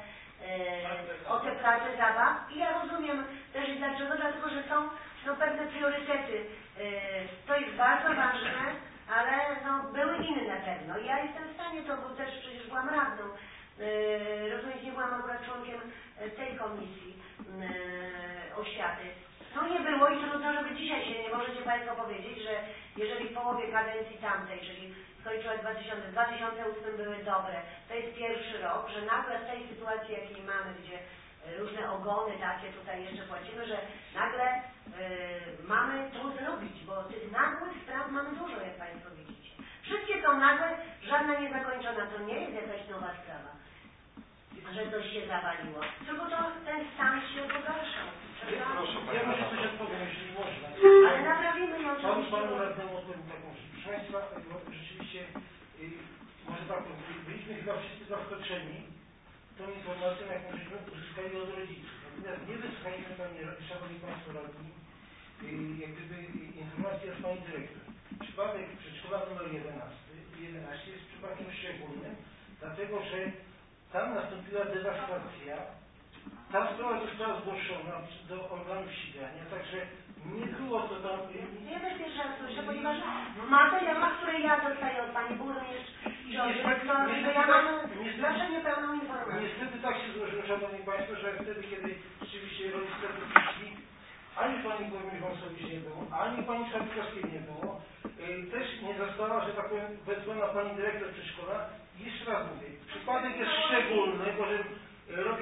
o te place zabaw i ja rozumiem też dlaczego, dlatego że są pewne priorytety. To jest bardzo ważne, ale były inne pewno. I ja jestem w stanie to, bo też przecież byłam radną. Rozumiem, nie byłam akurat członkiem tej komisji oświaty. No nie było i trudno, żeby dzisiaj się nie możecie Państwo powiedzieć, że jeżeli w połowie kadencji tamtej, czyli skończyła 2008 były dobre, to jest pierwszy rok, że nagle w tej sytuacji, jakiej mamy, gdzie różne ogony takie tutaj jeszcze płacimy, że nagle mamy to zrobić, bo tych nagłych spraw mamy dużo, jak Państwo widzicie. Wszystkie są nagłe, żadna niezakończona, to nie jest jakaś nowa sprawa, że coś się zawaliło, tylko to ten stan się pogarszał. Ja może coś odpowiem, jeśli można. Ale naprawimy ją oczywiście. Panu radnemu odpowiem taką rzecz. Proszę Państwa, rzeczywiście, może tak, byliśmy chyba wszyscy zaskoczeni tą informacją, jaką żeśmy uzyskali od rodziców. Natomiast nie wysłuchaliśmy, szanowni Państwo radni, jak gdyby informacji od Pani Dyrektor. Przypadek przedszkola numer 11 jest przypadkiem szczególnym, dlatego że tam nastąpiła dewastacja. Ta sprawa została zgłoszona do organów ścigania, także nie było to tam... Ja też pierwszy raz słyszę, ponieważ materia, której ja dostaję od Pani Burmistrz i od dyrektora, że ja mam zawsze niepełną informację. Niestety tak się złożyło, Szanowni Państwo, że wtedy, kiedy rzeczywiście rodzice tu przyszli, ani Pani Burmistrz Wąsowicz nie było, ani Pani Szabikowskiej nie było, też nie została, że tak powiem, wezwana Pani Dyrektor Przedszkola. Jeszcze raz mówię, przypadek jest szczególny, bo że robię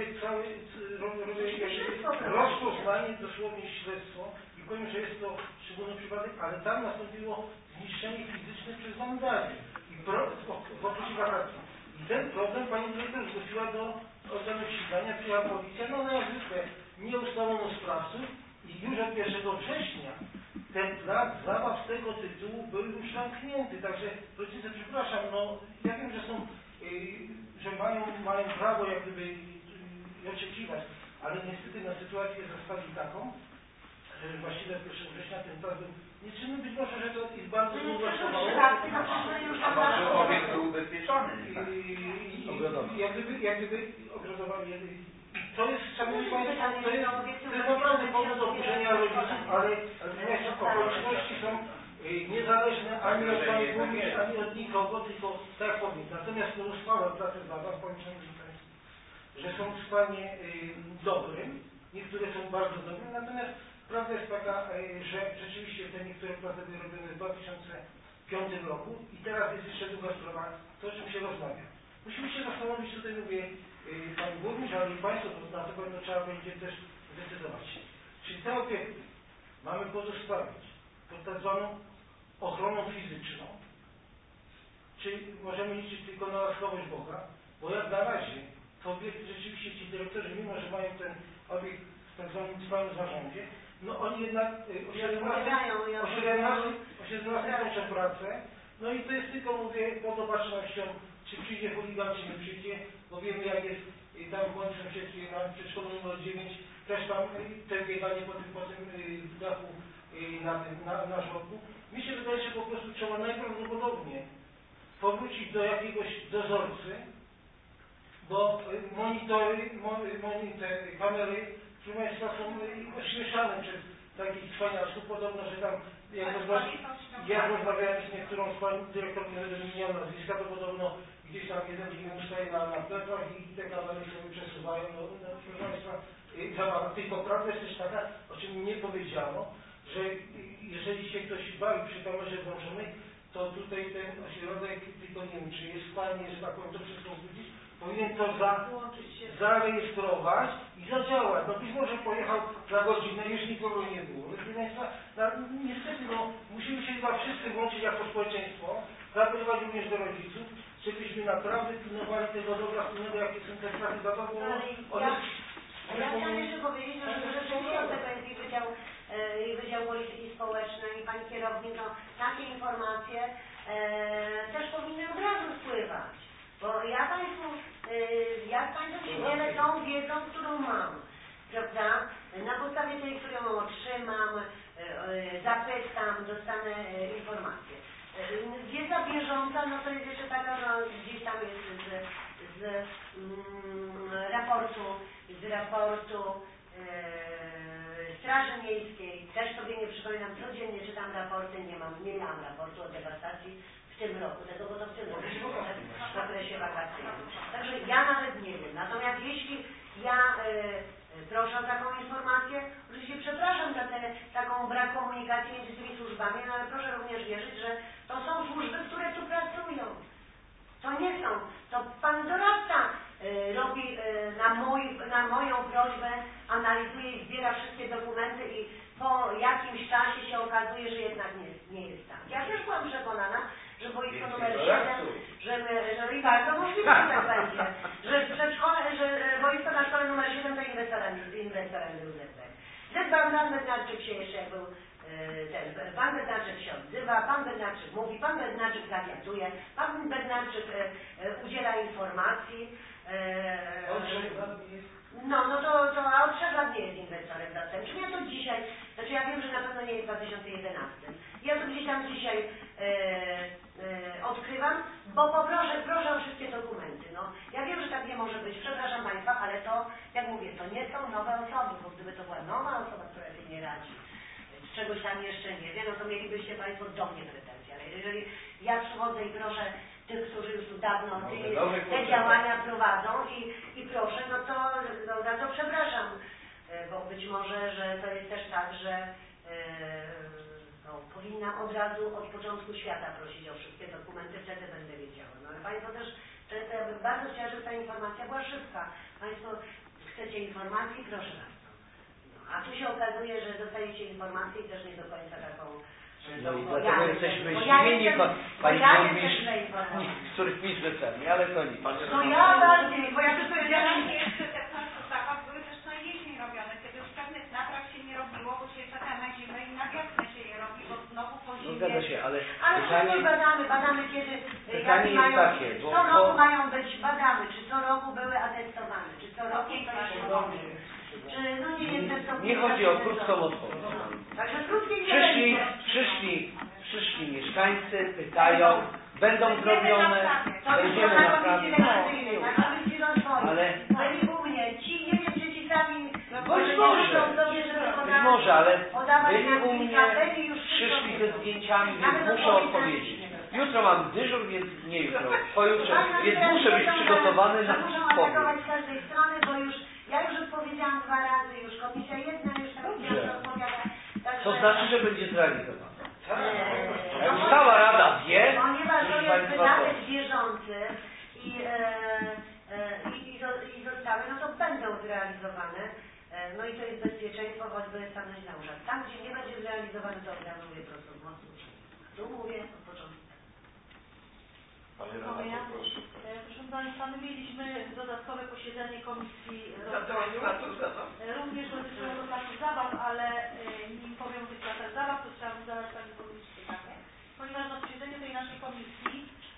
rozpoznanie, dosłownie śledztwo i powiem, że jest to szczególny przypadek, ale tam nastąpiło zniszczenie fizyczne przez wandalizm w okresie wakacji. I ten problem Pani Dyrektor zgłosiła do organu ścigania, przyjęła policja, no jak zwykle nie ustalono sprawców i już od 1 września ten plac zabaw z tego tytułu był już zamknięty, także rodzice, przepraszam, no ja wiem, że są, że mają prawo jak gdyby oczekiwać, ale niestety na sytuację zostali taką, właściwe 1 września ten plan był nieczynny. Być może, że to jest bardzo długo kosztowało. A może obiekt był ubezpieczony? Jak gdyby ogrodowanie. To jest, szanowni państwo, to jest naprawdę powód oburzenia rodziców, ale okoliczności są niezależne ani od pani burmistrz, ani od nikogo, tylko tak jak powiem. Natomiast uchwałę pracy zbadam, powiem szanowni państwo, że są w stanie dobrym, niektóre są bardzo dobre, natomiast prawda jest taka, że rzeczywiście te niektóre prace były robione w 2005 roku i teraz jest jeszcze druga sprawa, to o czym się rozmawia. Musimy się zastanowić, tutaj mówię pani burmistrz, ale i państwo, bo na to pewno trzeba będzie też zdecydować. Czy te obiekty mamy pozostawić pod tak zwaną ochroną fizyczną, czy możemy liczyć tylko na łaskawość Boga, bo jak na razie to obiekty rzeczywiście ci dyrektorzy, mimo że mają ten obiekt w tak zwanym trwałym zarządzie, no oni jednak o 17 kończą pracę, no i to jest tylko, mówię, pod opatrznością, czy przyjdzie chuligan, czy nie przyjdzie, bo wiemy jak jest tam w moim sąsiedztwie na przedszkolu numer 9, też tam te bieganie po tym dachu na żłobku. Mi się wydaje, że po prostu trzeba najprawdopodobniej powrócić do jakiegoś dozorcy, bo te kamery, proszę państwa, są ośmieszane przez takich cwaniaczków. Podobno, że tam, jak rozmawiałem z niektórą z pani dyrektor, nie będę wymieniał nazwiska, to podobno gdzieś tam jeden drugi ustaje na plecach i te kamery sobie przesuwają. No, proszę państwa, zabawa. Tylko prawda jest też taka, o czym nie powiedziano, że jeżeli się ktoś bawi przy kamerze włączonej, to tutaj ten ośrodek, tylko nie wiem, czy jest w stanie, że tak powiem, to wszystko wrócić, powinien to zarejestrować i zadziałać. No być może pojechał za godzinę, już nikogo nie było. Proszę państwa, niestety, musimy się chyba wszyscy włączyć jako społeczeństwo, zaapelować również do rodziców, żebyśmy naprawdę pilnowali tego dobra wspólnego, jakie są te sprawy zabawy. Ja chciałam jeszcze powiedzieć, że rzeczywiście od tego jest i Wydział Polityki Społecznej i pani kierownik, no takie informacje też powinny od razu wpływać. Bo ja Państwu się dzielę tą wiedzą, którą mam, prawda? Na podstawie tej, którą otrzymam, zapytam, dostanę informacje. Wiedza bieżąca, no to jest jeszcze taka, no gdzieś tam jest z raportu Straży Miejskiej, też sobie nie przypominam, codziennie czytam raporty, nie miałam raportu o dewastacji w tym roku, tego bo to w tym roku, w okresie wakacyjnym. Także ja nawet nie wiem. Natomiast jeśli ja proszę o taką informację, oczywiście przepraszam za taką brak komunikacji między tymi służbami, no ale proszę również wierzyć, że to są służby, które tu pracują. To nie są. To pan doradca robi na moją prośbę, analizuje i zbiera wszystkie dokumenty i po jakimś czasie się okazuje, że jednak nie jest tak. Ja też byłam przekonana, że boisko numer 7, no i bardzo możliwe, że tak będzie, że boisko na szkole numer 7 to inwestorem był ZB. Pan Bednarczyk się jeszcze jak był pan Bednarczyk się odzywa, pan Bednarczyk mówi, pan Bednarczyk zawiaduje, pan Bednarczyk udziela informacji. No to a od 3 lat nie jest inwestorem zastępczym. Ja to dzisiaj, znaczy ja wiem, że na pewno nie jest w 2011. Ja to gdzieś tam dzisiaj odkrywam, bo proszę o wszystkie dokumenty. No, ja wiem, że tak nie może być, przepraszam Państwa, ale to, jak mówię, to nie są nowe osoby, bo gdyby to była nowa osoba, która się nie radzi, czegoś tam jeszcze nie wie, no to mielibyście Państwo do mnie pretensje. Ale jeżeli ja przychodzę i proszę tych, którzy już tu dawno te działania prowadzą i proszę, no to przepraszam, bo być może, że to jest też tak, że powinnam od razu od początku świata prosić o wszystkie dokumenty, wtedy będę wiedziała. No ale Państwo też, ja bym bardzo chciała, żeby ta informacja była szybka. Państwo chcecie informacji? Proszę bardzo. No, a tu się okazuje, że dostajecie informację i też nie do końca taką. No i dlatego jesteśmy zdziwieni, pani burmistrz, z których piszemy, ale to nic. No ja bardziej, bo ja tylko jeszcze te prace były też na jesień robione, kiedy już pewnych napraw się nie robiło, bo się czeka na zimę i na wiosnę się je robi, bo znowu po zimie. No zgadza się, ale pytanie, badamy kiedy, pytanie jest takie, bo co roku mają być badamy, czy co roku były atestowane, czy co roku to jest czy no nie jestem to... Nie chodzi o krótką odpowiedź. Także krótkie nie Przyszli mieszkańcy, pytają, będą zrobione, będziemy naprawiać. Ale byli u mnie, ci nie wiem, czy ci sami... być może, ale byli u mnie, przyszli ze zdjęciami, więc muszę odpowiedzieć. Jutro mam dyżur, więc nie jutro, pojutrze, więc muszę być przygotowany na odpowiedź. Z każdej strony, bo ja już odpowiedziałam 2 razy, już komisja jedna, już komisja odpowiada. To znaczy, że będzie zrealizowane. Jak cała Rada wie, ponieważ to jest wydatek bieżący i zostały, no to będą zrealizowane. No i to jest bezpieczeństwo, choćby stanąć na urzęd. Tam, gdzie nie będzie zrealizowane, to obrazuję prosto w mocno. Tu mówię od początku. Panie Renato, proszę. Proszę Państwa, my mieliśmy dodatkowe posiedzenie Komisji Rozwoju. Również dotyczyło to placu zabaw, ale nim powiem o tych placach zabaw, to chciałabym zadać Pani Burmistrz pytanie. Ponieważ na posiedzeniu tej naszej komisji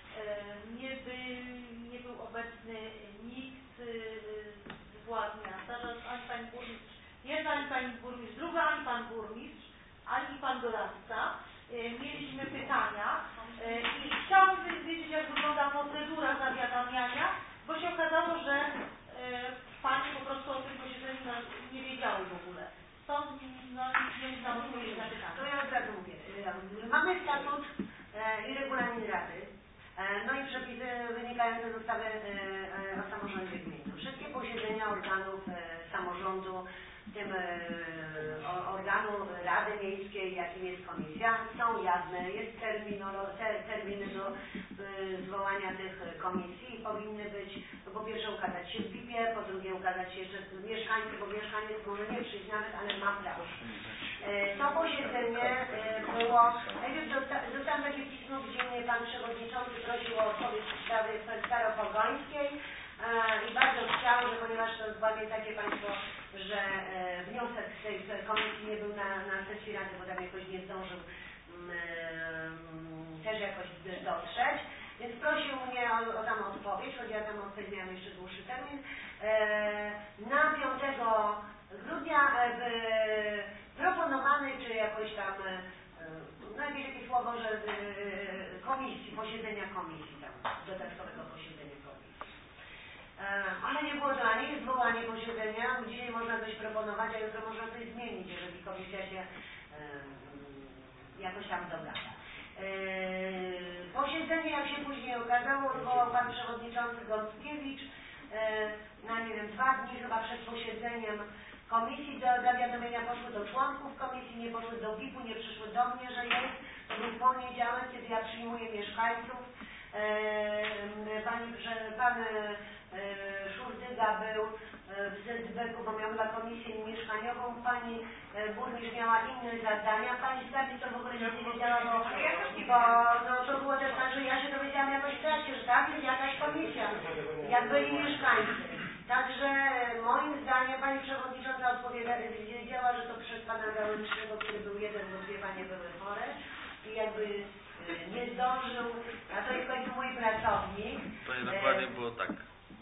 nie był obecny nikt z władz miasta, że ani Pani Burmistrz, jedna ani Pani Burmistrz, druga ani Pan Burmistrz, ani Pan Doradca. Mieliśmy pytania i chciałabym wiedzieć, jak wygląda procedura zawiadamiania, bo się okazało, że Pani po prostu o tym posiedzeniu nie wiedziały w ogóle. Stąd nie uznam odpowiedzi na pytanie. To ja od razu mówię. Mamy statut i regulamin Rady, no i przepisy wynikające z ustawy o samorządzie gminnym. Wszystkie posiedzenia organów samorządu, w tym organu Rady Miejskiej, jakim jest komisja, są jawne, jest terminy do zwołania tych komisji i powinny być, no po pierwsze ukazać się w BIP-ie, po drugie ukazać się jeszcze mieszkańcy, bo mieszkaniec może nie przyjść nawet, ale ma prawo. To posiedzenie było, najpierw dostałam takie pismo, gdzie mnie Pan Przewodniczący prosił o odpowiedź w sprawie Staropogońskiej i bardzo chciał, że ponieważ to pamiętacie Państwo, że wniosek z tej komisji nie był na sesji Rady, bo tam jakoś nie zdążył też jakoś dotrzeć, więc prosił mnie o tam odpowiedź, choć ja tam odpowiedź miałam jeszcze dłuższy termin. Na 5 grudnia proponowany, czy jakoś tam, no jakieś takie słowo, że komisji, posiedzenia komisji, tam dodatkowego posiedzenia komisji. Ale nie było to ani zwołanie posiedzenia, dzisiaj można coś proponować, a jutro można coś zmienić, jeżeli komisja się jakoś tam dogada. Posiedzenie, jak się później okazało, odwołał Pan Przewodniczący Gąskiewicz na, nie wiem, 2 dni chyba przed posiedzeniem komisji. Do zawiadomienia poszły do członków komisji, nie poszły do BIP-u, nie przyszły do mnie, że jest. To był poniedziałek, kiedy ja przyjmuję mieszkańców. Pan Szurdyga był w ZBK-u, bo miał dla komisję mieszkaniową. Pani burmistrz miała inne zadania. Pani skarbnik to w ogóle nie wiedziała, bo no, to było też tak, że ja się dowiedziałam jakoś w trakcie, że tak jest jakaś komisja, jak byli mieszkańcy. Także moim zdaniem Pani Przewodnicząca wiedziała, że to przez Pana Gałęcznego, który był jeden, bo 2 panie były chore i jakby nie zdążył, a to jest w końcu mój pracownik. To nie dokładnie było tak.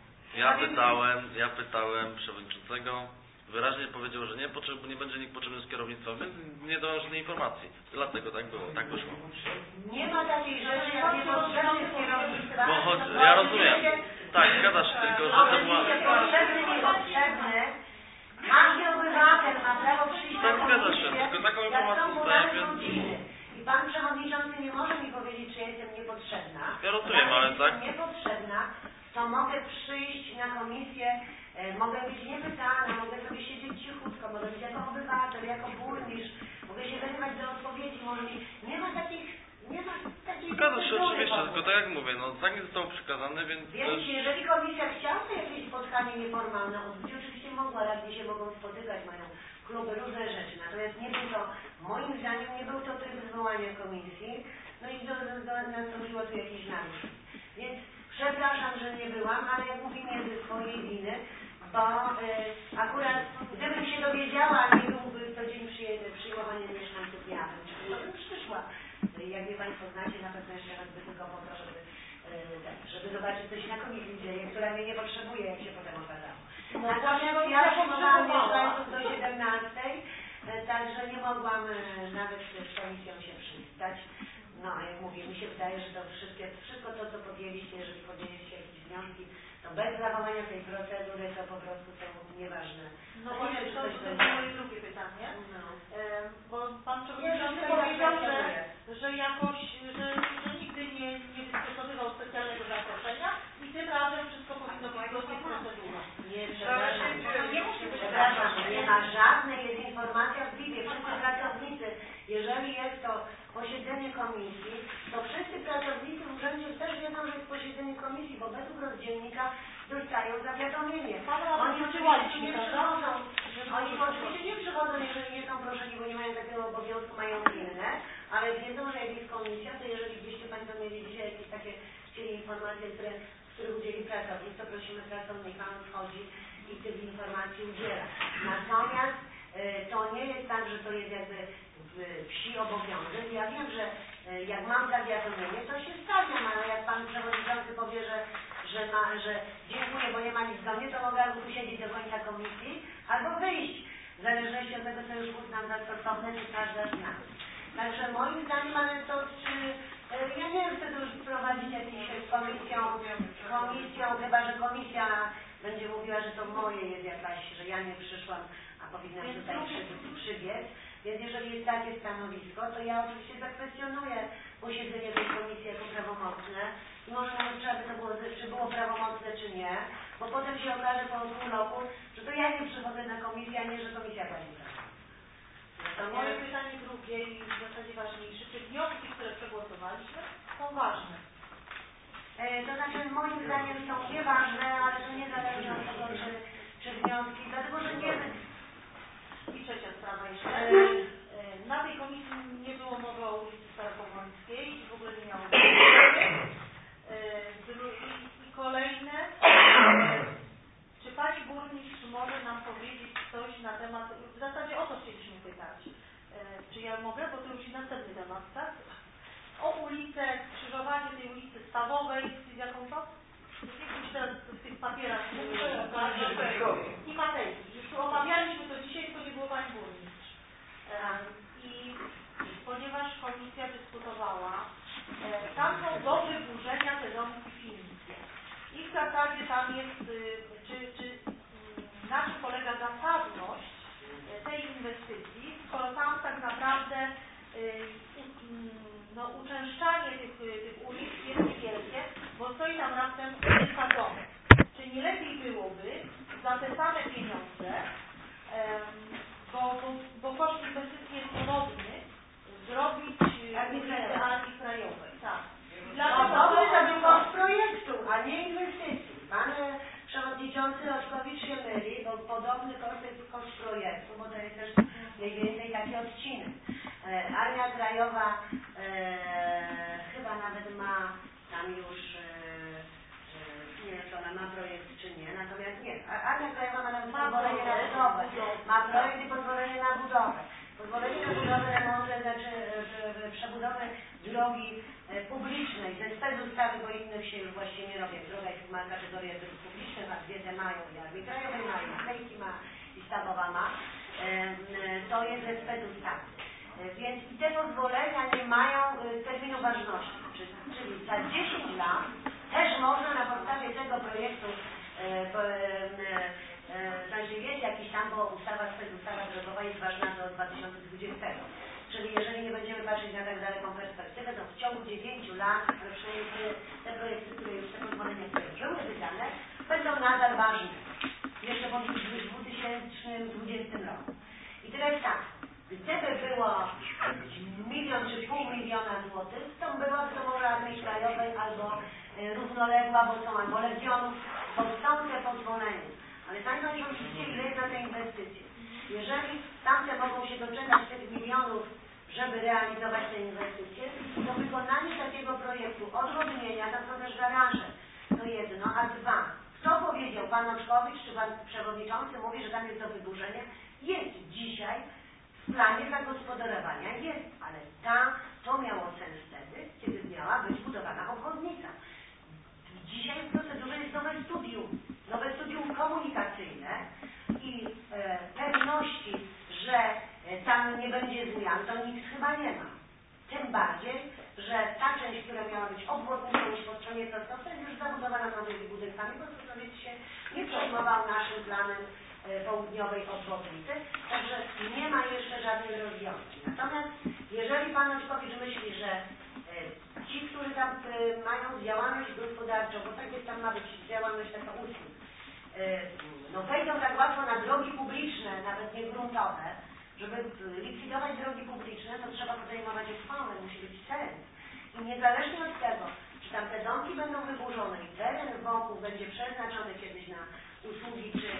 Ja pytałem przewodniczącego, wyraźnie powiedział, że nie będzie nikt potrzebny z kierownictwa, więc nie dał żadnej informacji. Dlatego tak było, tak wyszło. Nie ma takiej rzeczy, jak niepotrzebny z kierownictwa. Ja rozumiem. Tak, zgadza się, tylko że to była... Niepotrzebny. Każdy obywatel ma prawo przyjść tak, na zgadza się, tylko taką informację dostaję, więc... I Pan Przewodniczący nie może mi powiedzieć, czy jestem niepotrzebna. Ja rozumiem, ale tak... Jeśli jestem niepotrzebna, to mogę przyjść na komisję, mogę być niepytana, mogę sobie siedzieć cichutko, mogę być jako obywatel, jako burmistrz, mogę się wyrywać do odpowiedzi, może nie ma takich... Zgadza się oczywiście, tylko tak jak mówię, no tak nie zostało przekazane, więc też... jeżeli komisja chciałaby jakieś spotkanie nieformalne odbyć, oczywiście mogła, radni się mogą spotykać, mają kluby, różne rzeczy, natomiast nie był to, moim zdaniem, nie był to tryb zwołania komisji, no i nastąpiło tu jakieś naruszenie. Więc przepraszam, że nie byłam, ale jak mówię, nie ze swojej winy, bo akurat gdybym się dowiedziała, nie byłby to dzień przyjmowania mieszkańców, ja bym przyszła. Jak mnie Państwo znacie, na pewno jeszcze raz by tylko po to, żeby zobaczyć, co się na komisji dzieje, która mnie nie potrzebuje, jak się potem okazało. Natomiast ja przyjmowałam mieszkańców do 17, także nie mogłam nawet z komisją się przystać. No, jak mówię, mi się wydaje, że to wszystko to, co podjęliście, jeżeli podjęliście jakieś wnioski, to bez zachowania tej procedury to po prostu są nieważne. No właśnie, to jest moje drugie pytanie. No. Bo Pan Przewodniczący powiedział, że jakoś, że nigdy nie wystosowywał specjalnego zaproszenia i tym razem wszystko powinno być zgodnie z procedurą. Nie, przepraszam, nie ma żadnej, jest informacja w BIP-ie, wszyscy pracownicy, jeżeli jest to posiedzenie komisji, to wszyscy pracownicy w urzędzie też wiedzą, że jest posiedzenie komisji, bo według rozdzielnika dostają zawiadomienie. Oni oczywiście nie przychodzą, jeżeli nie są proszeni, bo nie mają takiego obowiązku, mają inne, ale wiedzą, że jak jest komisja, to jeżeli byście Państwo mieli dzisiaj jakieś takie chcieli informacje, których udzieli pracownik, to prosimy pracownika, on wchodzi i tych informacji udziela. Natomiast to nie jest tak, że to jest jakby wsi obowiązek. Ja wiem, że jak mam zawiadomienie, to się stawiam, ale jak Pan Przewodniczący powie, że dziękuję, bo nie ma nic do mnie, to mogę albo tu siedzieć do końca komisji, albo wyjść, w zależności od tego, co już uznam za stosowne, czy każda z nas. Także moim zdaniem, ale to czy ja nie chcę tu już prowadzić jakiejś komisją, chyba że komisja będzie mówiła, że to moje jest jakaś, że ja nie przyszłam, a powinnam tutaj przybiec. Więc jeżeli jest takie stanowisko, to ja oczywiście zakwestionuję posiedzenie tej komisji jako prawomocne i może nawet trzeba by to było, czy było prawomocne, czy nie, bo potem się okaże po pół roku, że to ja nie przychodzę na komisję, a nie, że komisja pani prawa. Moje pytanie drugie i w zasadzie ważniejsze, czy wnioski, które przegłosowaliśmy, są ważne? To znaczy moim zdaniem są nieważne, ale to nie zależy od tego, czy wnioski, dlatego że nie... I trzecia sprawa jeszcze. Na tej komisji nie było mowy o ulicy Staropowąskiej i w ogóle nie miało I kolejne, czy Pani Burmistrz może nam powiedzieć coś na temat, w zasadzie o to chcieliśmy pytać. Czy ja mogę, bo to już i następny temat, tak? O ulicę, skrzyżowanie tej ulicy Stawowej, z jaką to? Już teraz w tych papierach i Matejki. Już tu omawialiśmy to dzisiaj, tylko nie było Pani Burmistrz. I ponieważ komisja dyskutowała, tam są do wyburzenia te domki filmskie. I w zasadzie tam jest, na czym polega zasadność tej inwestycji, skoro tam tak naprawdę uczęszczanie tych ulic jest niewielkie, bo stoi tam raptem kilka domów. Czy nie lepiej byłoby za te same pieniądze, bo koszt inwestycji jest podobny, zrobić Armii Krajowej. Tak. Dobry to był koszt projektu, a nie inwestycji. Pan Przewodniczący Roczkowicz się myli, bo podobny koszt jest koszt projektu, bo to jest też mniej więcej taki odcinek. Armia Krajowa chyba nawet ma tam już, nie wiem, czy ona ma projekt czy nie, natomiast nie. Armia Krajowa ma nawet pozwolenie na budowę, ma projekt i pozwolenie na budowę. Pozwolenie na budowę, remonty, znaczy przebudowę drogi publicznej ze specustawy, bo innych się już właściwie nie robi. Droga jest ma kategorię dróg publicznych, a dwie te mają i Armii Krajowej ma, i Matejki ma, i Stawowa ma. To jest ze specustawy. Więc i te pozwolenia nie mają terminu ważności. Czyli za 10 lat też można na podstawie tego projektu znaczy jest jakiś tam, bo specustawa drogowa jest ważna do 2020. Czyli jeżeli nie będziemy patrzeć na tak daleką perspektywę, to w ciągu 9 lat te projekty, które już te pozwolenia, które były wydane, będą nadal ważne. Jeszcze po 2020 roku. I teraz tak, gdyby było 1 milion czy pół miliona złotych, to byłaby to może Armii Krajowej albo równoległa, bo są albo Legionów, bo są te pozwolenia. Ale Państwo już widzicie, ile jest na te inwestycje. Jeżeli tamte mogą się doczekać tych milionów, żeby realizować te inwestycje, to wykonanie takiego projektu odwodnienia, to są też garaże, to jedno, a dwa. Kto powiedział, Pan Oczkowicz czy Pan Przewodniczący mówi, że tam jest do wyburzenia? Jest dzisiaj w planie zagospodarowania, jest, ale to miało sens wtedy, kiedy miała być budowana obwodnica. Dzisiaj w procedurze jest nowe studium komunikacyjne, bardziej, że ta część, która miała być obwodnicą po stronie Sosnowca jest już zabudowana nowymi budynkami, bo Sosnowiec się nie przejmował naszym planem południowej obwodnicy, także nie ma jeszcze żadnych rozwiązań. Natomiast jeżeli Pan Oczkowicz myśli, że ci, którzy tam mają działalność gospodarczą, bo tak jest, tam ma być działalność taka usług, no wejdą tak łatwo na drogi publiczne, nawet nie gruntowe, żeby likwidować drogi publiczne, to trzeba podejmować uchwałę, musi być cel. I niezależnie od tego, czy tam te domki będą wyburzone i teren wokół będzie przeznaczony kiedyś na usługi, czy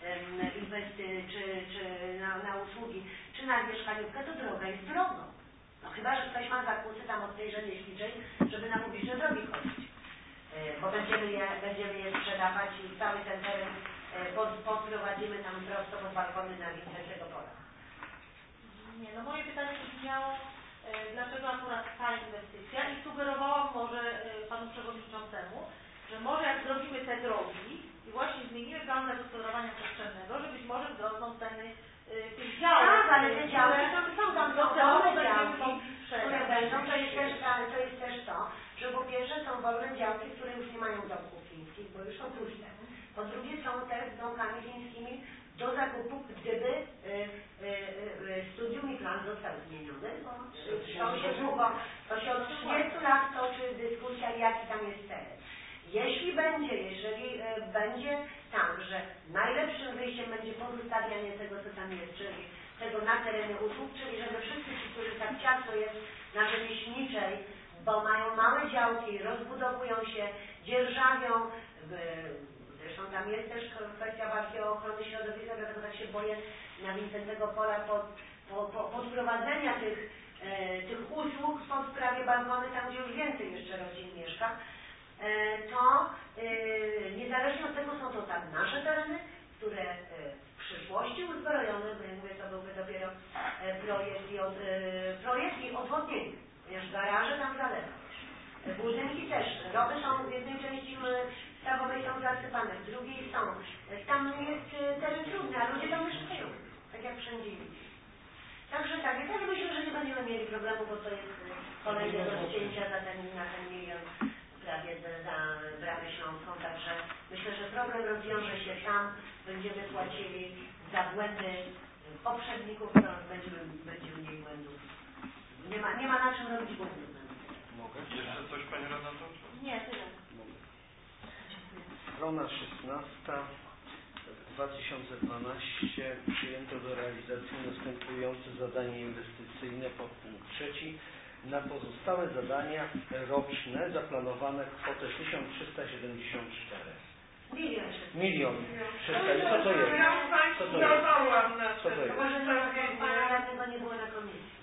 na usługi, czy na mieszkaniówkę, to droga jest drogą. No chyba, że ktoś ma zakusy tam od tej rzemieślniczej, żeby na publiczne drogi chodzić. Bo będziemy je sprzedawać i cały ten teren podprowadzimy tam prosto pod balkony na Wincentego Pola. Nie, no moje pytanie brzmiało, dlaczego akurat ta inwestycja i sugerowałam może Panu Przewodniczącemu, że może jak zrobimy te drogi i właśnie zmienimy plan zagospodarowania przestrzennego, że być może wzrosną ceny tych działek. Tak, ale te działki są wolne działki, które będą, to jest też to, że po pierwsze są wolne działki, które już nie mają domków chińskich, bo już są puste. Po drugie są te z domkami chińskimi do zakupu, gdyby studium i plan został zmieniony, bo to się od 30 lat toczy dyskusja, jaki tam jest teren. Jeżeli będzie tak, że najlepszym wyjściem będzie pozostawianie tego, co tam jest, czyli tego na terenie usług, czyli żeby wszyscy ci, którzy tak ciasno jest na rzemieślniczej, bo mają małe działki, rozbudowują się, dzierżawią, zresztą tam jest też kwestia walki o ochronę środowiska, dlatego tak się boję na Wincentego Pola podprowadzenia tych usług pod prawie balkony, tam gdzie już więcej jeszcze rodzin mieszka, to niezależnie od tego są to tam nasze tereny, które w przyszłości uzbrojone, bo ja mówię, to byłby dopiero projekt i odwodnienie, ponieważ garaże tam zalewa. Budynki też, rowy są w jednej części stawowej są zasypane, w drugiej są. Tam jest teren trudny, a ludzie tam mieszkają, tak jak wszędzie indziej. Także tak, ja też myślę, że nie będziemy mieli problemu, bo to jest kolejne rozcięcia na ten milion prawie za Bramę Śląską, także myślę, że problem rozwiąże się tam, będziemy płacili za błędy poprzedników, to będziemy mieli błędów. Nie ma na czym robić błędów. Mogę? Jeszcze coś Pani Renato? Nie, tyle. Strona 16. W 2012 przyjęto do realizacji następujące zadanie inwestycyjne podpunkt 3. Na pozostałe zadania roczne zaplanowane kwotę 1374. Milion 300. I co to jest? Co to jest? Co to jest? Tego nie było na komisji.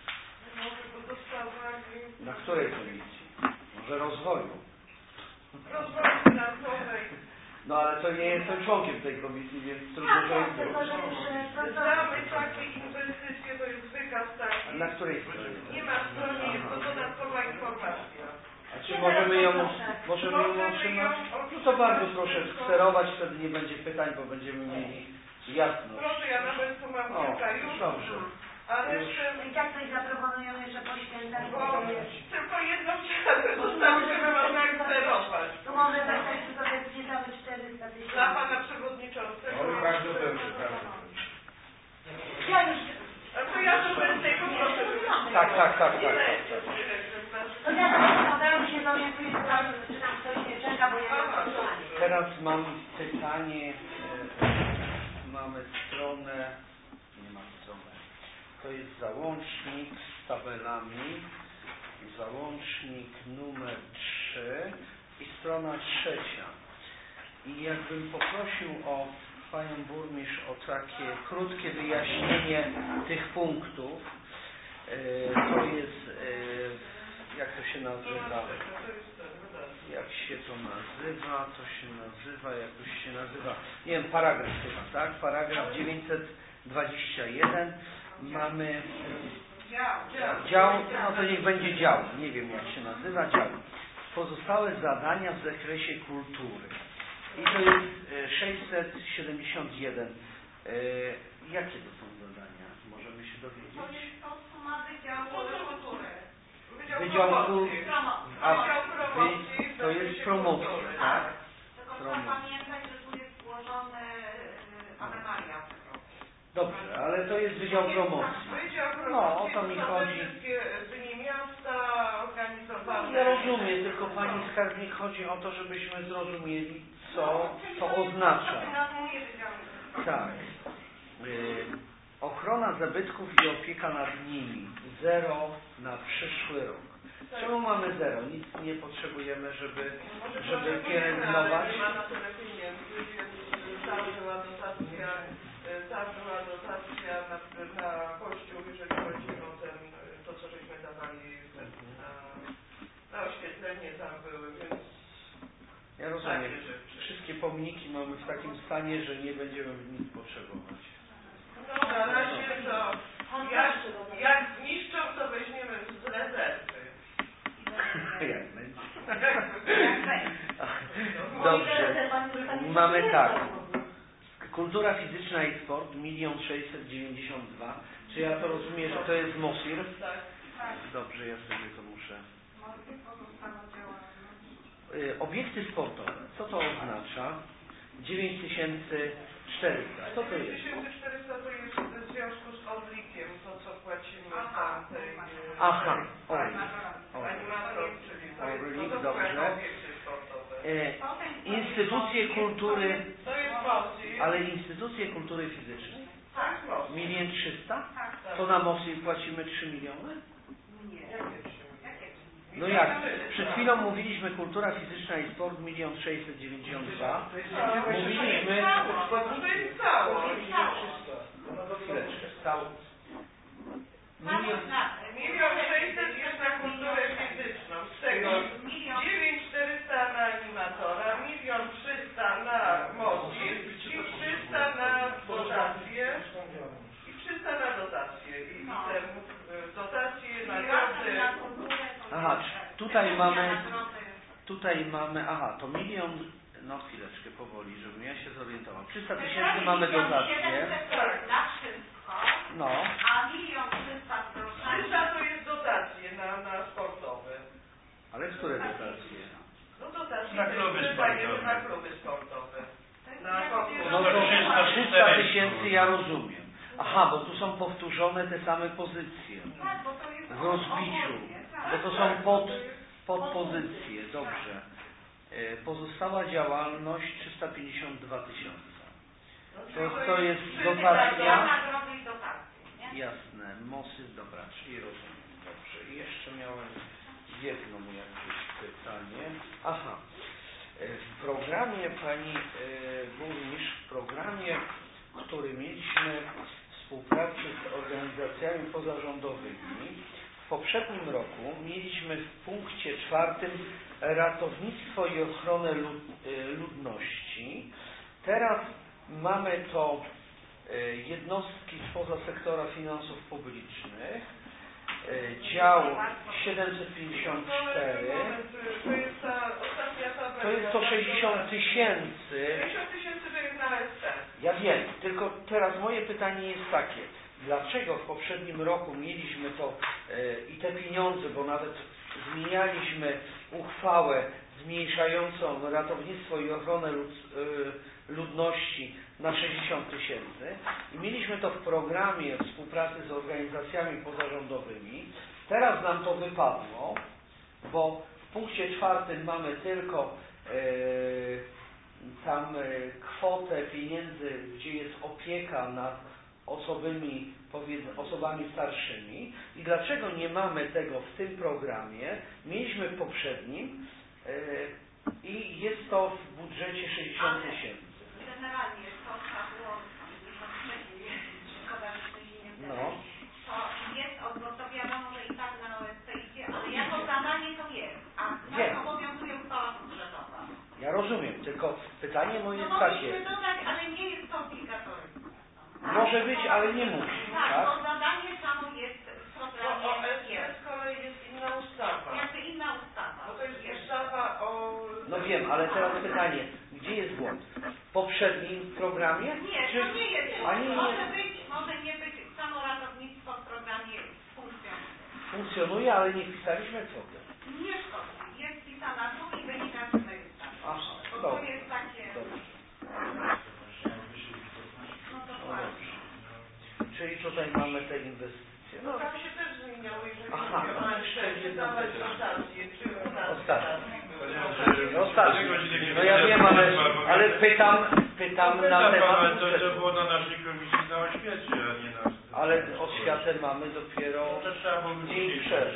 Na której komisji? Może rozwoju. Rozwoju finansowej. No ale to nie jestem członkiem tej komisji, więc trudno powiedzieć. Znamy takie inwestycje, to jest wykaz taki. Na której stronie? Nie ma stronie, jest to dodatkowa informacja. A czy możemy ją otrzymać? No to bardzo proszę skserować, wtedy nie będzie pytań, bo będziemy mieli jasność. Proszę, ja nawet tu mam kilka już. Dobrze. Ale jeszcze... I tak coś zaproponują jeszcze po świętach, bo tylko jedno chciałem zostawić, żeby można skserować. Tu może zostać tylko decydować 400 000. Dla Pana Przewodniczącego. Bardzo dobrze, Ja już... A to ja do tego proszę. Tak. To ja od razu się zorientuję, czy tam ktoś nie czeka, bo ja mam pytanie. Teraz mam pytanie, mamy stronę, nie ma strony, to jest załącznik z tabelami, załącznik numer 3 i strona 3. I jakbym poprosił o Panią Burmistrz o takie krótkie wyjaśnienie tych punktów, to jest, jak to się nazywa, nie wiem, paragraf chyba, tak? Paragraf 921, mamy dział, no to niech będzie dział, nie wiem jak się nazywa, dział. Pozostałe zadania w zakresie kultury. I to jest 671. Jakie to są zadania? Możemy się dowiedzieć? To jest to suma Wydziału Kultury. Wydział promocji. to jest promocja, tak? Tylko trzeba pamiętać, że tu jest złożony Ave Maria. Dobrze, ale to jest Wydział Promocji. Wydział Promocji, No, o to mi są chodzi. wszystkie dni miasta organizowane. Ja rozumiem, tylko Pani Skarbnik chodzi o to, żebyśmy zrozumieli, co to oznacza. Tak. Ochrona zabytków i opieka nad nimi. 0 na przyszły rok. Czemu mamy 0? Nic nie potrzebujemy, żeby pielęgnować. Nie ma na tyle pieniędzy, więc tam była dotacja na Kościół, jeżeli chodzi o to, co żeśmy dawali na oświetlenie, tam były, więc Ja rozumiem. Wszystkie pomniki mamy w takim stanie, że nie będziemy nic potrzebować. no na razie to jak zniszczą, to weźmiemy z rezerwy. Jak będzie? Dobrze. Mamy tak. Kultura fizyczna i sport 1 692 000. Czy ja to rozumiem, że to jest MOSIR? Tak. Dobrze, ja sobie to muszę. Obiekty sportowe. Co to oznacza? 9400. Co to jest? 9400 to jest w związku z Orlikiem, to co płacimy tamtej Aha, animator, czyli to Orlik, jest dobrze. obiekty sportowe. Instytucje kultury, To jest MOSIR. ale instytucje kultury fizycznej. To jest MOSIR. 1 300 000? Tak. To na MOSIR płacimy 3 miliony? Nie. No jak? Przed chwilą mówiliśmy kultura fizyczna i sport 1 692 000. Mówiliśmy... To jest całość. Chwileczkę. Całość. 1 600 jest na kulturę fizyczną. Z tego 9400 na animatora, 1 300 na MOSIR i 300 na dotacje. I 300 na dotacje. I te dotacje na nagrody. Aha, tutaj mamy, aha, to 1 000 000, no chwileczkę, powoli, żebym ja się zorientował. 300 000 mamy dotacje. Na wszystko, No. a 1 300 000 300 to jest dotacje na sportowe. Ale które dotacje? No dotacje Na kluby dajemy sportowe. na kluby sportowe. No to 300 000 ja rozumiem. Aha, bo tu są powtórzone te same pozycje. Tak, bo to jest W rozbiciu. Bo to są podpozycje. Dobrze. Pozostała działalność 352 000. To jest dotacja. nagrody i dotacje, nie? Jasne. MOSY, dobra, czyli rozumiem. Dobrze. I jeszcze miałem jedno jakieś pytanie. Aha. W programie pani burmistrz, w programie, który mieliśmy współpracy z organizacjami pozarządowymi, w poprzednim roku mieliśmy w punkcie 4 ratownictwo i ochronę ludności. Teraz mamy to jednostki spoza sektora finansów publicznych, dział 754. To jest ta ostatnia tabela. To jest 160 000. 60 000 to jest na ST. Ja wiem, tylko teraz moje pytanie jest takie. Dlaczego w poprzednim roku mieliśmy to i te pieniądze, bo nawet zmienialiśmy uchwałę zmniejszającą ratownictwo i ochronę ludności na 60 000 i mieliśmy to w programie współpracy z organizacjami pozarządowymi. Teraz nam to wypadło, bo w punkcie 4 mamy tylko tam kwotę pieniędzy, gdzie jest opieka nad osobami starszymi. I dlaczego nie mamy tego w tym programie? Mieliśmy w poprzednim i jest to w budżecie 60 000. Generalnie to trzeba było już wcześniej, szkoda, że to się nie wdało. No. To jest, to wiadomo, że i tak na OSP idzie, ale jako zadanie to jest, a Wiem. nas obowiązuje uchwała budżetowa. Ja rozumiem, tylko pytanie moje jest No takie. mogliśmy dodać, ale nie jest to obligatoryjne. Może być, ale nie musi, Tak, tak? bo zadanie samo jest w Bo programie. OSP z kolei jest inna ustawa. Jakby inna ustawa. Bo to jest ustawa o... No wiem, ale teraz pytanie, gdzie jest błąd? W poprzednim programie? Nie, Czy... to nie jest. Ani nie... Może nie być samo ratownictwo w programie funkcjonujące. funkcjonuje, ale nie wpisaliśmy kwotę. Nie szkodzi. Jest pisana tu i wynika z tej ustawy. Aha, To dobrze. jest takie... Dobrze. No dokładnie. Czyli tutaj mamy te inwestycje. No tam się też zmieniało, jeżeli Aha, mówię, no, ale czy dawać dotacje, czy u nas Ostatnie. dotacje. Ostatnie. No ja wiem, ale pytam na temat... To było na naszej komisji na oświecie, a nie na... Ale oświatę mamy dopiero To trzeba było dzień przed.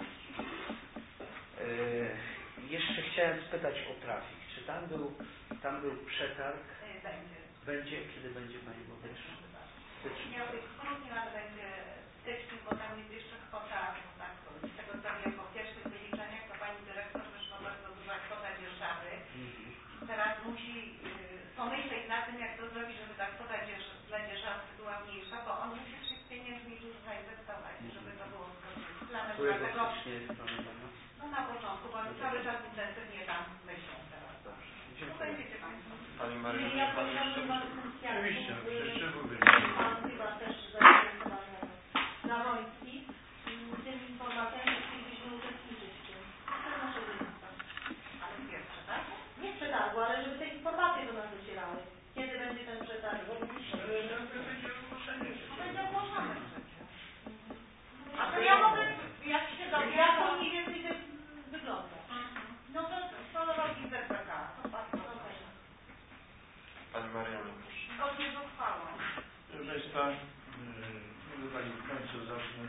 Jeszcze chciałem spytać o trafik. Czy tam był przetarg? Będzie. Kiedy będzie Pani Wodecz? Miał być w grudniu, ale będzie w styczniu, bo tam jest jeszcze kwota, tak, z tego co wiem, po pierwszych wyliczeniach, to Pani Dyrektor wyszła bardzo duża kwota dzierżawy. Teraz musi pomyśleć nad tym, jak to zrobić, żeby ta kwota dla dzierżawy była mniejsza, bo on musi tych pieniędzy dużo zainwestować, żeby to było zgodne z planem. Dlatego no na początku, bo oni cały czas intensywnie tam myślą teraz. No będziecie Państwo. Pani Maria, Ja Pani proszę jeszcze... Oczywiście, szczegóły. Pan chyba też zainteresowany na Roński tymi informacjami, chcielibyśmy uczestniczyć w tym. To jest nasze dziedzictwo. Ale pierwsze, tak? Nie w przetargu, ale żeby te informacje do nas docierały. Kiedy będzie ten przetarg? Będzie ogłoszone przecież. A to ja mogę, jak się dowie, jak to mniej więcej to wygląda. No to chronologii ZPK. Pani Mariano, proszę. Zgodnie z uchwałą. Proszę Państwa, może Pani w końcu zacznę.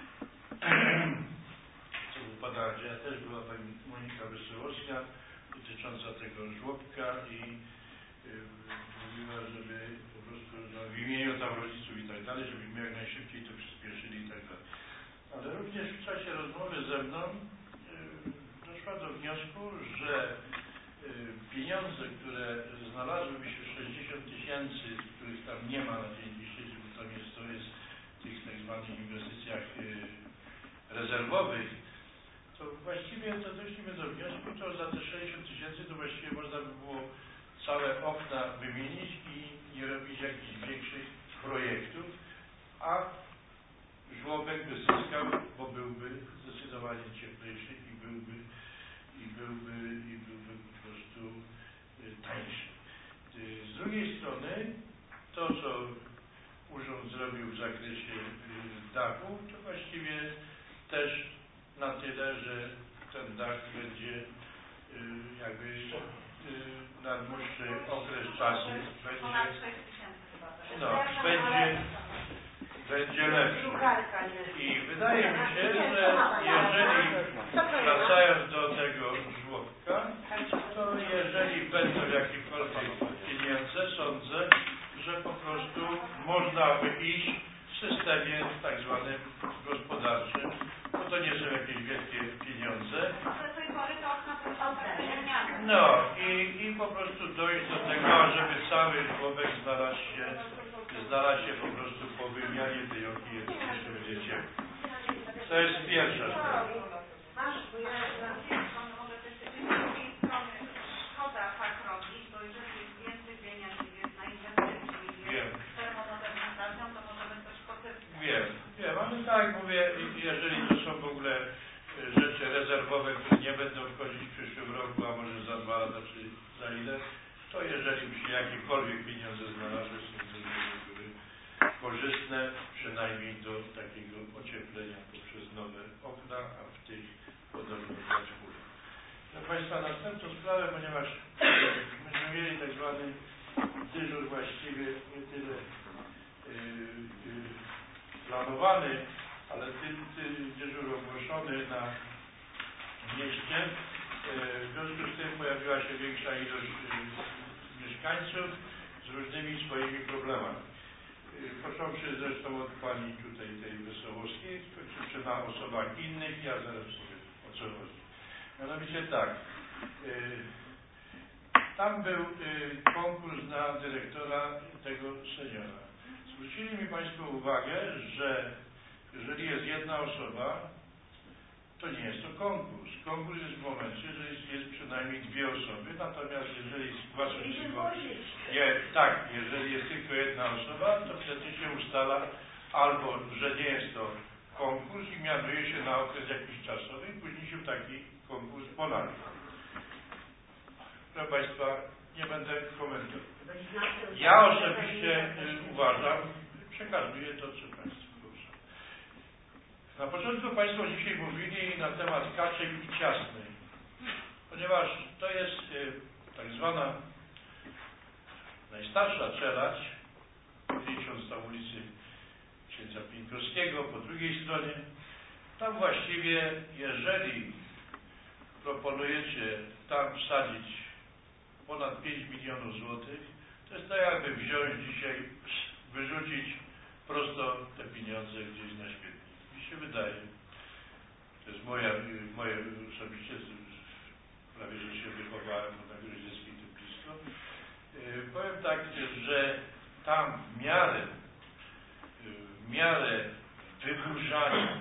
Co wypada, że ja też była Pani Monika Wesołowska dotycząca tego żłobka i mówiła, żeby po prostu w imieniu tam rodziców i tak dalej, żebyśmy jak najszybciej to przyspieszyli i tak dalej. Ale również w czasie rozmowy ze mną doszła do wniosku, że pieniądze, które znalazłyby się 60 000, których tam nie ma na dzień dzisiejszy, bo tam jest w tych tak zwanych inwestycjach rezerwowych, to właściwie to doszliśmy do wniosku, to za te 60 000 to właściwie można by było całe okna wymienić i nie robić jakichś większych projektów, a żłobek by zyskał, bo byłby zdecydowanie cieplejszy i byłby po prostu tańszy. Z drugiej strony to, co urząd zrobił w zakresie dachu, to właściwie też na tyle, że ten dach będzie jakby na dłuższy okres czasu będzie lepszy. I wydaje mi się, że jeżeli, wracając do tego żłobka, to jeżeli będą jakiekolwiek pieniądze, sądzę, że po prostu można by iść w systemie tak zwanym gospodarczym, bo to nie są jakieś wielkie pieniądze. No i po prostu dojść do tego, żeby cały żłobek znalazł się po prostu po wymianie tej opieki, jeszcze będzie ciepło. To jest pierwsza sprawa. Mogę też z drugiej strony szkoda tak robić, bo jeżeli jest więcej pieniędzy jest na inwestycje, jest termomodernizacją, to możemy coś pozyskać. Wiem, ale tak jak mówię, jeżeli to są w ogóle rzeczy rezerwowe, które nie będą wchodzić w przyszłym roku, a może za 2 lata czy za ile, to jeżeli by się jakiekolwiek pieniądze znalazły, są to były korzystne przynajmniej do takiego ocieplenia poprzez nowe okna, a w tych podobnych jak góry. Proszę Państwa, następną sprawę, ponieważ myśmy mieli tak zwany dyżur właściwie nie tyle planowany, ale dyżur ogłoszony na mieście. W związku z tym pojawiła się większa ilość mieszkańców z różnymi swoimi problemami. Począwszy zresztą od Pani tutaj tej Wesołowskiej, skończywszy na osobach innych, ja zaraz powiem o co chodzi. Mianowicie tak, tam był konkurs na dyrektora tego seniora. Zwrócili mi Państwo uwagę, że jeżeli jest jedna osoba, to nie jest to konkurs. Konkurs jest w momencie, że jest przynajmniej 2 osoby, natomiast jeżeli jeżeli jest tylko jedna osoba, to wtedy się ustala albo, że nie jest to konkurs i mianuje się na okres jakiś czasowy i później się taki konkurs ponawia. Proszę Państwa, nie będę komentował. Ja osobiście uważam, przekazuję to, co Państwo proszę. Na początku Państwo dzisiaj mówili na temat Kaczej i Ciasnej, ponieważ to jest tak zwana najstarsza czelać, idąc na ulicy Księcia Pieńkowskiego, po drugiej stronie. Tam właściwie, jeżeli proponujecie tam wsadzić ponad 5 milionów złotych, to jest tak jakby wziąć dzisiaj, wyrzucić prosto te pieniądze gdzieś na śmietnik. Mi się wydaje, to jest moje osobiście, prawie że się wychowałem na Grodzieckiej tu blisko. Powiem tak, że tam w miarę wyburzania,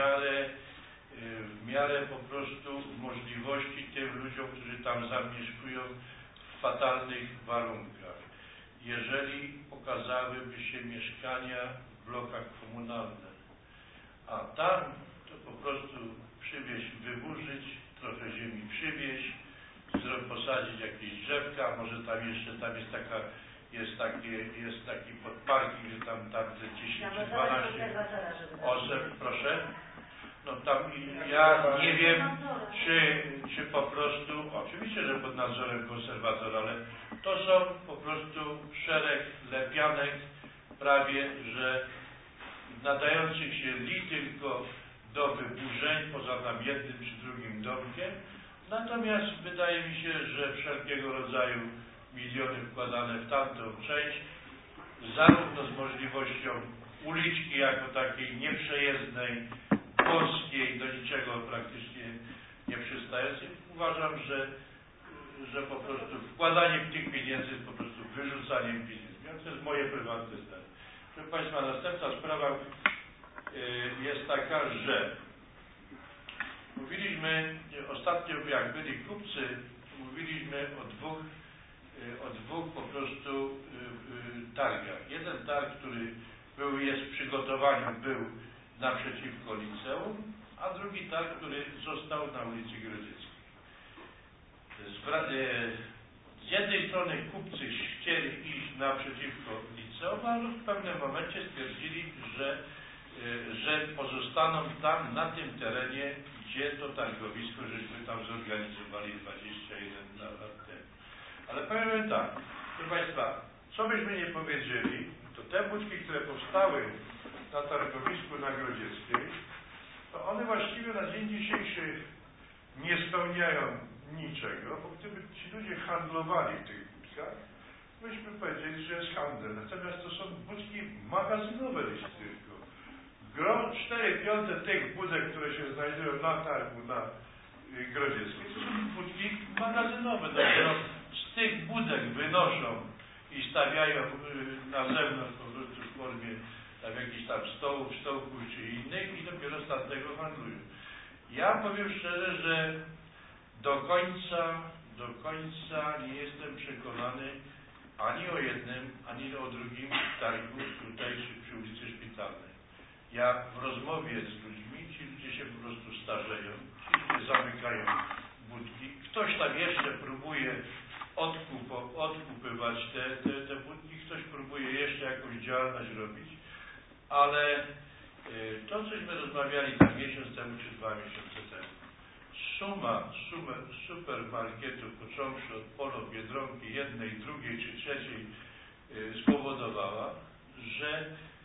w miarę po prostu możliwości tym ludziom, którzy tam zamieszkują w fatalnych warunkach. Jeżeli okazałyby się mieszkania w blokach komunalnych, a tam to po prostu przywieźć, wyburzyć, trochę ziemi przywieźć, posadzić jakieś drzewka, może tam jeszcze, jest taki podparking, że tam te 10 czy 12 osób, proszę. No tam ja nie wiem, czy po prostu, oczywiście, że pod nadzorem konserwatora, ale to są po prostu szereg lepianek prawie, że nadających się tylko do wyburzeń, poza tam jednym czy drugim domkiem. Natomiast wydaje mi się, że wszelkiego rodzaju miliony wkładane w tamtą część, zarówno z możliwością uliczki jako takiej nieprzejezdnej, wąskiej, do niczego praktycznie nie przystającej. Uważam, że po prostu wkładanie tych pieniędzy jest po prostu wyrzucaniem pieniędzy. To jest moje prywatne zdanie. Proszę Państwa, następna sprawa jest taka, że mówiliśmy ostatnio, jak byli kupcy, mówiliśmy o dwóch po prostu targach. Jeden targ, który jest w przygotowaniu, był naprzeciwko liceum, a drugi targ, który został na ulicy Grodzieckiej. Z jednej strony kupcy chcieli iść naprzeciwko liceum, ale w pewnym momencie stwierdzili, że pozostaną tam, na tym terenie, gdzie to targowisko, żeśmy tam zorganizowali 21 lat temu. Ale powiem tak, proszę Państwa, co byśmy nie powiedzieli, to te budki, które powstały na targowisku na Grodzieckiej, to one właściwie na dzień dzisiejszy nie spełniają niczego, bo gdyby ci ludzie handlowali w tych budkach, byśmy powiedzieli, że jest handel. Natomiast to są budki magazynowe tylko. 4/5 tych budek, które się znajdują na targu na Grodzieckiej, to są budki magazynowe. Dopiero z tych budek wynoszą i stawiają na zewnątrz po prostu w formie tam jakichś tam stołków czy innych i dopiero z tamtego handlują. Ja powiem szczerze, że do końca nie jestem przekonany ani o jednym, ani o drugim targu tutaj przy ulicy Szpitalnej. Ja w rozmowie z ludźmi, ci ludzie się po prostu starzeją, ci ludzie zamykają budki, ktoś tam jeszcze próbuje odkupywać te budki, ktoś próbuje jeszcze jakąś działalność robić, ale to, cośmy rozmawiali tam miesiąc temu czy 2 miesiące temu, suma supermarketów, począwszy od Polo, Biedronki, jednej, drugiej czy trzeciej, spowodowała, że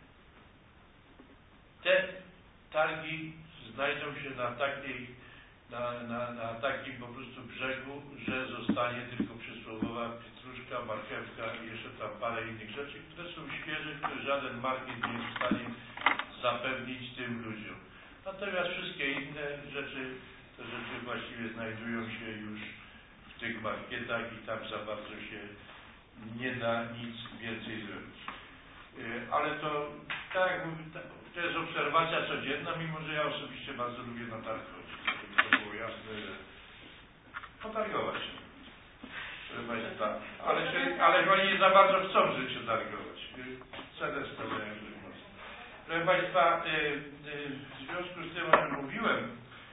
te targi znajdą się na takim po prostu brzegu, że zostanie tylko przysłowiowa pietruszka, marchewka i jeszcze tam parę innych rzeczy, które są świeże, które żaden market nie jest w stanie zapewnić tym ludziom. Natomiast wszystkie inne rzeczy, te rzeczy właściwie znajdują się już w tych marketach i tam za bardzo się nie da nic więcej zrobić. Ale to, tak jak mówię, to jest obserwacja codzienna, mimo że ja osobiście bardzo lubię na targ chodzić, żeby to było jasne, że potargować się. Proszę Państwa, ale oni nie za bardzo chcą się targować. Cenę stawiają dość mocno. Proszę Państwa, związku z tym, o czym mówiłem,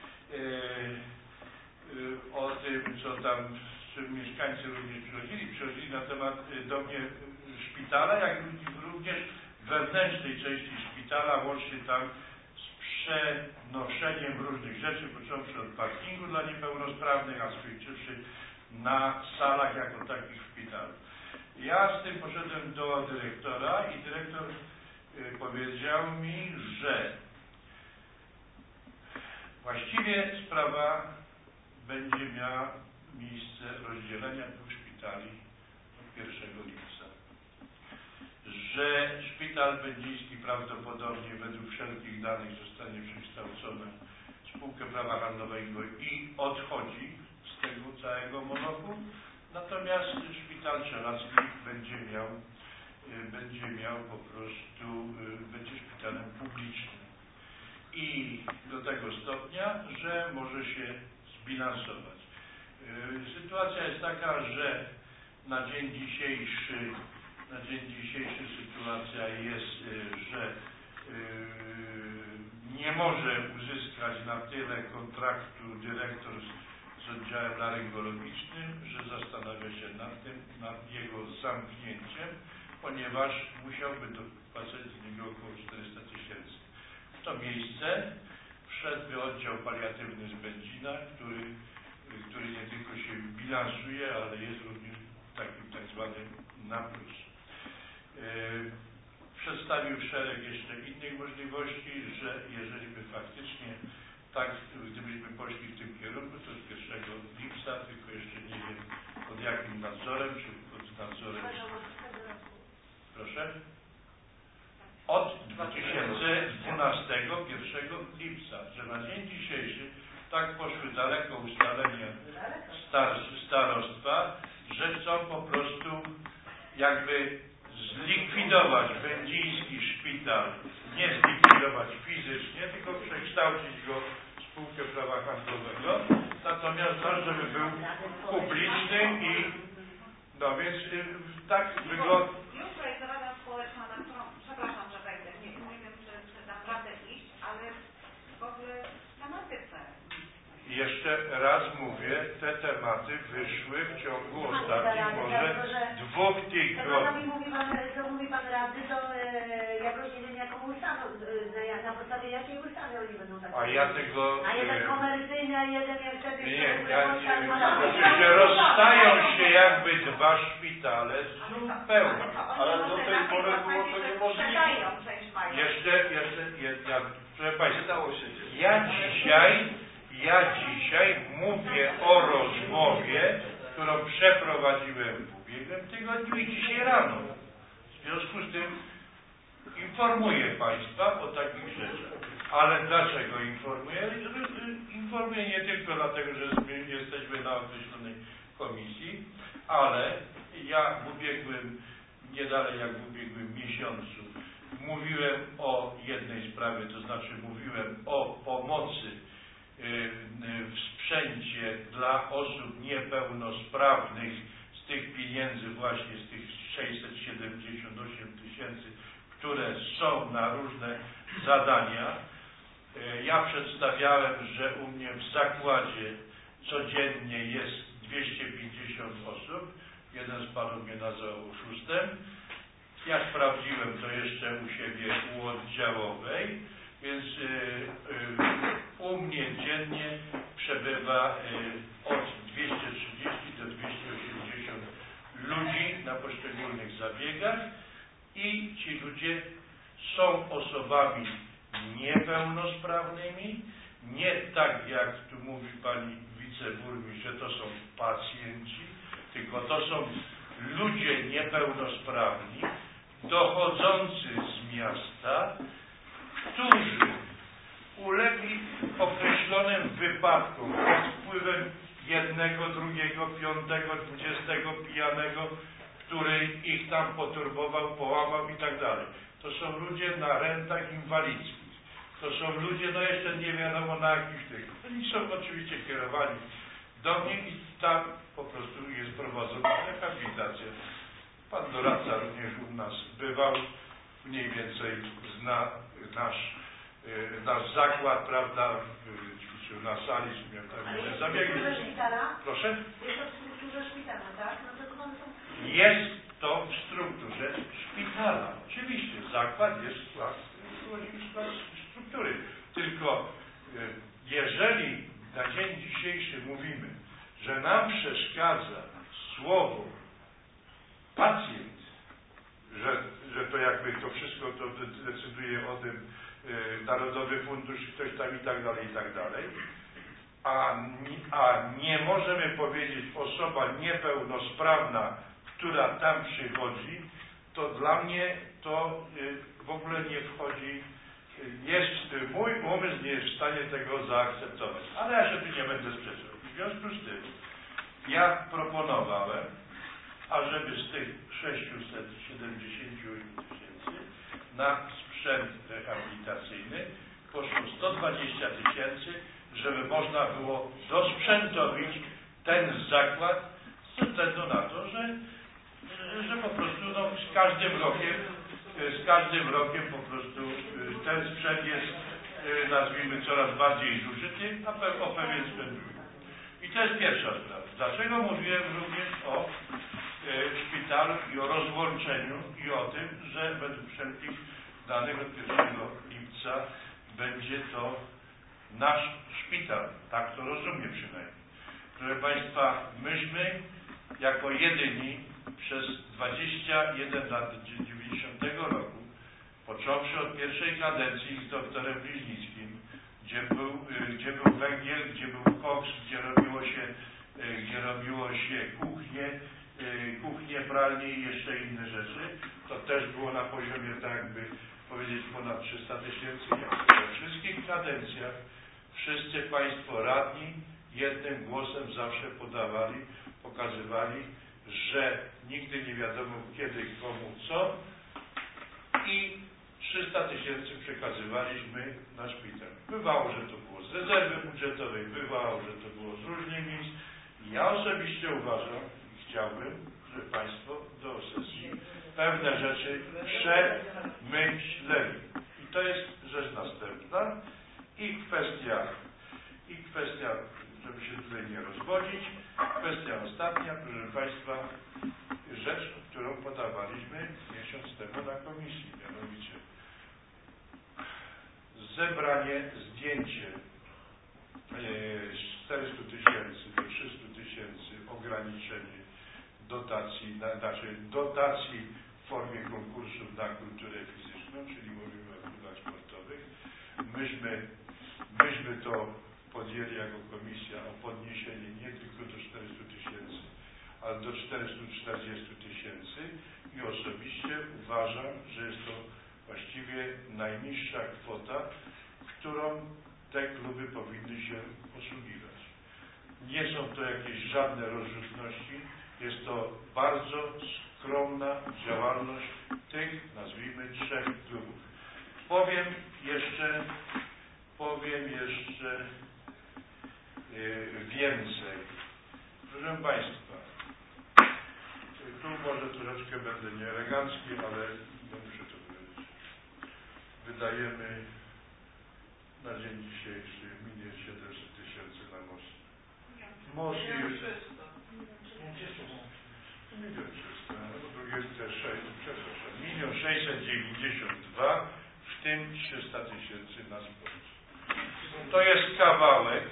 o tym, co tam, z czym mieszkańcy również przychodzili na temat do mnie szpitala, jak również wewnętrznej części szpitala, łącznie tam z przenoszeniem różnych rzeczy, począwszy od parkingu dla niepełnosprawnych, a skończywszy na salach jako takich w szpitalu. Ja z tym poszedłem do dyrektora i dyrektor powiedział mi, że właściwie sprawa będzie miała miejsce rozdzielenia dwóch szpitali od 1 lipca. Że szpital będziński prawdopodobnie według wszelkich danych zostanie przekształcony w spółkę prawa handlowego i odchodzi z tego całego molochu, natomiast szpital czeladski będzie miał po prostu, będzie szpitalem publicznym. I do tego stopnia, że może się zbilansować. Sytuacja jest taka, że na dzień dzisiejszy sytuacja jest, że nie może uzyskać na tyle kontraktu dyrektor z oddziałem laryngologicznym, że zastanawia się nad jego zamknięciem, ponieważ musiałby dopłacać z niego około 400 000. W to miejsce wszedłby oddział paliatywny z Będzina, który nie tylko się bilansuje, ale jest również takim tak zwanym na plus. Przedstawił szereg jeszcze innych możliwości, że jeżeli by faktycznie tak, gdybyśmy poszli w tym kierunku, to z 1 lipca, tylko jeszcze nie wiem pod jakim nadzorem, czy pod nadzorem... Proszę? Od 2012, 1 lipca, że na dzień dzisiejszy tak poszły daleko ustalenia starostwa, że chcą po prostu jakby zlikwidować będziński szpital, nie zlikwidować fizycznie, tylko przekształcić go w spółkę prawa handlowego, natomiast żeby był publiczny i no więc tak wygląda. Jutro jest Rada Społeczna, na którą, przepraszam, że wejdę, nie wiem, czy naprawdę iść, ale w ogóle w tematyce. Jeszcze raz mówię, te tematy wyszły w ciągu ostatnich może 2 tygodni. Co mówi pan radny, to jakoś nie wiem jaką ustawą, na podstawie jakiej ustawy oni będą tak. A ja tego... A jeden komercyjny, a jeden jak wtedy... że rozstają się jakby 2 szpitale zupełnie. Ale do tej pory było to niemożliwe. Proszę Państwa, dało się dzieje. Ja dzisiaj mówię o rozmowie, którą przeprowadziłem w ubiegłym tygodniu i dzisiaj rano. W związku z tym informuję Państwa o takich rzeczach. Ale dlaczego informuję? Informuję nie tylko dlatego, że jesteśmy na określonej komisji, ale ja nie dalej jak w ubiegłym miesiącu, mówiłem o jednej sprawie, to znaczy mówiłem o pomocy w sprzęcie dla osób niepełnosprawnych z tych pieniędzy właśnie, z tych 678 000, które są na różne zadania. Ja przedstawiałem, że u mnie w zakładzie codziennie jest 250 osób. Jeden z panów mnie nazwał oszustem. Ja sprawdziłem to jeszcze u siebie u oddziałowej, więc u mnie dziennie przebywa od 230 do 280 ludzi na poszczególnych zabiegach i ci ludzie są osobami niepełnosprawnymi, nie tak jak tu mówi pani wiceburmistrz, że to są pacjenci, tylko to są ludzie niepełnosprawni, dochodzący z miasta, którzy ulegli określonym wypadkom pod wpływem jednego, drugiego, 5., 20 pijanego, który ich tam poturbował, połamał i tak dalej. To są ludzie na rentach inwalidzkich. To są ludzie, no jeszcze nie wiadomo na jakich tych. Oni są oczywiście kierowani do mnie i tam po prostu jest prowadzona rehabilitacja. Pan doradca również u nas bywał, mniej więcej zna nasz nasz zakład, prawda, ćwiczył na sali, czy miał tam inne zabiegi. Proszę? Jest to w strukturze szpitala, tak? No to one są... Jest to w strukturze szpitala. Oczywiście, zakład jest skład struktury. Tylko jeżeli na dzień dzisiejszy mówimy, że nam przeszkadza słowo pacjent, że to jakby to wszystko to decyduje o tym Narodowy Fundusz, ktoś tam i tak dalej, a nie możemy powiedzieć osoba niepełnosprawna, która tam przychodzi, to dla mnie to w ogóle nie wchodzi, mój umysł nie jest w stanie tego zaakceptować. Ale ja się tu nie będę sprzeczał. W związku z tym ja proponowałem, ażeby z tych 670 000 na sprzęt rehabilitacyjny poszło 120 000, żeby można było dosprzętowić ten zakład ze względu na to, że po prostu no, z każdym rokiem po prostu ten sprzęt jest, nazwijmy, coraz bardziej zużyty, a o pewien sprzęt. I to jest pierwsza sprawa. Dlaczego mówiłem również o szpitalu i o rozłączeniu i o tym, że według wszelkich danych od 1 lipca będzie to nasz szpital. Tak to rozumiem przynajmniej. Proszę Państwa, myśmy jako jedyni przez 21 lat 90 roku, począwszy od pierwszej kadencji z doktorem Bliźnickim, gdzie był węgiel, gdzie był koks, gdzie robiło się kuchnie, pralnie i jeszcze inne rzeczy, to też było na poziomie, tak jakby powiedzieć, ponad 300 000. We wszystkich kadencjach wszyscy Państwo radni jednym głosem zawsze pokazywali, że nigdy nie wiadomo kiedy, komu, co i 300 000 przekazywaliśmy na szpital. Bywało, że to było z rezerwy budżetowej, bywało, że to było z różnych miejsc. Ja osobiście uważam i chciałbym, żeby Państwo do sesji pewne rzeczy przemyśleli. I to jest rzecz następna. I kwestia, żeby się tutaj nie rozwodzić, kwestia ostatnia, proszę Państwa, rzecz, którą podawaliśmy miesiąc temu na komisji, mianowicie zdjęcie z 400 000 do 300 000 ograniczenie dotacji, dotacji w formie konkursów na kulturę fizyczną, czyli mówimy o klubach sportowych. Myśmy to podjęli jako komisja o podniesienie nie tylko do 400 000, ale do 440 000 i osobiście uważam, że jest to właściwie najniższa kwota, którą te kluby powinny się posługiwać. Nie są to jakieś żadne rozrzutności, jest to bardzo skromna działalność tych, nazwijmy, 3 klubów. Powiem jeszcze więcej. Proszę Państwa, tu może troszeczkę będę nieelegancki, ale no muszę to powiedzieć. Wydajemy na dzień dzisiejszy 1 700 000 na most. Most jest 1 300 000, po drugie też 1 692, w tym 300 000 na sport. To jest kawałek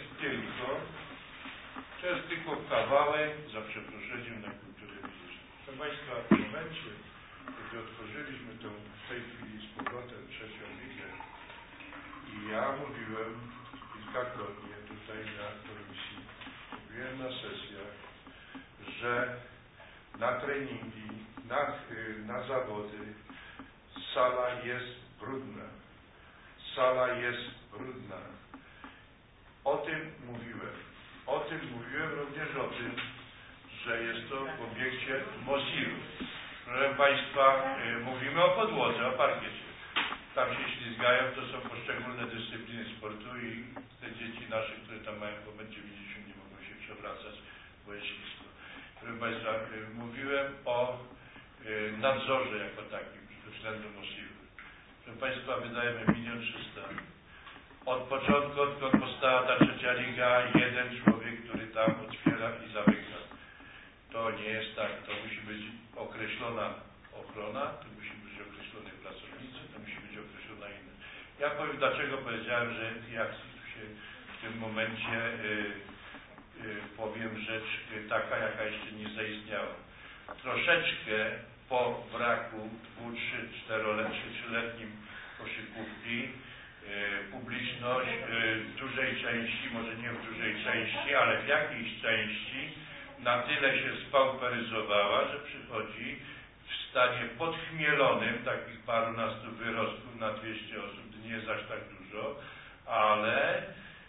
tylko kawałek, za przeproszeniem, na kulturę fizyczną. Proszę Państwa, w momencie, kiedy otworzyliśmy tą w tej chwili z powrotem 3. ligę i ja mówiłem kilkakrotnie tutaj na komisji, mówiłem na sesjach, że na treningi, na zawody sala jest brudna. Sala jest brudna. O tym mówiłem. Również o tym, że jest to w obiekcie Mosiru. Proszę Państwa, mówimy o podłodze, o parkiecie. Tam się ślizgają, to są poszczególne dyscypliny sportu i te dzieci nasze, które tam mają po 1,90 m, nie mogą się przewracać, bo jest ślisko. Proszę Państwa, mówiłem o nadzorze jako takim ze względu Mosiru. Proszę Państwa, wydajemy 1 300 000. Od początku, odkąd powstała ta trzecia liga, jeden człowiek, który tam otwiera i zamyka. To nie jest tak, to musi być określona ochrona, to musi być określony pracownicy, to musi być określona inna. Ja powiem, dlaczego powiedziałem, że ja się w tym momencie powiem rzecz taka, jaka jeszcze nie zaistniała. Troszeczkę po braku 2-, 3-, 4-letnim koszykówki publiczność w dużej części, może nie w dużej części, ale w jakiejś części na tyle się spauperyzowała, że przychodzi w stanie podchmielonym, takich parunastu wyrostków na 200 osób, nie jest aż tak dużo, ale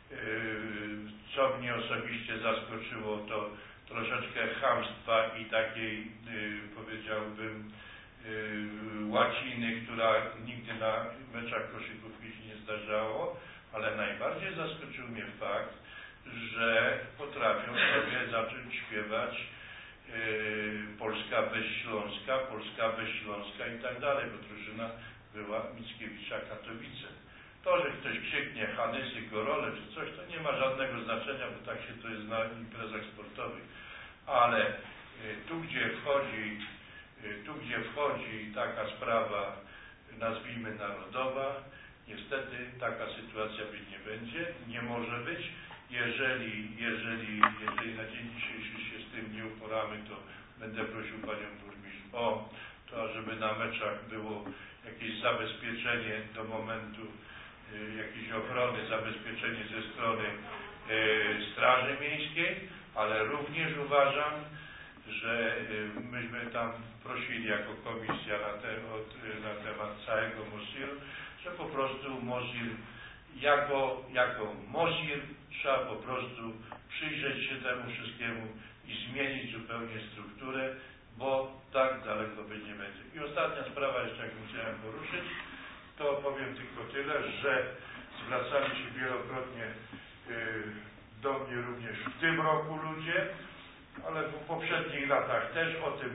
co mnie osobiście zaskoczyło, to troszeczkę chamstwa i takiej, powiedziałbym, łaciny, która nigdy na meczach koszykówki się nie zdarzało, ale najbardziej zaskoczył mnie fakt, że potrafią sobie zacząć śpiewać Polska bez Śląska i tak dalej, bo drużyna była Mickiewicza Katowice. To, że ktoś krzyknie Hanysy, Gorole czy coś, to nie ma żadnego znaczenia, bo tak się to jest na imprezach sportowych. Ale tu, gdzie wchodzi taka sprawa, nazwijmy narodowa, niestety taka sytuacja być nie będzie, nie może być. Jeżeli na dzień dzisiejszy się z tym nie uporamy, to będę prosił Panią Burmistrz o to, żeby na meczach było jakieś zabezpieczenie do momentu jakiejś ochrony, zabezpieczenie ze strony Straży Miejskiej, ale również uważam, że myśmy tam prosili jako komisja na temat całego Mosiru, że po prostu Mosir jako Mosir trzeba po prostu przyjrzeć się temu wszystkiemu i zmienić zupełnie strukturę, bo tak daleko być nie będzie. I ostatnia sprawa jeszcze, jaką chciałem poruszyć, to powiem tylko tyle, że zwracali się wielokrotnie do mnie również w tym roku ludzie, ale w poprzednich latach też o tym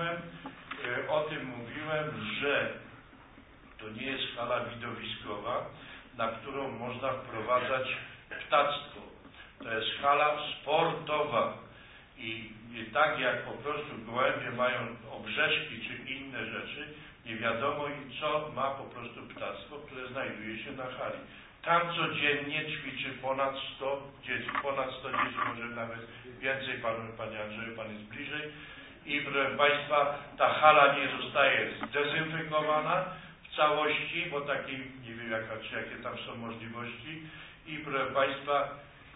mówiłem, że to nie jest hala widowiskowa, na którą można wprowadzać ptactwo. To jest hala sportowa i tak jak po prostu gołębie mają obrzeżki czy inne rzeczy, nie wiadomo co ma po prostu ptactwo, które znajduje się na hali. Tam codziennie ćwiczy ponad 100 dzieci, może nawet więcej, Panie Andrzeju, Pan jest bliżej. I proszę Państwa, ta hala nie zostaje zdezynfekowana w całości, bo takiej, nie wiem jakie tam są możliwości. I proszę Państwa,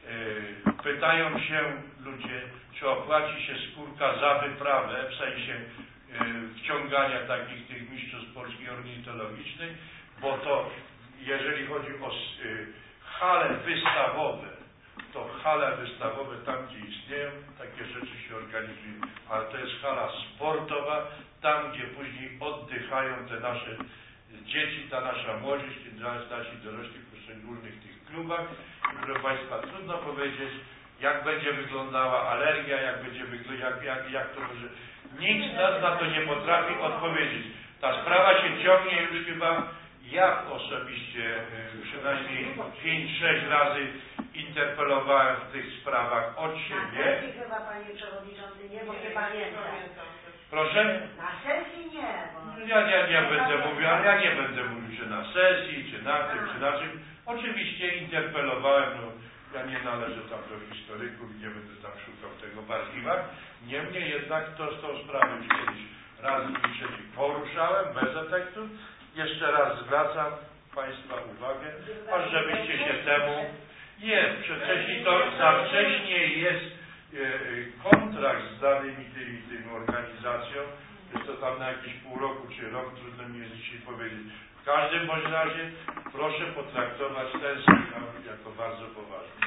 pytają się ludzie, czy opłaci się skórka za wyprawę, w sensie wciągania takich tych mistrzostw Polski ornitologicznych, bo to jeżeli chodzi o hale wystawowe, to hale wystawowe tam, gdzie istnieją, takie rzeczy się organizują. Ale to jest hala sportowa, tam, gdzie później oddychają te nasze dzieci, ta nasza młodzież, nasi dorośli w poszczególnych tych klubach. I proszę Państwa, trudno powiedzieć, jak będzie wyglądała alergia, jak to może... Nikt z nas na to nie potrafi odpowiedzieć. Ta sprawa się ciągnie już chyba, ja osobiście przynajmniej 5-6 razy interpelowałem w tych sprawach od siebie. Na sesji chyba, Panie Przewodniczący, nie, bo nie pamiętam. Proszę? Na sesji nie, bo... Ja będę mówił, ale ja nie będę mówił, czy na sesji, czy na tym, czy na czym. Oczywiście interpelowałem, no ja nie należę tam do historyków i nie będę tam szukał tego w archiwach. Niemniej jednak tą sprawę już kiedyś raz i trzeci poruszałem, bez efektu. Jeszcze raz zwracam Państwa uwagę, aż żebyście się temu... Nie, za wcześnie jest kontrakt z danymi tym organizacjom, jest to tam na jakieś pół roku czy rok, trudno mi jest dzisiaj powiedzieć. W każdym bądź razie proszę potraktować ten sygnał jako bardzo poważny.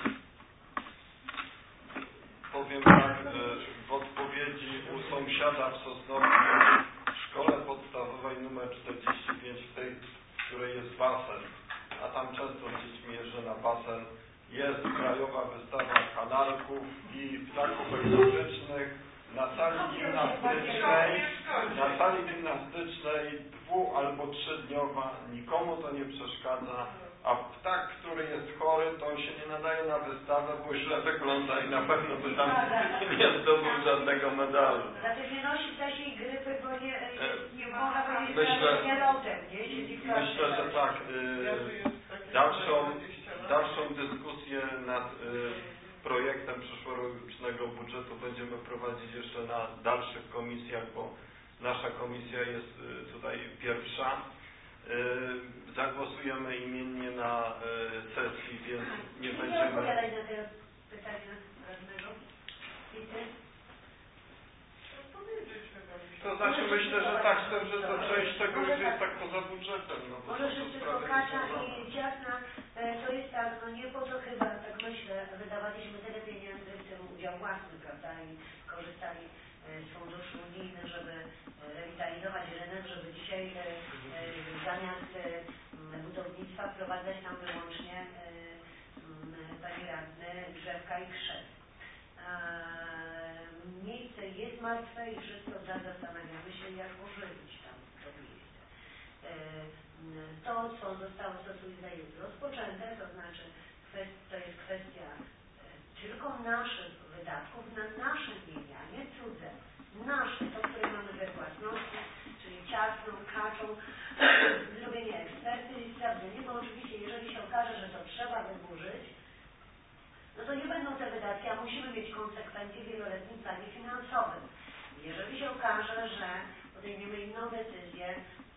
Powiem tak, w odpowiedzi u sąsiada w Sosnowcu w szkole podstawowej numer 45, w której jest basen, a tam często z dziećmi jeżdżę na basen, jest krajowa wystawa kanarków i ptaków egzotycznych na sali gimnastycznej 2- albo 3-dniowa, nikomu to nie przeszkadza, A ptak, który jest chory, to on się nie nadaje na wystawę, bo źle wygląda i na pewno by tam nie zdobył żadnego medalu. Dlatego nie nosi ptasiej grypy, bo nie można powiedzieć, Myślę, że nie lotem, nie? Siedzi w klatce. myślę, że tak. Dalszą dyskusję nad projektem przyszłorocznego budżetu będziemy prowadzić jeszcze na dalszych komisjach, bo nasza komisja jest tutaj pierwsza. Zagłosujemy imiennie na sesji, więc nie będziemy... Nie odpowiadaj na te pytania radnego. I ty? To znaczy myślę, że tak, że ta część tego już jest tak poza budżetem. No, bo może to wszyscy sprawy Kasia niezwiązane. i Ciasna, to jest tak, no nie po to chyba, tak myślę, wydawaliśmy tyle pieniędzy w tym udział własny, prawda, i korzystali z funduszy unijnych, żeby rewitalizować rynek, żeby dzisiaj zamiast budownictwa wprowadzać tam wyłącznie, panie radny, drzewka i krzew. Miejsce jest martwe i wszyscy od razu zastanawiamy się, jak ożywić tam to miejsce. To, co zostało rozpoczęte, to znaczy to jest kwestia tylko naszych wydatków na nasze mienia, nie cudze. Nasze, to, które mamy we własności, czyli Ciasną, Kaczą, zrobienie eksperty i sprawdzenie, bo oczywiście jeżeli się okaże, że to trzeba wyburzyć, no to nie będą te wydatki, a musimy mieć konsekwencje w wieloletnim planie finansowym. Jeżeli się okaże, że podejmiemy inną decyzję,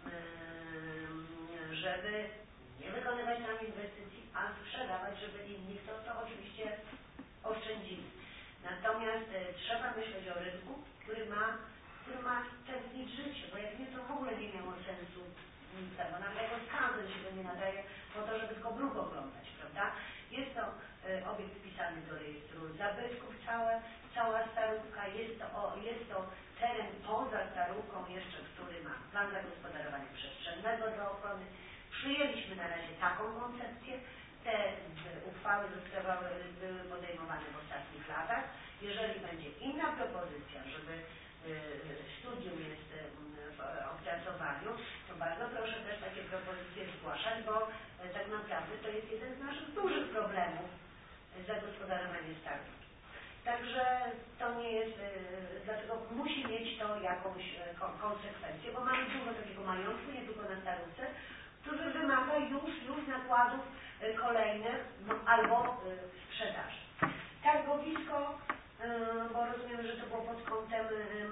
żeby nie wykonywać tam inwestycji, a sprzedawać, żeby inni to oczywiście oszczędzili. Natomiast trzeba myśleć o rynku, który ma tętnić życie, bo jak nie, to w ogóle nie miało sensu nic, bo nawet jako skansen się nie nadaje po to, żeby tylko bruk oglądać, prawda? Jest to obiekt wpisany do rejestru zabytków, cała Starówka, jest to teren poza Starówką jeszcze, który ma plan zagospodarowania przestrzennego dla ochrony. Przyjęliśmy na razie taką koncepcję. Te uchwały były podejmowane w ostatnich latach. Jeżeli będzie inna propozycja, żeby studium jest w opracowaniu, to bardzo proszę też takie propozycje zgłaszać, bo tak naprawdę to jest jeden z naszych dużych problemów zagospodarowanie Starówki. Także to nie jest, dlatego musi mieć to jakąś konsekwencję, bo mamy dużo takiego majątku, nie tylko na Starówce, który wymaga już nakładów kolejnych albo sprzedaży. Targowisko, bo rozumiem, że to było pod kątem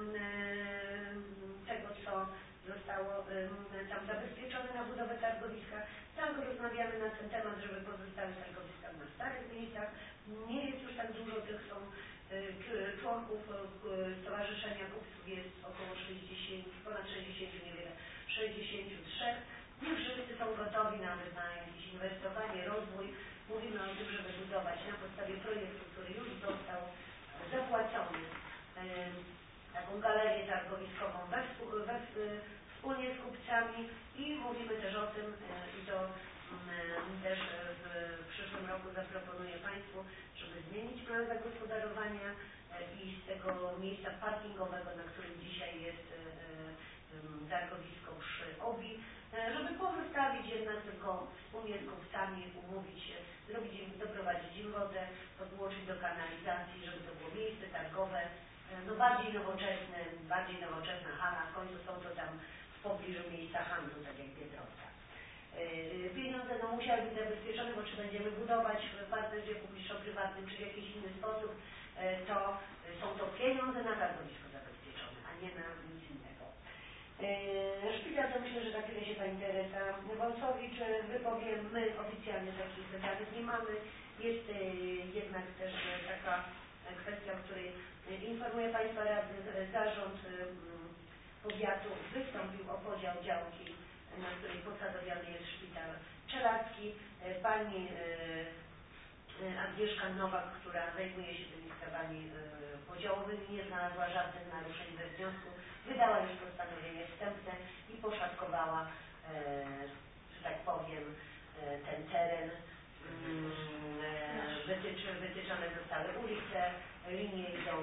tego, co zostało tam zabezpieczone na budowę targowiska. Tak rozmawiamy na ten temat, żeby pozostały targowiska na starych miejscach. Nie jest już tak dużo tych są członków Stowarzyszenia Kupców jest około 60, ponad 60, niewiele, 63. Nie wszyscy są gotowi nawet na jakieś inwestowanie, rozwój. Mówimy o tym, żeby budować na podstawie projektu, który już został zapłacony, taką galerię targowiskową wspólnie z kupcami i mówimy też o tym i to też w przyszłym roku zaproponuję Państwu, żeby zmienić plan zagospodarowania i z tego miejsca parkingowego, na którym dzisiaj jest targowisko przy OBI, żeby pozostawić jednak tylko wspólnie z kupcami, umówić się, doprowadzić im wodę, podłączyć do kanalizacji, żeby to było miejsce targowe, no bardziej nowoczesna hala, w końcu są to tam w pobliżu miejsca handlu, tak jak Biedronka. Pieniądze musiały być zabezpieczone, bo czy będziemy budować w partnerstwie publiczno-prywatnym, czy w jakiś inny sposób, to są to pieniądze na targowisko zabezpieczone, a nie na nic innego. Szpital to myślę, że za chwilę się pani Teresa Wąsowicz wypowie. My oficjalnie takich danych nie mamy. Jest jednak też taka kwestia, o której informuję Państwa radnych. Zarząd powiatu wystąpił o podział działki, na której posadowiony jest szpital czeladki. Pani Agnieszka Nowak, która zajmuje się tymi sprawami podziałowymi, nie znalazła żadnych naruszeń we wniosku. Wydała już postanowienie wstępne i poszatkowała, że tak powiem, ten teren. Wytyczone zostały ulice, linie idą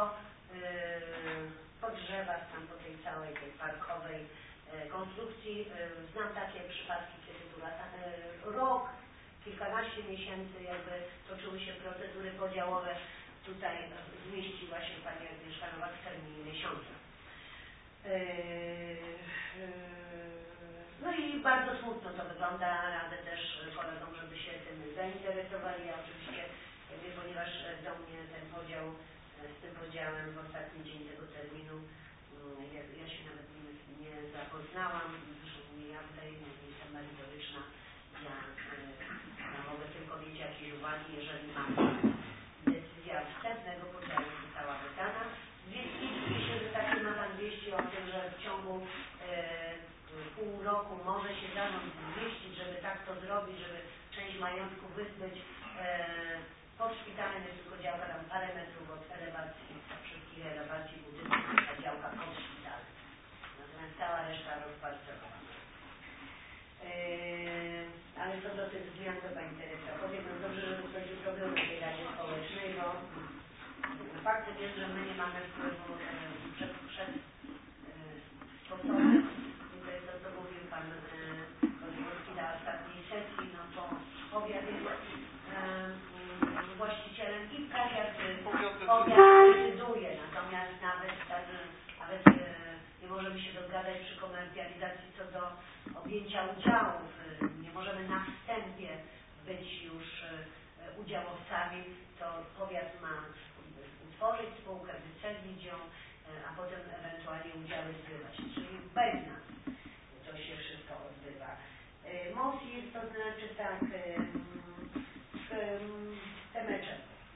po drzewach, tam po tej całej tej parkowej konstrukcji. Znam takie przypadki, kiedy była rok kilkanaście miesięcy jakby toczyły się procedury podziałowe. Tutaj zmieściła się Pani Agnieszka Nowak w terminie miesiąca. No i bardzo smutno to wygląda, radzę też kolegom, żeby się tym zainteresowali. Ja oczywiście, ponieważ do mnie ten podział z tym podziałem w ostatni dzień tego terminu, ja się nawet nie zapoznałam, zresztą nie ja tutaj nie jestem merytoryczna, ja mogę tylko mieć jakieś uwagi, jeżeli mam decyzja wstępnego podziału została wydana. Myślę, że takie ma Pan wieści o tym, że w ciągu pół roku może się zarząd zmieścić, żeby tak to zrobić, żeby część majątku wyzbyć. Pod szpitalem jest tylko działka tam parę metrów od elewacji, wszystkich elewacji budynków, a działka pod szpitalem. Natomiast cała reszta rozparcelowana. Ale co do tych zmian, to Pani Teresa powie, no dobrze, że ktoś jutro był na tej Radzie Społecznej, bo faktem jest, że my nie mamy wpływu przed sposobem. Tutaj to, co mówił Pan Kozłowski na ostatniej sesji, no to powiat jest właścicielem i powiat decyduje, natomiast nawet nie możemy się dogadać przy komercjalizacji co do objęcia udziałów, nie możemy na wstępie być już udziałowcami, to powiat ma utworzyć spółkę, wycenić ją, a potem ewentualnie udziały zbywać, czyli bez nas to się wszystko odbywa. MOSIR to znaczy tak, te mecze.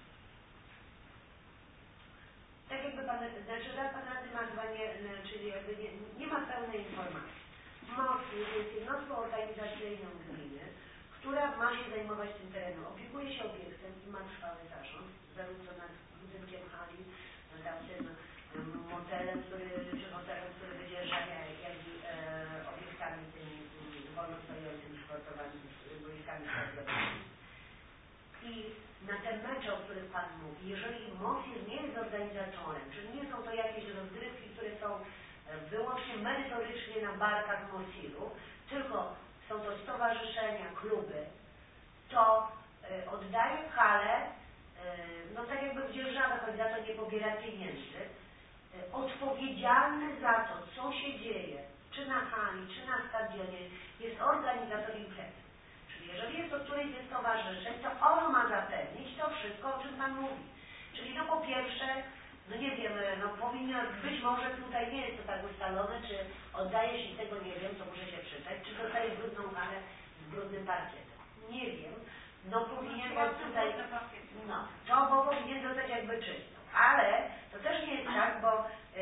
Tak jakby Pan, znaczy Pan Rady ma chyba czyli jakby nie ma pełnej informacji. MOSIR jest jednostką organizacyjną gminy, która ma się zajmować tym terenem. Opiekuje się obiektem i ma trwały zarząd, zarówno nad budynkiem hali, tamtym motelem, czy hotelem, który wydzierżawia, jak i obiektami tymi wolno stojącymi sportowymi, boiskami sportowymi. I na te mecze, o których Pan mówi, jeżeli MOSIR nie jest organizatorem, czyli nie są to jakieś rozgrywki, które są wyłącznie merytorycznie na barkach MOSIR-u, tylko są to stowarzyszenia, kluby, to oddaje halę, no tak jakby w dzierżawę, choć za to nie pobiera pieniędzy, odpowiedzialny za to, co się dzieje, czy na hali, czy na stadionie, jest organizator imprezy. Czyli jeżeli jest to któreś ze stowarzyszeń, to ono ma zapewnić to wszystko, o czym Pan mówi. Czyli no po pierwsze, no nie wiem, no powinno, być może tutaj nie jest to tak ustalone, czy oddaje się tego, nie wiem, to muszę się przyznać, czy dostaje brudną halę z brudnym parkietem. Nie wiem, no powinien tutaj, no, to bo powinien dostać jakby czystą. Ale to też nie jest tak, bo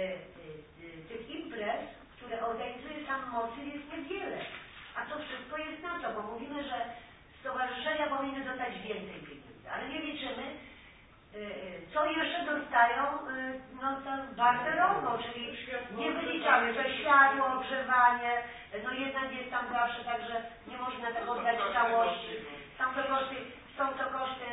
tych imprez, które organizuje sam MOSIR jest niewiele. A to wszystko jest na to, bo mówimy, że stowarzyszenia powinny dostać więcej pieniędzy, ale nie liczymy, co jeszcze dostają, no to barterowo, czyli nie wyliczamy, to światło, ogrzewanie, no jednak jest tam zawsze tak, że nie można tego oddać w całości. Są to koszty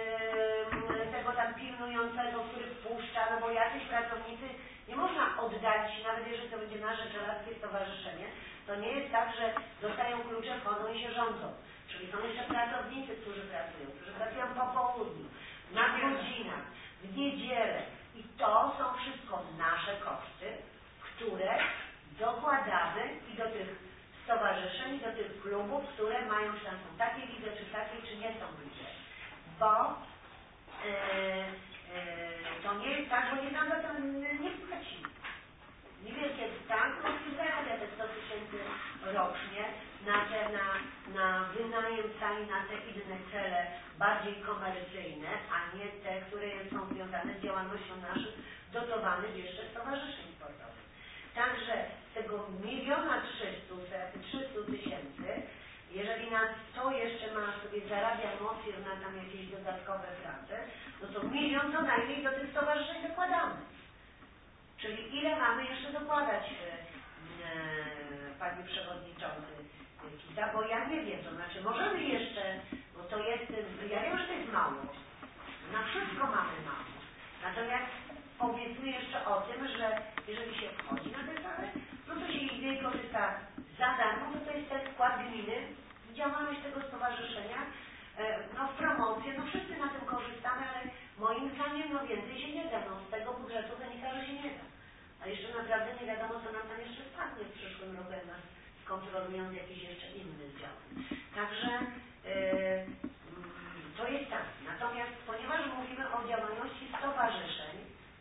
tego tam pilnującego, który wpuszcza, no bo jacyś pracownicy nie można oddać, nawet jeżeli to będzie nasze żelazkie stowarzyszenie, to nie jest tak, że dostają klucze, wchodzą i się rządzą. Czyli są jeszcze pracownicy, którzy pracują po południu, na godzinach, w niedzielę. I to są wszystko nasze koszty, które dokładamy i do tych stowarzyszeń, do tych klubów, które mają, czy tam są takie lidze, czy takie, czy nie są lidze. Bo to nie jest tak, bo nie nam za to nie płaci. Niewielkie tak, to zarabia te 100 000 rocznie na wynajem sali, na te inne cele bardziej komercyjne, a nie te, które są związane z działalnością naszych dotowanych jeszcze stowarzyszeń sportowych. Także z tego 1 300 000, jeżeli na to jeszcze ma sobie zarabia MOSIR na tam jakieś dodatkowe prace, no to 1 000 000 co najmniej do tych stowarzyszeń dokładamy. Czyli ile mamy jeszcze dokładać, Panie Przewodniczący Kita, bo ja nie wiem, to znaczy możemy jeszcze, bo to jest, ja wiem, że to jest mało, na wszystko mamy mało. Natomiast powiedzmy jeszcze o tym, że jeżeli się wchodzi na te salę, no to się z niej korzysta za darmo, to jest ten wkład gminy w działalność tego stowarzyszenia, o więcej się nie da, no z tego budżetu wynika, że się nie da. A jeszcze naprawdę nie wiadomo, co nam tam jeszcze spadnie w przyszłym roku, jak nas skontrolują jakiś jeszcze inny dział. Także to jest tak. Natomiast ponieważ mówimy o działalności stowarzyszeń,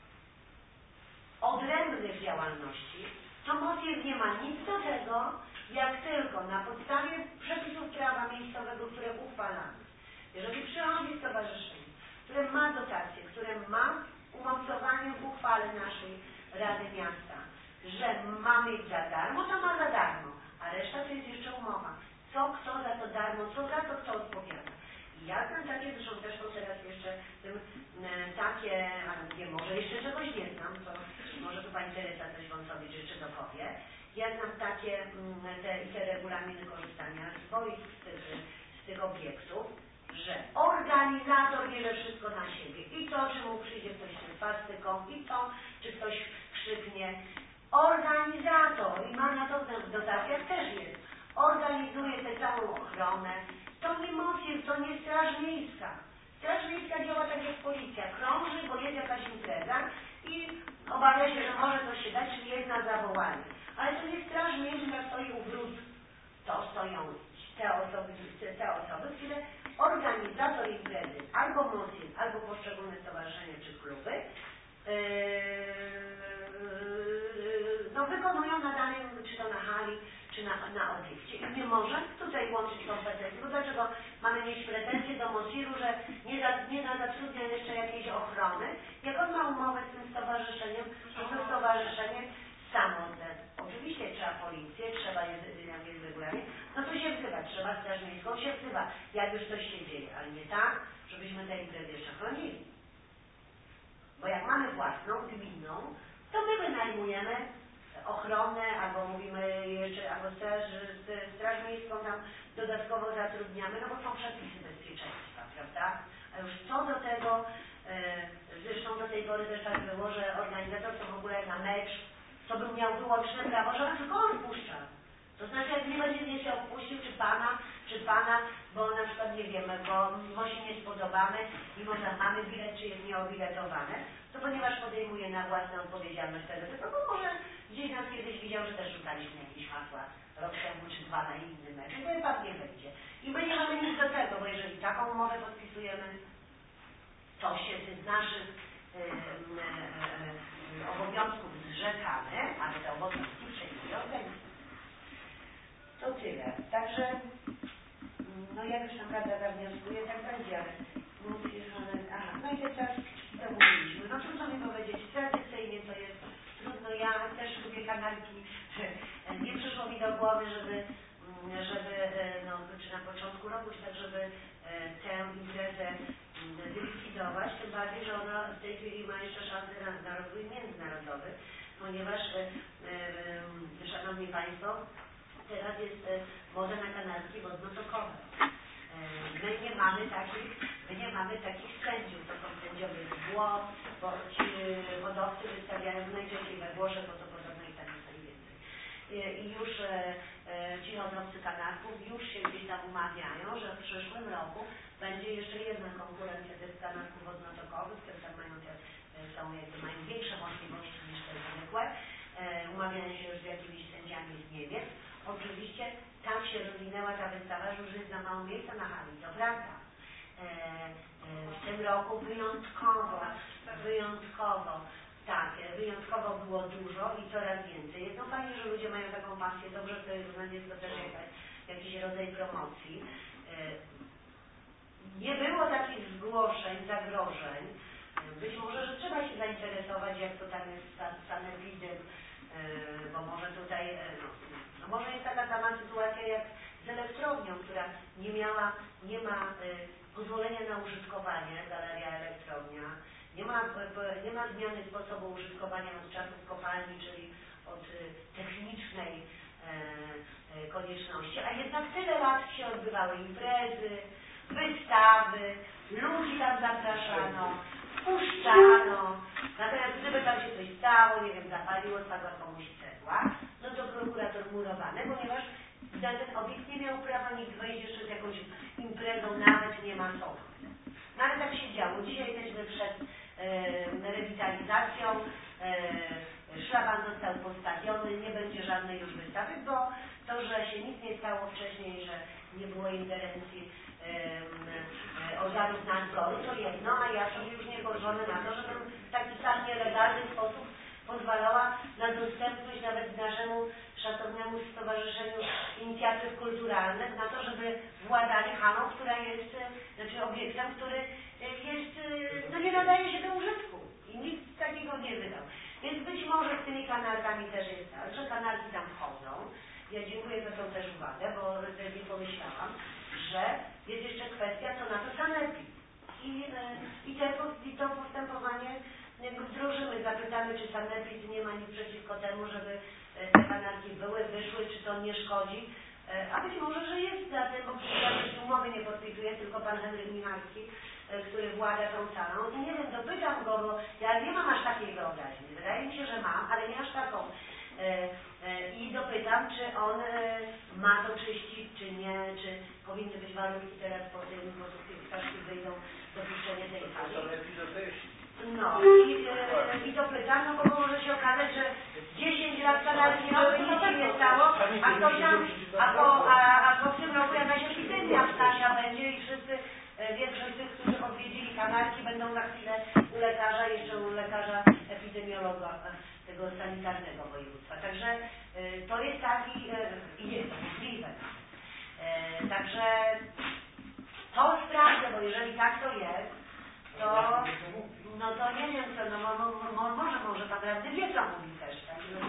odrębnych działalności, to MOSIR nie ma nic do tego, jak tylko na podstawie przepisów prawa miejscowego, które uchwalamy, jeżeli przychodzi stowarzyszenie, które ma dotacje, które ma umocowanie w uchwale naszej Rady Miasta, że ma mieć za darmo, to ma za darmo, a reszta to jest jeszcze umowa. Co, kto za to darmo, co za to, kto odpowiada. I ja znam takie, zresztą też to teraz jeszcze takie, ale nie, może jeszcze czegoś nie znam, to może tu pani Teresa coś Wąsowicz jeszcze dopowie. Ja znam takie te regulaminy korzystania z tych obiektów, że organizator bierze wszystko na siebie. I to, czy mu przyjdzie ktoś z swastyką, i to, czy ktoś krzyknie. Organizator, i ma na to w dotacjach też jest, organizuje tę całą ochronę. To nie MOSIR, to nie Straż Miejska. Straż Miejska działa tak jak policja. Krąży, bo jest jakaś impreza i obawia się, że może coś się dać, czyli jest na zawołanie. Ale to nie Straż Miejska stoi u wrót. To stoją te osoby, które organizator imprezy, albo MOSIR, albo poszczególne stowarzyszenia czy kluby, no wykonują na danym, czy to na hali, czy na obiekcie. I nie może tutaj łączyć kompetencji, bo dlaczego mamy mieć pretensje do MOSIR-u, że nie zatrudnia jeszcze jakiejś ochrony, jak on ma umowę z tym stowarzyszeniem, to to stowarzyszenie samo oczywiście trzeba policję, trzeba jak jest regulamin, no to się wzywa, trzeba Straż Miejską, się wzywa, jak już coś się dzieje, ale nie tak, żebyśmy te imprezy jeszcze chronili. Bo jak mamy własną, gminną, to my wynajmujemy ochronę, albo mówimy jeszcze, albo Straż Miejską tam dodatkowo zatrudniamy, no bo są przepisy bezpieczeństwa, prawda? A już co do tego, zresztą do tej pory też tak było, że organizator to w ogóle na mecz, to by miał wyłączne prawo, że tylko on puszcza. To znaczy, jak nie będzie się opuścił, czy pana, bo na przykład nie wiemy, bo się nie spodobamy, mimo że mamy bilet, czy jest nieobiletowane, to ponieważ podejmuje na własną odpowiedzialność tego, to może gdzieś nas kiedyś widział, że też rzucaliśmy jakieś hasła rok temu, czy dwa na inny mecz, i to pan nie będzie. I my nie mamy nic do tego, bo jeżeli taką umowę podpisujemy, to się z naszych obowiązków zrzekamy, ale te obowiązki przejmuje organizacja. To tyle. Także, no jak już tam Rada zawnioskuje, tak będzie, ale no i teraz to mówiliśmy. No trudno mi powiedzieć, tradycyjnie to jest trudno. Ja też lubię kanarki. Nie przyszło mi do głowy, żeby no, czy na początku roku, czy tak, żeby tę imprezę zlikwidować, tym bardziej, że ona w tej chwili ma jeszcze szansę na rozwój międzynarodowy, ponieważ, szanowni państwo, teraz jest moda na kanarki wodno-tokowe. My nie mamy takich sędziów, to są sędziowie z Włoch, bo ci hodowcy wystawiają najczęściej we Włoszech, bo to podobno i tam jest najwięcej. I już ci hodowcy kanarków już się gdzieś tam umawiają, że w przyszłym roku będzie jeszcze jedna konkurencja tych kanarków wodno-tokowych, które tam mają większe możliwości niż te zwykłe. Umawiają się już z jakimiś sędziami z Niemiec. Oczywiście tak się rozwinęła ta wystawa, że już jest za mało miejsca na hali, to prawda. W tym roku wyjątkowo było dużo i coraz więcej. Jest no fajnie, że ludzie mają taką pasję, dobrze to jest to też jakiś rodzaj promocji. Nie było takich zgłoszeń, zagrożeń. Być może, że trzeba się zainteresować, jak to tam jest z sanepidem, bo może tutaj, no może jest taka sama sytuacja jak z elektrownią, która nie ma pozwolenia na użytkowanie, Galeria Elektrownia, nie ma zmiany sposobu użytkowania od czasów kopalni, czyli od technicznej konieczności, a jednak tyle lat się odbywały imprezy, wystawy, ludzi tam zapraszano, puszczano, natomiast gdyby tam się coś stało, nie wiem, zapaliło, spadła komuś cegła, no to prokurator murowany, ponieważ na ten obiekt nie miał prawa nikt wejść jeszcze z jakąś imprezą, nawet nie masowo. No ale tak się działo. Dzisiaj jesteśmy rewitalizacją, szlaban został postawiony, nie będzie żadnej już wystawy, bo to, że się nic nie stało wcześniej, że nie było ingerencji organów nadzoru, to jedno, a ja sobie już nie pozwolę na to, żebym w taki sam nielegalny sposób pozwalała na dostępność nawet naszemu szacownemu Stowarzyszeniu Inicjatyw Kulturalnych, na to, żeby władali halą, która jest, znaczy obiektem, który jest, no nie nadaje się do użytku i nikt takiego nie wydał. Więc być może z tymi kanarkami też jest tak, że kanarki tam wchodzą. Ja dziękuję za tą też uwagę, bo też nie pomyślałam, że jest jeszcze kwestia, co na to sanepid. I to postępowanie wdrożymy, zapytamy, czy sanepid nie ma nic przeciwko temu, żeby te kanarki były, wyszły, czy to nie szkodzi. A być może, że jest za tym, bo przecież ja też umowy nie podpisuję, tylko pan Henryk Michalski, który włada tą salą. I nie wiem, dopytam go, bo ja nie mam aż takiej wyobraźni. Wydaje mi się, że mam, ale nie aż taką. I dopytam, czy on ma to czyścić, czy nie, czy powinny być warunki teraz po tym, bo tu wyjdą dopuszczenie tej hali. No i dopytam, no bo może się okazać, że 10 lat kanarki nie robią, nic się nie stało, a ktoś tam, a po tym roku jakaś epidemia ptasia będzie i wszyscy, większość tych, którzy odwiedzili kanarki, będą za chwilę u lekarza, jeszcze u lekarza epidemiologa tego sanitarnego województwa. Także to jest taki i jest to możliwe. Także to sprawdzę, bo jeżeli tak to jest, to no to nie wiem co, no może pan radny wie co mówi też, tak? No,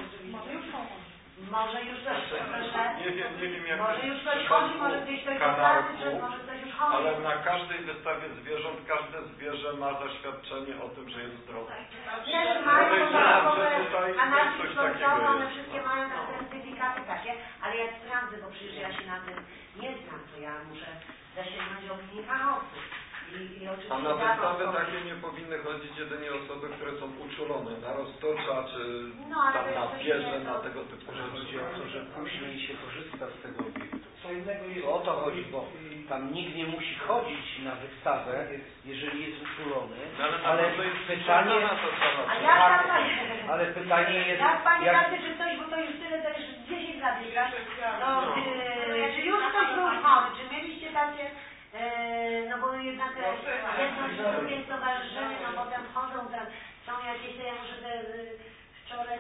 może już coś, proszę, nie wiem jak może już coś chodzi, może gdzieś coś zostały, czy może coś już chodzi. Ale na każdej wystawie zwierząt każde zwierzę ma zaświadczenie o tym, że jest zdrowe. Też mają analizy sportowe, one wszystkie mają na certyfikaty takie, ale ja sprawdzę, bo przecież ja się na tym nie znam, to ja muszę zasięgnąć opinii fachowców. A na wystawy takie nie powinny chodzić jedynie osoby, które są uczulone na roztocza, czy tam na zwierzę, na tego typu rzeczy. Chodzi o to, że później się korzysta z tego obiektu. Co innego jest. O to chodzi, bo tam nikt nie musi chodzić na wystawę, jeżeli jest uczulony, ale pytanie... Ale pytanie jest... Jak pani radny, czy ktoś, bo to już tyle, to już 10 lat jest, no, czy już ktoś był chory, czy mieliście takie... No bo jednak jedno z drugim stowarzyszenie, no potem wchodzą tam, są jakieś, ja muszę te wczoraj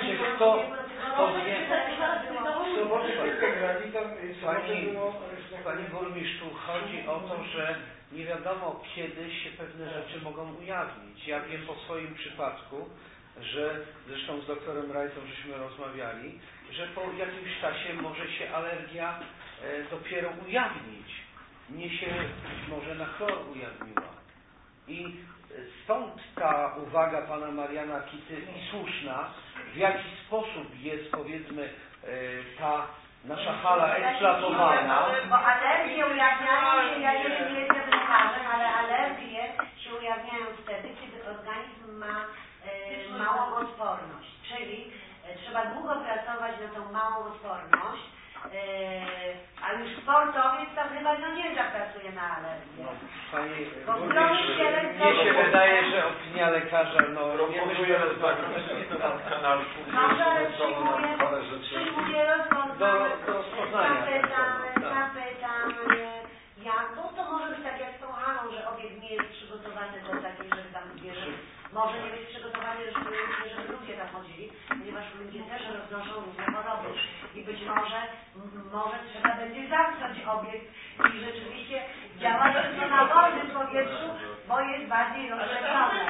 Pani burmistrzu, chodzi o to, że nie wiadomo kiedy się pewne rzeczy mogą ujawnić. Ja wiem po swoim przypadku, że zresztą z doktorem Rajcą żeśmy rozmawiali, że po jakimś czasie może się alergia dopiero ujawnić. Mnie się być może na chlor ujawniła. I stąd ta uwaga pana Mariana Kity i słuszna, w jaki sposób jest powiedzmy ta nasza hala eksploatowana. Bo alergie ujawniają się, ja nie jestem lekarzem, ale alergie się ujawniają wtedy, kiedy organizm ma małą odporność. Czyli trzeba długo pracować na tą małą odporność. A już sportowiec to chyba nie zapracuje na alergię. No, mnie się wydaje, że opinia lekarza, proponuje kanarków, przyjmuje rozpoznanie. Zapytam, jak, bo to może być tak jak z tą halą, że obiekt nie jest przygotowany do takiej, żeby tam zwierzę może nie być przygotowany, żeby ludzie tam chodzili, ponieważ ludzie też roznoszą różne choroby i być może trzeba będzie zamknąć obiekt i rzeczywiście działać tylko na wolnym powietrzu, bo jest bardziej rozrzedzone.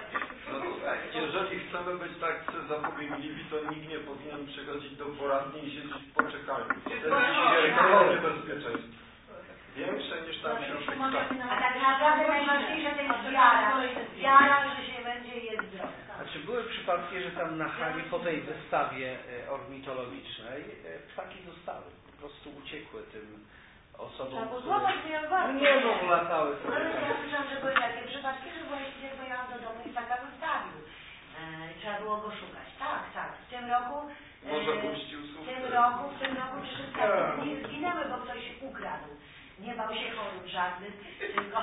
Jeżeli chcemy być tak zapobiegliwi, to nikt nie powinien przychodzić do poradni i siedzieć w poczekalni. To jest wielkie bezpieczeństwo. Większe niż tam środek. A tak naprawdę najważniejsza to jest wiara, że się będzie jest zdrowe. A czy były przypadki, że tam na hali po tej wystawie ornitologicznej ptaki zostały, po prostu uciekły tym osobom, które latały sobie. Ale ja słyszałam, że były takie przypadki, że właściwie pojechał do domu i ptaka zostawił. Trzeba było go szukać. Tak. W tym roku może puścił w tym roku 3 ptaki zginęły, bo ktoś ukradł. nie bał się chorób żadnych, tylko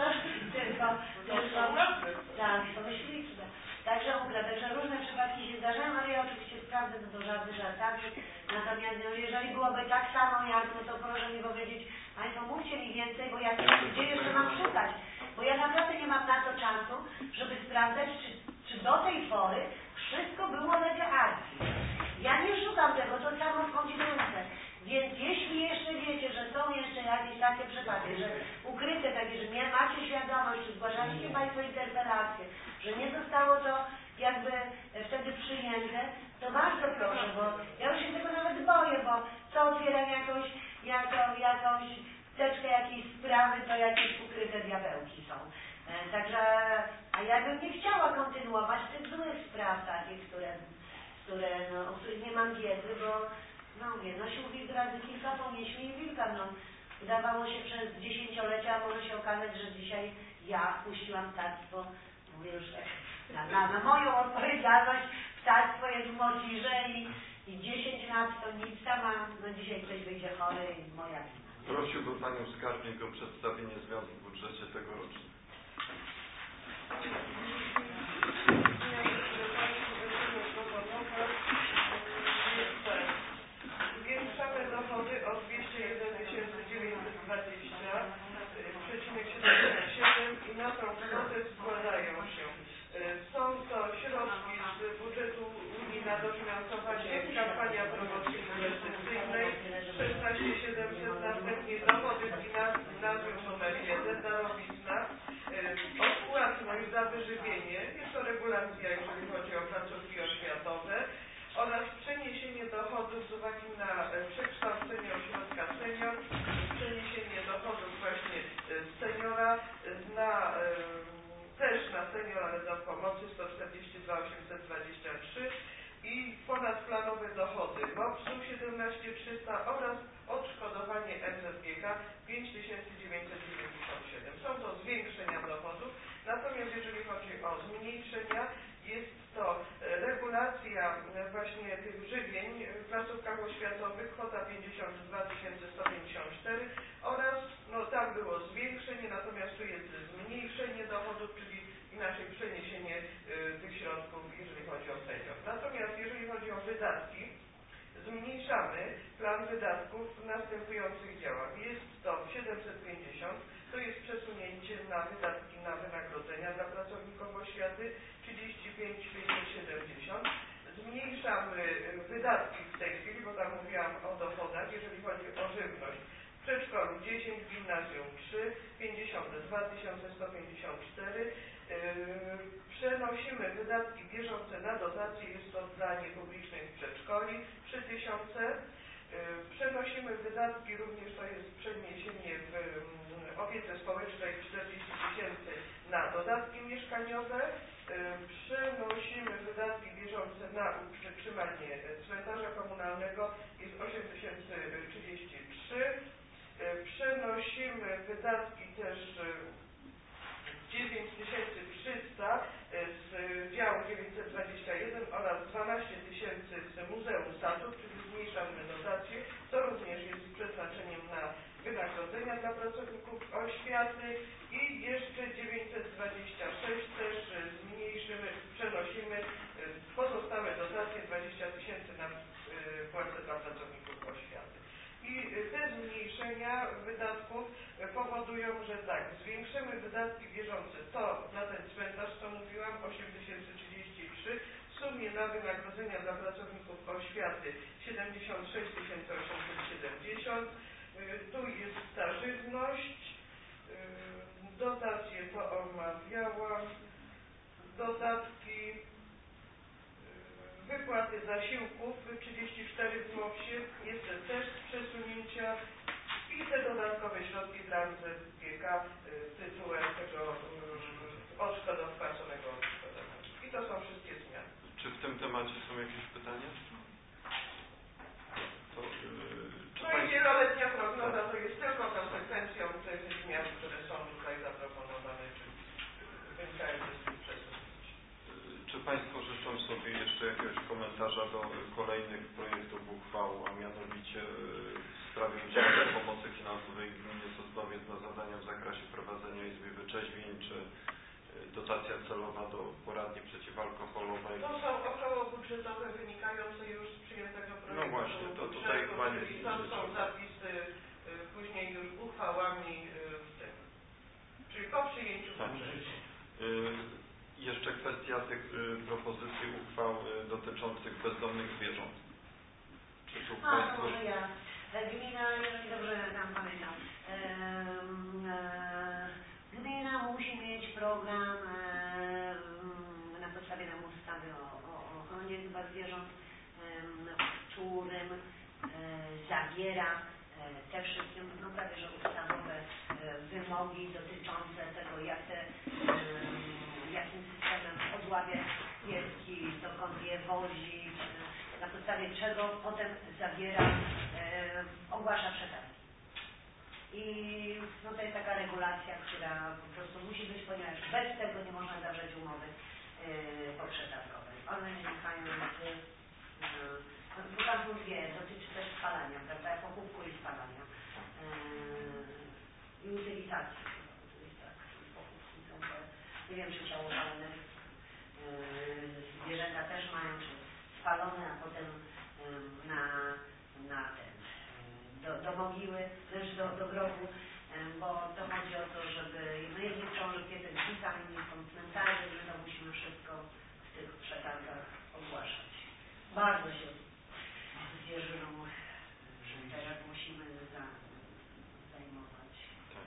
tak, to myśleli sobie. Także różne przypadki się zdarzają, ale ja oczywiście sprawdzę, to żarty żartami. Natomiast jeżeli byłoby tak samo jak, no to proszę mi powiedzieć, Państwo mówcie mi więcej, bo ja nie wiem, gdzie jeszcze mam szukać. Bo ja naprawdę nie mam na to czasu, żeby sprawdzać, czy do tej pory wszystko było lege artis. Ja nie szukam tego, to samo wchodzi do ręce. Więc jeśli jeszcze wiecie, że są jeszcze jakieś takie przypadki, że ukryte takie, że nie macie świadomość, czy zgłaszaliście Państwo interpelacje, że nie zostało to jakby wtedy przyjęte, to bardzo proszę, bo ja już się tego nawet boję, bo co otwieram jakąś teczkę jakiejś sprawy, to jakieś ukryte diabełki są. Także, a ja bym nie chciała kontynuować tych złych spraw takich, o których nie mam wiedzy, bo no mówię, nosił wilk razy kilka, to nie śmieje wilka, no. Wydawało się przez dziesięciolecia, a może się okazać, że dzisiaj ja puściłam ptactwo, mówię już na moją odpowiedzialność, ptactwo jest w Możirze i 10 lat to nic, sama, no dzisiaj ktoś wyjdzie chory i moja wina. Prosiłbym Panią Skarbnik o przedstawienie zmian w budżecie tegorocznym. Zwiększamy dochody o 201 920,77 i na tą kwotę składają się. Są to środki z budżetu Unii na dofinansowanie kampanii promocyjnej 16 700, następnie dochody gimnazjum nr 1, darowizna, odpłatność za wyżywienie, jest to regulacja, jeżeli chodzi o placówki oświatowe, oraz przeniesienie dochodów z uwagi na przekształcenie ośrodka senior, przeniesienie dochodów właśnie z seniora też na senior, ale do pomocy 142 823 i ponadplanowe dochody MOPS-u 17 300 oraz odszkodowanie MZGK 5997. Są to zwiększenia dochodów, natomiast jeżeli chodzi o zmniejszenia, jest to regulacja właśnie tych żywień w placówkach oświatowych, kwota 52 154 oraz tam było zwiększenie, natomiast tu jest zmniejszenie dochodów, czyli inaczej przeniesienie tych środków, jeżeli chodzi o senior. Natomiast jeżeli chodzi o wydatki, zmniejszamy plan wydatków w następujących działach. Jest to 750, to jest przesunięcie na wydatki na wynagrodzenia dla pracowników oświaty, 35 570. Zmniejszamy wydatki w tej chwili, bo tam mówiłam o dochodach, jeżeli chodzi o żywność. W przedszkolu 10, gimnazjum 3, 52 154. Przenosimy wydatki bieżące na dotacje, jest to dla niepublicznych przedszkoli 3000. Przenosimy wydatki, również to jest przeniesienie w opiece społecznej 40 000 na dodatki mieszkaniowe. Przenosimy wydatki bieżące na utrzymanie cmentarza komunalnego, jest 8033. Przenosimy wydatki też 9300 z działu 921 oraz 12 000 z Muzeum Statów, czyli zmniejszamy dotacje, to również jest z przeznaczeniem na wynagrodzenia dla pracowników oświaty i jeszcze 926 też zmniejszymy, przenosimy pozostałe dotacje 20 000 na płace dla pracowników oświaty. I te zmniejszenia wydatków powodują, że tak, zwiększymy wydatki bieżące, to na ten cmentarz, co mówiłam, 8033, w sumie na wynagrodzenia dla pracowników oświaty 76 870, tu jest ta żywność, dotacje to omawiałam, dodatki, wypłaty zasiłków 34 w MOPS-ie, jest też przesunięcia i te dodatkowe środki dla MZGK tytułem tego odszkodowanego odszkodowania. I to są wszystkie zmiany. Czy w tym temacie są jakieś pytania? I wieloletnia prognoza to jest tylko konsekwencją tych zmian, które są tutaj zaproponowane, czy wynikające z tych przesunięć. Czy Państwo, że życzą sobie jeszcze jakiegoś komentarza do kolejnych projektów uchwał, a mianowicie w sprawie udzielenia pomocy finansowej gminie Sosnowiec na zadania w zakresie prowadzenia izby wyczeźwień, czy dotacja celowa do poradni przeciwalkoholowej. To są okołobudżetowe wynikające już z przyjętego projektu. No właśnie, to tutaj chyba nie i tam są zapisy później już uchwałami czyli po przyjęciu budżetu. Jeszcze kwestia tych propozycji uchwał dotyczących bezdomnych zwierząt. Czy tu to może ja. Gmina, jeżeli dobrze tam pamiętam, gmina musi mieć program na podstawie nam ustawy o ochronie chyba zwierząt, w którym zawiera te wszystkie, no prawie że ustawowe wymogi dotyczące tego, jakim systemem odławiać pieski, dokąd je wozić, na podstawie czego potem zawiera, ogłasza przetargi. I no to jest taka regulacja, która po prostu musi być, ponieważ bez tego nie można zawrzeć umowy poprzetargowej. One wynikają z każdą dwie, dotyczy też spalania, prawda, pochówku i spalania. I utylizacji. Pochówki są te, nie wiem, czy ciałopalne zwierzęta też mają, czy spalone, a potem do mogiły, też do grobu, bo to chodzi o to, żeby jedni chcą, żeby piesek wrzucał, inni są cmentarze, my to musimy wszystko w tych przetargach ogłaszać. Bardzo się zwierzyną teraz musimy zajmować.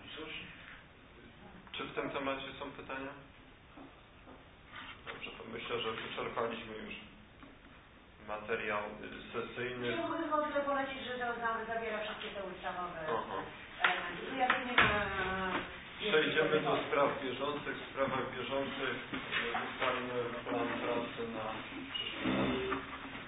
Czy w tym temacie są pytania? Dobrze, to myślę, że wyczerpaliśmy już materiał sesyjny. Ja mogę tylko polecić, że to zawiera wszystkie te ustawowe elementy. Przejdziemy do spraw bieżących. W sprawach bieżących ustalmy plan pracy na przyszły rok.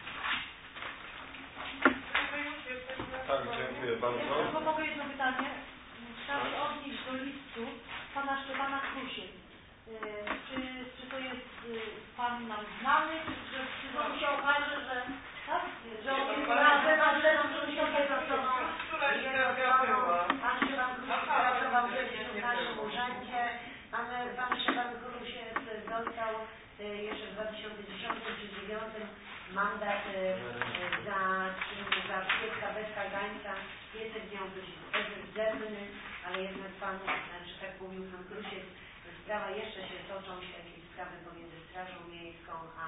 Tak, dziękuję bardzo. Tylko mogę jedno pytanie. Chciałam się odnieść do listu pana Szczepana Krusiek. Czy to jest pan nam znany, czy to się okaże, że tak? Że on jest razem, a że nam coś takiego pan Szczepan Krusiek pracował w naszym urzędzie, pan Szczepan Krusiek dostał jeszcze w 2010 czy 2009 mandat za pieska bez kagańca. Piesek miał być bezzębny, ale jednak pan, że tak mówił pan Krusiek, sprawa jeszcze się toczą się jakieś sprawy pomiędzy Strażą Miejską a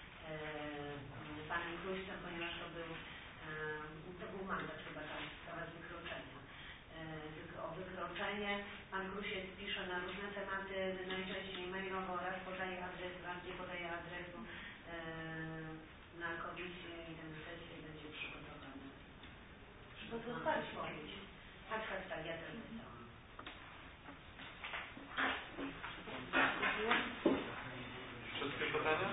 panem Kruścem, ponieważ to był mandat chyba tam sprawa z wykroczenia. O wykroczenie pan Krusiec pisze na różne tematy, najczęściej mailowo, raz podaje adres, raz nie podaje adresu na komisję i ten sesję będzie przygotowany. Dostaliśmy odpowiedź. Tak, ja też dostałam. Wszystkie pytania?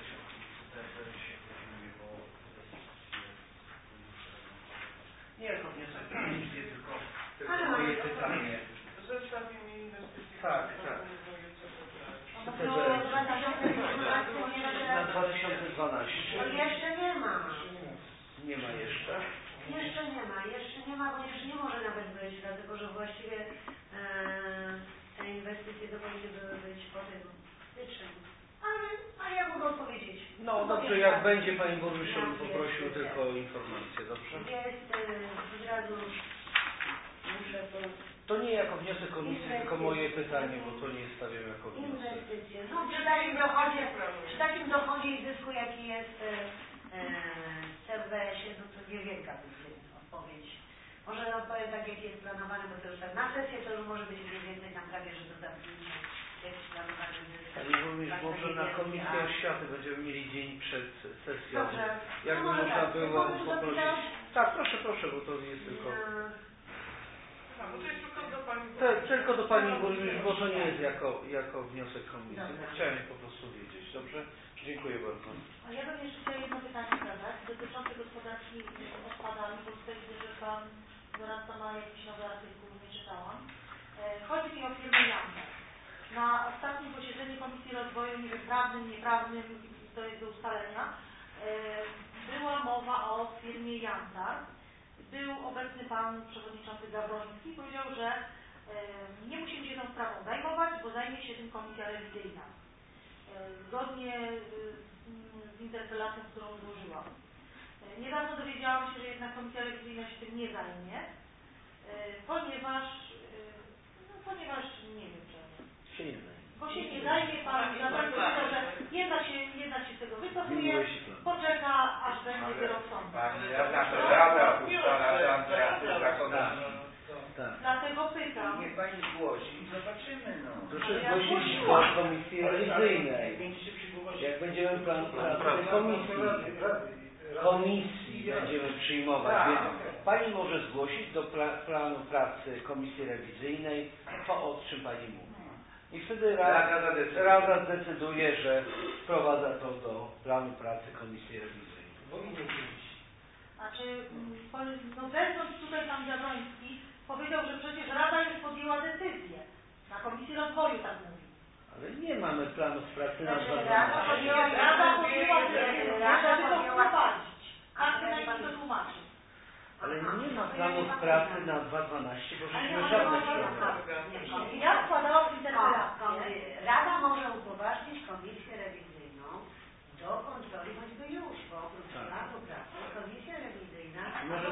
Nie, jako wniosek komisji, tylko moje pytanie. Zestawienie inwestycji. Tak. Na 2012. To jeszcze nie ma. Nie ma jeszcze. Jeszcze nie ma, bo jeszcze nie może nawet być, dlatego że właściwie te inwestycje powinny były być potem w styczniu. Ale ja mogę odpowiedzieć. No dobrze, jak będzie Pani Burmistrz, poprosił tylko o informację, dobrze? Jest od razu muszę to nie jako wniosek komisji, tylko moje pytanie, bo to nie stawiam jako wniosek. Inwestycje. No przy takim dochodzie i zysku, jaki jest w CBS-ie, to niewielka odpowiedź. Może odpowiem tak, jak jest planowane, bo to już tak na sesję to już może być mniej więcej tam prawie, że do zamknięcia jakiś planowany zysk. Panie Burmistrz, może na Komisji Oświaty będziemy mieli dzień przed sesją. Dobrze. Jakby można było poprosić. Tak, proszę, bo to jest tylko... Tylko do Pani Burmistrz, bo to nie jest jako wniosek komisji. Chciałem po prostu wiedzieć. Dobrze? Dziękuję bardzo. A ja bym jeszcze chciała jedno pytanie zadać dotyczące gospodarki odpadami, bo tutaj widzę, że Pan doradca ma jakiś nowy artykuł, nie czytałam. Chodzi mi o firmę Janka. Na ostatnim posiedzeniu Komisji Rozwoju, nie wiem, prawnym, nieprawnym, to jest do ustalenia, była mowa o firmie Jantar. Był obecny pan przewodniczący Gawroński i powiedział, że nie musimy się tą sprawą zajmować, bo zajmie się tym komisja rewizyjna. Zgodnie z interpelacją, którą złożyłam. Niedawno dowiedziałam się, że jednak komisja rewizyjna się tym nie zajmie, ponieważ nie wiem czemu. Bo się nie zajmie, pan Gawroński powiedział, że jednak się z tego wycofuje, poczeka, aż będzie wyrok sądu. Rada ustala zakończenie. Dlatego pytam. Niech pani zgłosi i zobaczymy, no. Proszę zgłosić do komisji rewizyjnej. Jak będziemy plan pracy komisji będziemy przyjmować. Więc pani może zgłosić do planu pracy komisji rewizyjnej to, o czym pani mówi. I wtedy Rada zdecyduje, że wprowadza to do planu pracy komisji rewizyjnej. Znaczy, wewnątrz tutaj pan Gawroński powiedział, że przecież Rada już podjęła decyzję. Na Komisji Rozwoju tak mówi. Ale nie mamy planów pracy na 2012. Rada podjęła decyzję, żeby to wprowadzić. Tak przynajmniej to tłumaczy. Ale nie ma planów pracy na 2012, bo żeśmy żadne planów. Ja składałam interpelację. Rada może upoważnić komisję rewizyjną do kontroli choćby już, bo oprócz planu pracy komisja rewizyjna,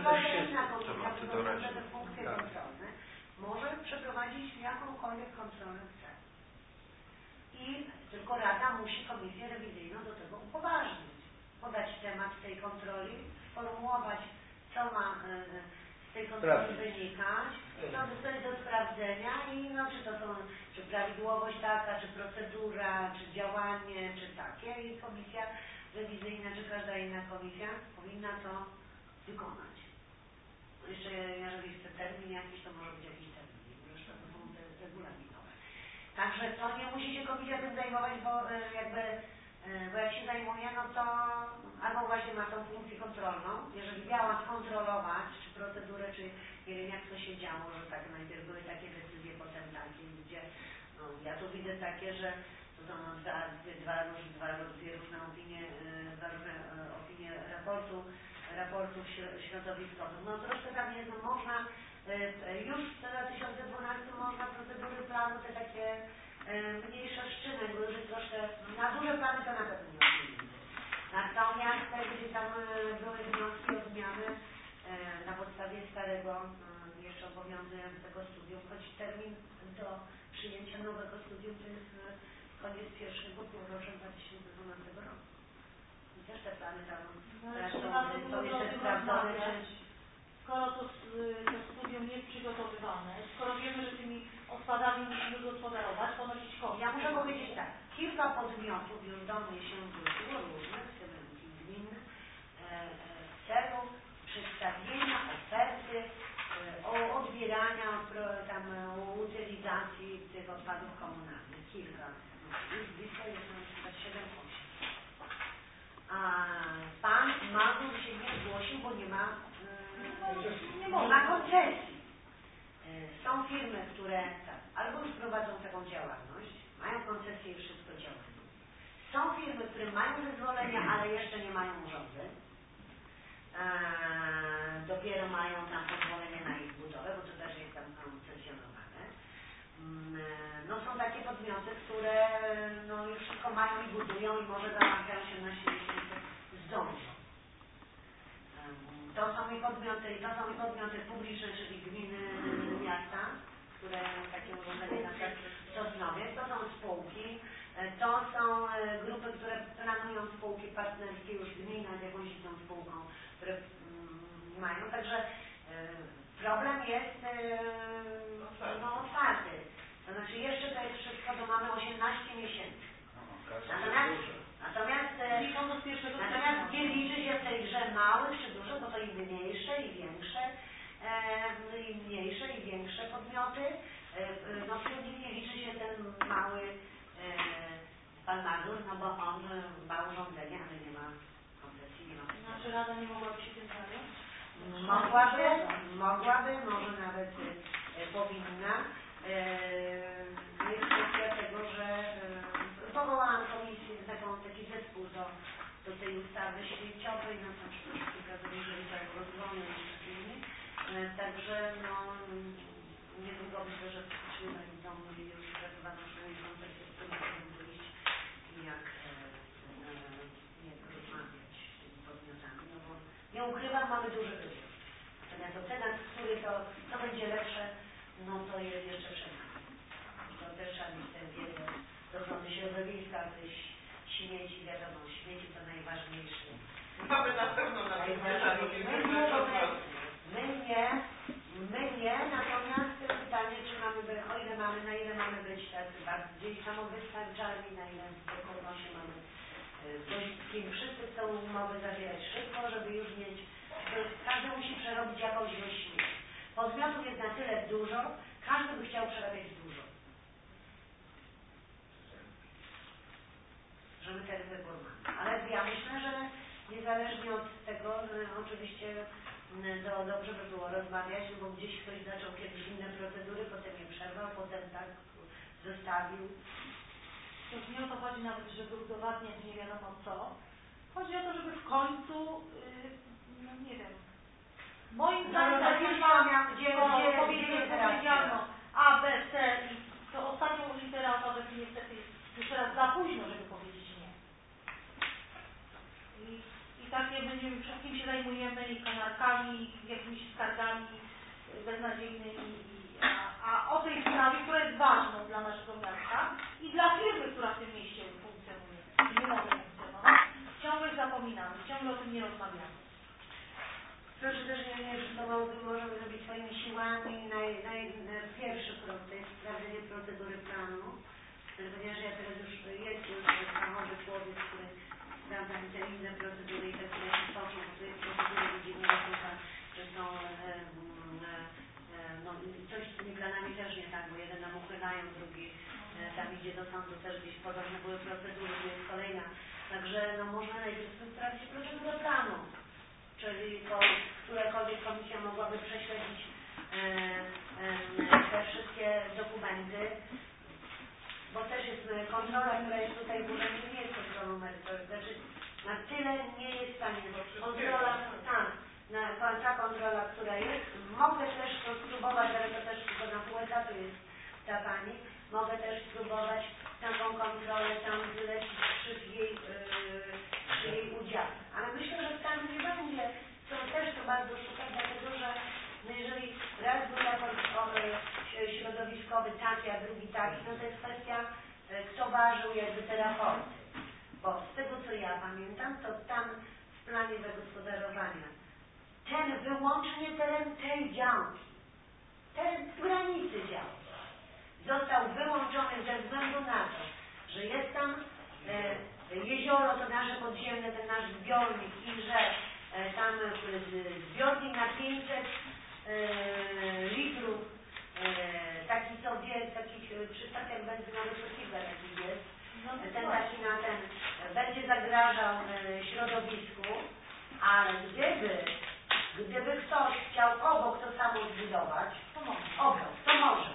te funkcje kontrolne, może przeprowadzić jakąkolwiek kontrolę chce. I tylko Rada musi komisję rewizyjną do tego upoważnić, podać temat tej kontroli, sformułować, co ma z tej kontroli wynikać, co jest do sprawdzenia i no, czy prawidłowość taka, czy procedura, czy działanie, czy takie i komisja rewizyjna, czy każda inna komisja powinna to wykonać. Jeszcze jeżeli chce termin jakiś, to może być jakiś termin, zresztą to są te regulaminowe. Także to nie musi się komisja tym zajmować, bo jak się zajmuje, no to albo właśnie ma tą funkcję kontrolną, jeżeli miała skontrolować, czy procedurę, czy nie wiem jak to się działo, że tak najpierw były takie decyzje, potem takie, gdzie no, ja tu widzę takie, że to są dwie różne opinie, raportów środowiskowych. No troszkę tam jest, no można już w 2012 można procedury planu te takie mniejsze szczyny, bo już jest troszkę, na duże plany to na pewno nie odmienimy. Natomiast gdzie tam były wnioski o zmiany na podstawie starego, jeszcze obowiązującego studium, choć termin do przyjęcia nowego studium to jest koniec pierwszego półrocza 2012 roku. I też te plany tam są jeszcze sprawdzone, skoro to studium nie jest przygotowywane, skoro wiemy, że tymi odpadami musimy gospodarować, ponosić koszty. Ja muszę powiedzieć tak, kilka podmiotów już do mnie się zwróciło różnych, w tym gminnych, w celu przedstawienia oferty odbierania, tam utylizacji tych odpadów komunalnych. Kilka, już blisko jest na przykład 7-8. A pan Mazur się nie zgłosił, bo nie ma koncesji. Są firmy, które tak, albo już prowadzą taką działalność, mają koncesję i wszystko działają. Są firmy, które mają zezwolenia, ale jeszcze nie mają urządzeń. Dopiero mają tam pozwolenie na ich budowę, bo to też jest tam koncesjonowane. No są takie podmioty, które no, już wszystko mają i budują i może załatwiają się na siebie, zdążą. To są i podmioty publiczne, czyli gminy, miasta, które takie urządzenie na przykład w Sosnowie, to są spółki, to są grupy, które planują spółki partnerskie już gmina z jakąś inną spółką, które mają, także problem jest no, otwarty. To znaczy jeszcze to jest wszystko, bo mamy 18 miesięcy. Natomiast nie liczy się w tej grze małych czy duże, bo to i mniejsze i większe, i mniejsze i większe podmioty. No wśród nich nie liczy się ten mały pan Mazur, no bo on ma urządzenie, ale nie ma koncesji, nie ma. Znaczy Rada nie mogłaby się tym zająć? Mogłaby, może nawet powinna. Jest kwestia tego, że powołałam komisję, taki zespół z do tej ustawy śmieciowej, no to przecież kilka zagrożeń tak rozwoju i takimi. Także no niedługo myślę, że faktycznie będą już pracowaną przynajmniej koncepcję, z którą będą wyjść i jak rozmawiać z tymi podmiotami, no bo nie ukrywam, mamy duży wybór. Natomiast ocena, który to będzie lepsze, no to jest jeszcze przed nami. To też trzeba mieć tę wiedzę do ochrony środowiska, byś śmieci, wiadomo, śmieci to najważniejsze. Mamy na pewno na tym My nie, natomiast pytanie, czy mamy, o ile mamy, na ile mamy być tacy bardziej samowystarczalni, na ile spokojno się mamy coś, z kim wszyscy chcą umowy zawierać szybko, żeby już mieć, każdy musi przerobić jakąś ilość śmieci. Podmiotów jest na tyle dużo, każdy by chciał przerabiać dużo. Żeby ten wybór mamy. Ale ja myślę, że niezależnie od tego, oczywiście dobrze by było rozmawiać, bo gdzieś ktoś zaczął kiedyś inne procedury, potem je przerwał, potem tak zostawił. To nie o to chodzi nawet, żeby udowadniać nie wiadomo co. Chodzi o to, żeby w końcu, no nie wiem, moim zdaniem powiedziano A, B, C i to ostatnią literę alfabetu niestety jest już teraz za późno, żeby powiedzieć nie. I takie będziemy, wszystkim się zajmujemy i kanarkami, i jakimiś skargami beznadziejnymi, a o tej sprawie, która jest ważna dla naszego miasta i dla firmy, która w tym mieście funkcjonuje i nie może funkcjonować, ciągle zapominamy, ciągle o tym nie rozmawiamy. Proszę też nie wiem, że to możemy robić swoimi siłami. Pierwszy krok to jest sprawdzenie procedury planu, ponieważ ja teraz już jest samochowy człowiek, który sprawdza te inne procedury i tak dalej się toczą, bo to jest procedury widzimy, że są no, coś z tymi planami też nie tak, bo jeden nam uchylają, drugi tam idzie do sądu, też gdzieś podobne były procedury, tu jest kolejna. Także no, można najpierw sprawdzić procedurę planu, czyli to, którakolwiek komisja mogłaby prześledzić te wszystkie dokumenty, bo też jest kontrola, która jest tutaj w urzędzie, nie jest kontrolą merytoryczną, znaczy na tyle nie jest w stanie kontrola, ta kontrola, która jest, mogę też to spróbować, ale to też tylko na pół etatu jest ta pani, mogę też spróbować taką kontrolę tam zlecić przy jej udziale, ale myślę, że tam nie będzie, to też to bardzo szukać, dlatego że no jeżeli raz był raport środowiskowy taki, a drugi taki, no to jest kwestia, kto ważył jakby te raporty. Bo z tego co ja pamiętam, to tam w planie zagospodarowania wyłącznie teren tej działki, teren granicy działki został wyłączony ze względu na to, że jest tam jezioro, to nasze podziemne, ten nasz zbiornik i że tam zbiornik na 500 litrów, taki sobie, takich przystatek benzynowych przeciwka takich jest, ten taki na ten, będzie zagrażał środowisku, ale gdyby ktoś chciał obok to samo zbudować, to może.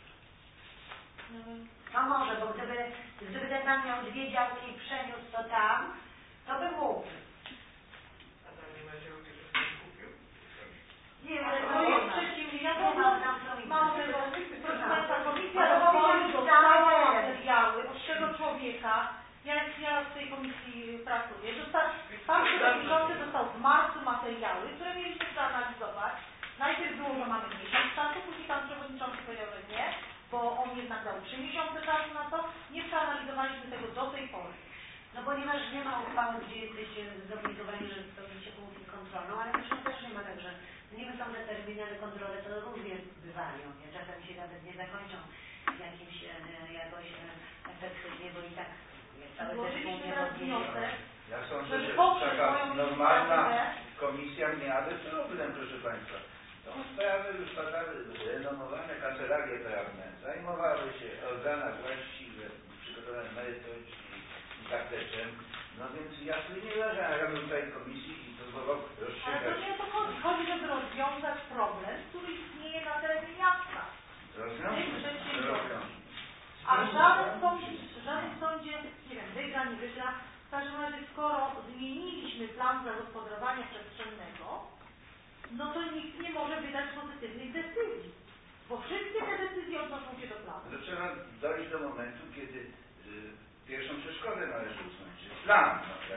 To może, bo gdyby ten pan miał dwie działki i przeniósł to tam, to by mógł. A tam nie ma działki, że ktoś kupił? Nie, ale to jest przedsiębiorstwo. Mamy, proszę Państwa, komisja rozwoju dostała materiały od tego człowieka. Ja w tej komisji pracuję. Pan przewodniczący dostał w marcu materiały, które mieliśmy przeanalizować. Najpierw było, że mamy miesiąc czasu, później pan przewodniczący powiedział, że nie, bo on jednak dał 3 miesiące czasu na to. Nie przeanalizowaliśmy tego do tej pory. No ponieważ nie ma uchwały, gdzie jesteście zobligowani, że spełnicie funkcję kontrolną, ale myślę, że też nie ma tak, że niby są te terminy, ale kontrole to różnie bywają, nie? Czasem się nawet nie zakończą jakimś jakoś efektywnie, bo i tak cały zespół nie rozwinięty. Ja sądzę, że taka normalna komisja miałaby problem, proszę Państwa. Tą sprawę już badały renomowane kancelarie prawne, zajmowały się organa właściwe, przygotowane merytorycznie i tak też. No więc ja sobie nie wyobrażam, jak bym tutaj komisji i próbował rozstrzygać. Ale to nie o to chodzi. Chodzi, żeby rozwiązać problem, który istnieje na terenie miasta. A żaden w sądzie, nie wiem, wygra, nie wygra, W każdym razie, skoro zmieniliśmy plan zagospodarowania przestrzennego, no to nikt nie może wydać pozytywnych decyzji, bo wszystkie te decyzje odnoszą się do planu. To trzeba dojść do momentu, kiedy pierwszą przeszkodę należy usunąć. Plan.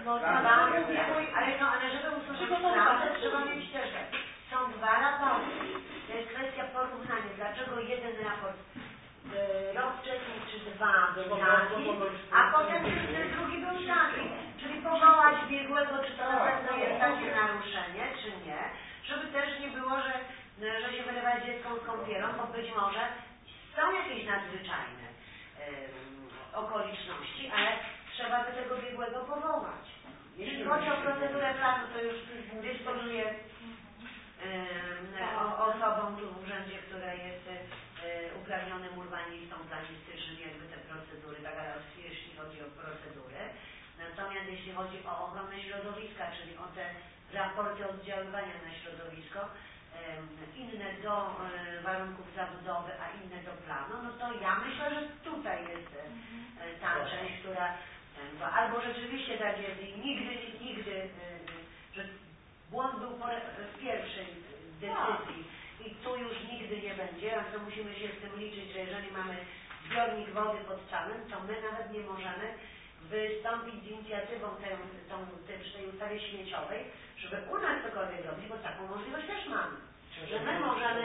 Ale żeby usłyszeć plan, to trzeba mieć też. Są dwa raporty. To jest kwestia porównania. Dlaczego jeden raport rok wcześniej czy dwa był taki, a potem ten drugi był taki. Czyli powołać biegłego, czy to na pewno jest takie naruszenie, czy nie. Żeby też nie było, że się wylewa dziecko z kąpielą, bo być może są jakieś nadzwyczajne okoliczności, ale trzeba by tego biegłego powołać. Jeśli chodzi o procedurę planu, to już dysponuję osobą tu w urzędzie, która jest uprawnionym urbanistą planistycznym, jakby te procedury, tak, jeśli chodzi o procedury. Natomiast jeśli chodzi o ochronę środowiska, czyli o te raporty oddziaływania na środowisko, inne do warunków zabudowy, a inne do planu, no to ja myślę, że tutaj jest ta część, która albo rzeczywiście tak jest i nigdy, że błąd był w pierwszej decyzji i tu już nigdy nie będzie, a to musimy się z tym liczyć, że jeżeli mamy zbiornik wody pod Czanem, to my nawet nie możemy wystąpić z inicjatywą przy tej ustawie śmieciowej, żeby u nas cokolwiek robić, bo taką możliwość też mamy. Że my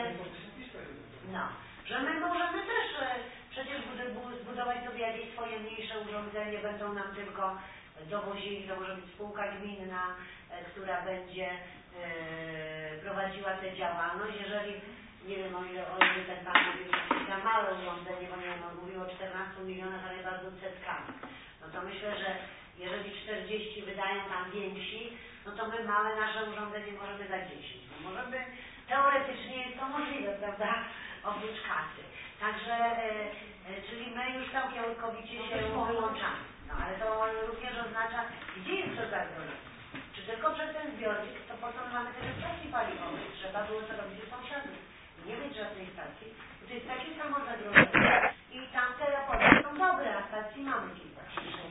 możemy też przecież zbudować sobie jakieś swoje mniejsze urządzenie, będą nam tylko dowozili, to może być spółka gminna, która będzie prowadziła tę działalność. Jeżeli, nie wiem o ile ten pan mówił, że za małe urządzenie, bo nie wiem, on mówił o 14 milionach, ale bardzo setkami. No to myślę, że jeżeli 40 wydają tam więksi, no to my małe nasze urządzenie możemy za 10. No może by, teoretycznie jest to możliwe, prawda, oprócz kasy. Także, czyli my już całkowicie się wyłączamy. No ale to również oznacza, gdzie jest to zagrożenie. Czy tylko przez ten zbiornik, to po co my mamy tyle stacji paliwowych? Trzeba było to robić u sąsiadów. Nie mieć żadnej stacji, bo to jest takie samo zagrożenie. I tamte raporty są dobre, a stacji mamy kilka.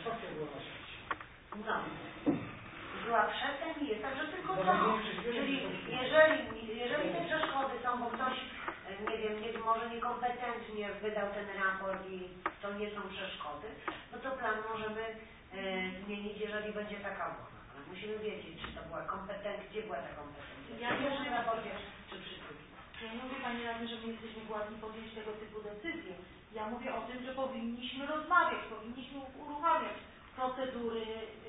No. Była przedtem i jest, także tylko to. Czyli jeżeli te przeszkody są, bo ktoś, nie wiem, może niekompetentnie wydał ten raport i to nie są przeszkody, no to plan możemy zmienić, jeżeli będzie taka wola. Ale musimy wiedzieć, czy to była kompetencja, gdzie była ta kompetencja. Ja w pierwszym raporcie, czy przy drugim. Ja nie mówię Pani Radny, że my jesteśmy władni podjąć tego typu decyzje. Ja mówię o tym, że powinniśmy rozmawiać, powinniśmy uruchamiać procedury,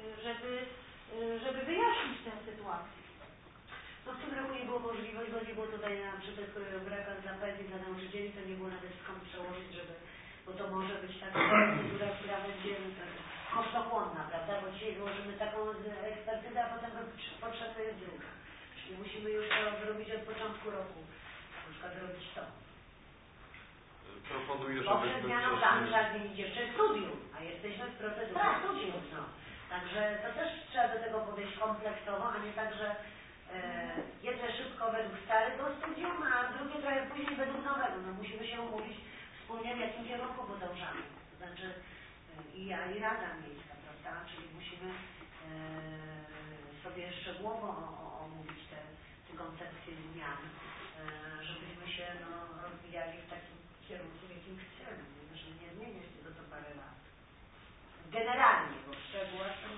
żeby wyjaśnić tę sytuację. No w tym roku nie było możliwości, bo nie było tutaj na przykład brak zapewnień dla nauczycieli, to nie było nawet skąd przełożyć, bo to może być taka procedura, która będzie kosztochłonna, prawda? Bo dzisiaj złożymy taką ekspertyzę, a potem potrzebna jest druga. Czyli musimy już to zrobić od początku roku. Na przykład zrobić to. Proponuję, żebyśmy przeszli... zmianą planu trzeba zmienić jeszcze studium, a jesteśmy w procedurze studium. No. Także to też trzeba do tego podejść kompleksowo, a nie tak, że jedne szybko według starego studium, a drugie trochę później według nowego. No musimy się umówić wspólnie, w jakim kierunku podążamy. To znaczy i Rada Miejska, prawda? Czyli musimy sobie szczegółowo omówić te koncepcje zmian, żebyśmy się rozwijali w takim kierunku, w jakim chcemy. Że nie zmieniać tego co parę lat. Generalnie, bo w szczegółach to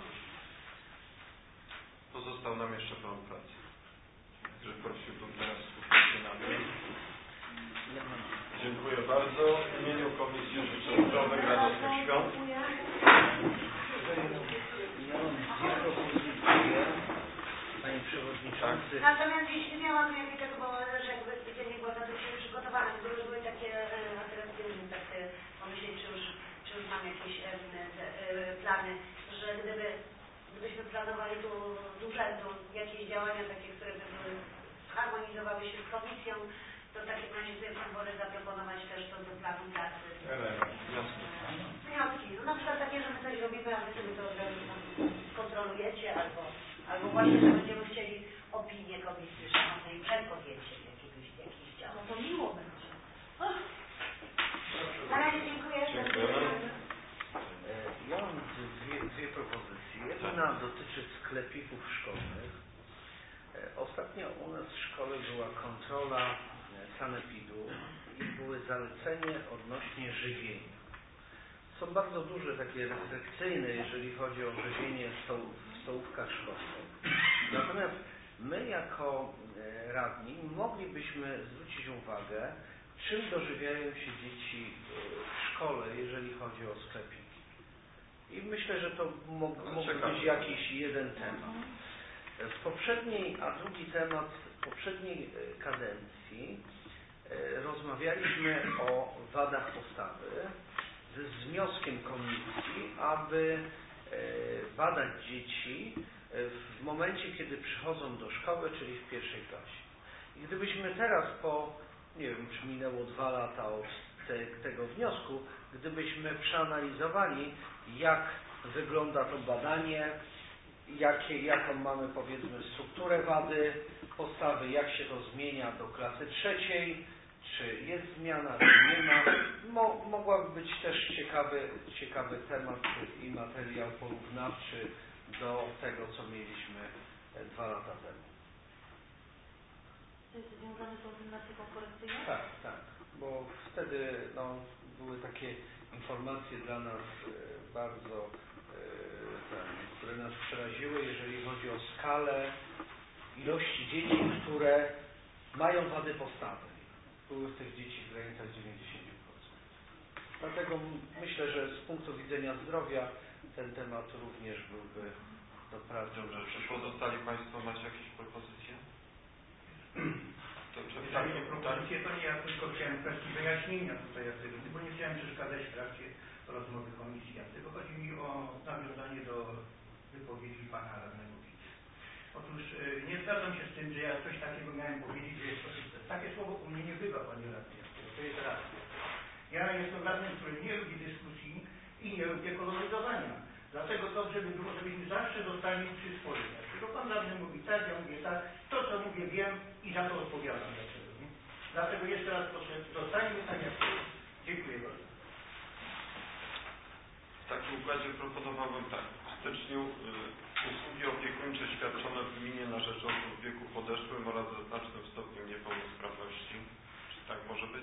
pozostał nam jeszcze plan pracy. Także prosiłbym teraz skupić się na tym. Dziękuję bardzo. W imieniu Komisji życzę zdrowych, radosnych świąt. Panie Przewodniczący. Natomiast jeśli miałam jakieś tego, bo jakby specjalnie była na to się przygotowana, to już były takie atrakcyjne, takie pomyśleć, czy już mam jakieś plany, że gdybyśmy planowali tu z urzędu jakieś działania takie, które by harmonizowały się z komisją, to w takim razie sobie pozwolę zaproponować też to do planu pracy. Wnioski. No na przykład takie, że my coś robimy, a wy sobie to od razu skontrolujecie, albo właśnie, że będziemy chcieli opinię komisji szanownej przed podjęciem jakichś działań. No to miło będzie. Na razie dziękuję. Ja mam dwie propozycje. Kolejna dotyczy sklepików szkolnych. Ostatnio u nas w szkole była kontrola sanepidu i były zalecenie odnośnie żywienia. Są bardzo duże, takie restrykcyjne, jeżeli chodzi o żywienie w stołówkach szkolnych. Natomiast my jako radni moglibyśmy zwrócić uwagę, czym dożywiają się dzieci w szkole, jeżeli chodzi o sklepiki. I myślę, że to mógł być jakiś jeden temat. A drugi temat w poprzedniej kadencji rozmawialiśmy o wadach postawy z wnioskiem komisji, aby badać dzieci w momencie, kiedy przychodzą do szkoły, czyli w pierwszej klasie. I gdybyśmy teraz nie wiem, czy minęło 2 lata od tego wniosku, gdybyśmy przeanalizowali, jak wygląda to badanie, jaką mamy, powiedzmy, strukturę wady postawy, jak się to zmienia do klasy 3, czy jest zmiana, czy nie ma. Mogłaby być też ciekawy temat i materiał porównawczy do tego, co mieliśmy 2 lata temu. To jest związane z tą gimnastyką korekcyjną? Tak, bo wtedy były takie informacje dla nas bardzo, które nas przeraziły, jeżeli chodzi o skalę ilości dzieci, które mają wady postawy. Były tych dzieci w granicach 90%. Dlatego myślę, że z punktu widzenia zdrowia ten temat również byłby doprawdy. Czy pozostali Państwo macie jakieś propozycje? Takie propozycje to nie ja, tylko chciałem kwestii wyjaśnienia tutaj, bo nie chciałem przeszkadzać w trakcie rozmowy komisji. Tylko chodzi mi o nawiązanie do wypowiedzi pana radnego. Otóż nie zgadzam się z tym, że ja coś takiego miałem powiedzieć, że jest oczywiste. Takie słowo u mnie nie bywa, panie radny. To jest racja. Ja jestem radnym, który nie lubi dyskusji i nie lubię koloryzowania. Dlatego dobrze by było, żebyśmy zawsze zostali przy swoim. Dlaczego pan radny mówi tak, ja mówię tak, to co mówię wiem i za to odpowiadam. Dlatego jeszcze raz proszę, zostańmy tak jak to jest. Dziękuję bardzo. W takim układzie proponowałbym tak. W styczniu usługi opiekuńcze świadczone w gminie na rzecz osób w wieku podeszłym oraz ze znacznym stopniem niepełnosprawności. Czy tak może być?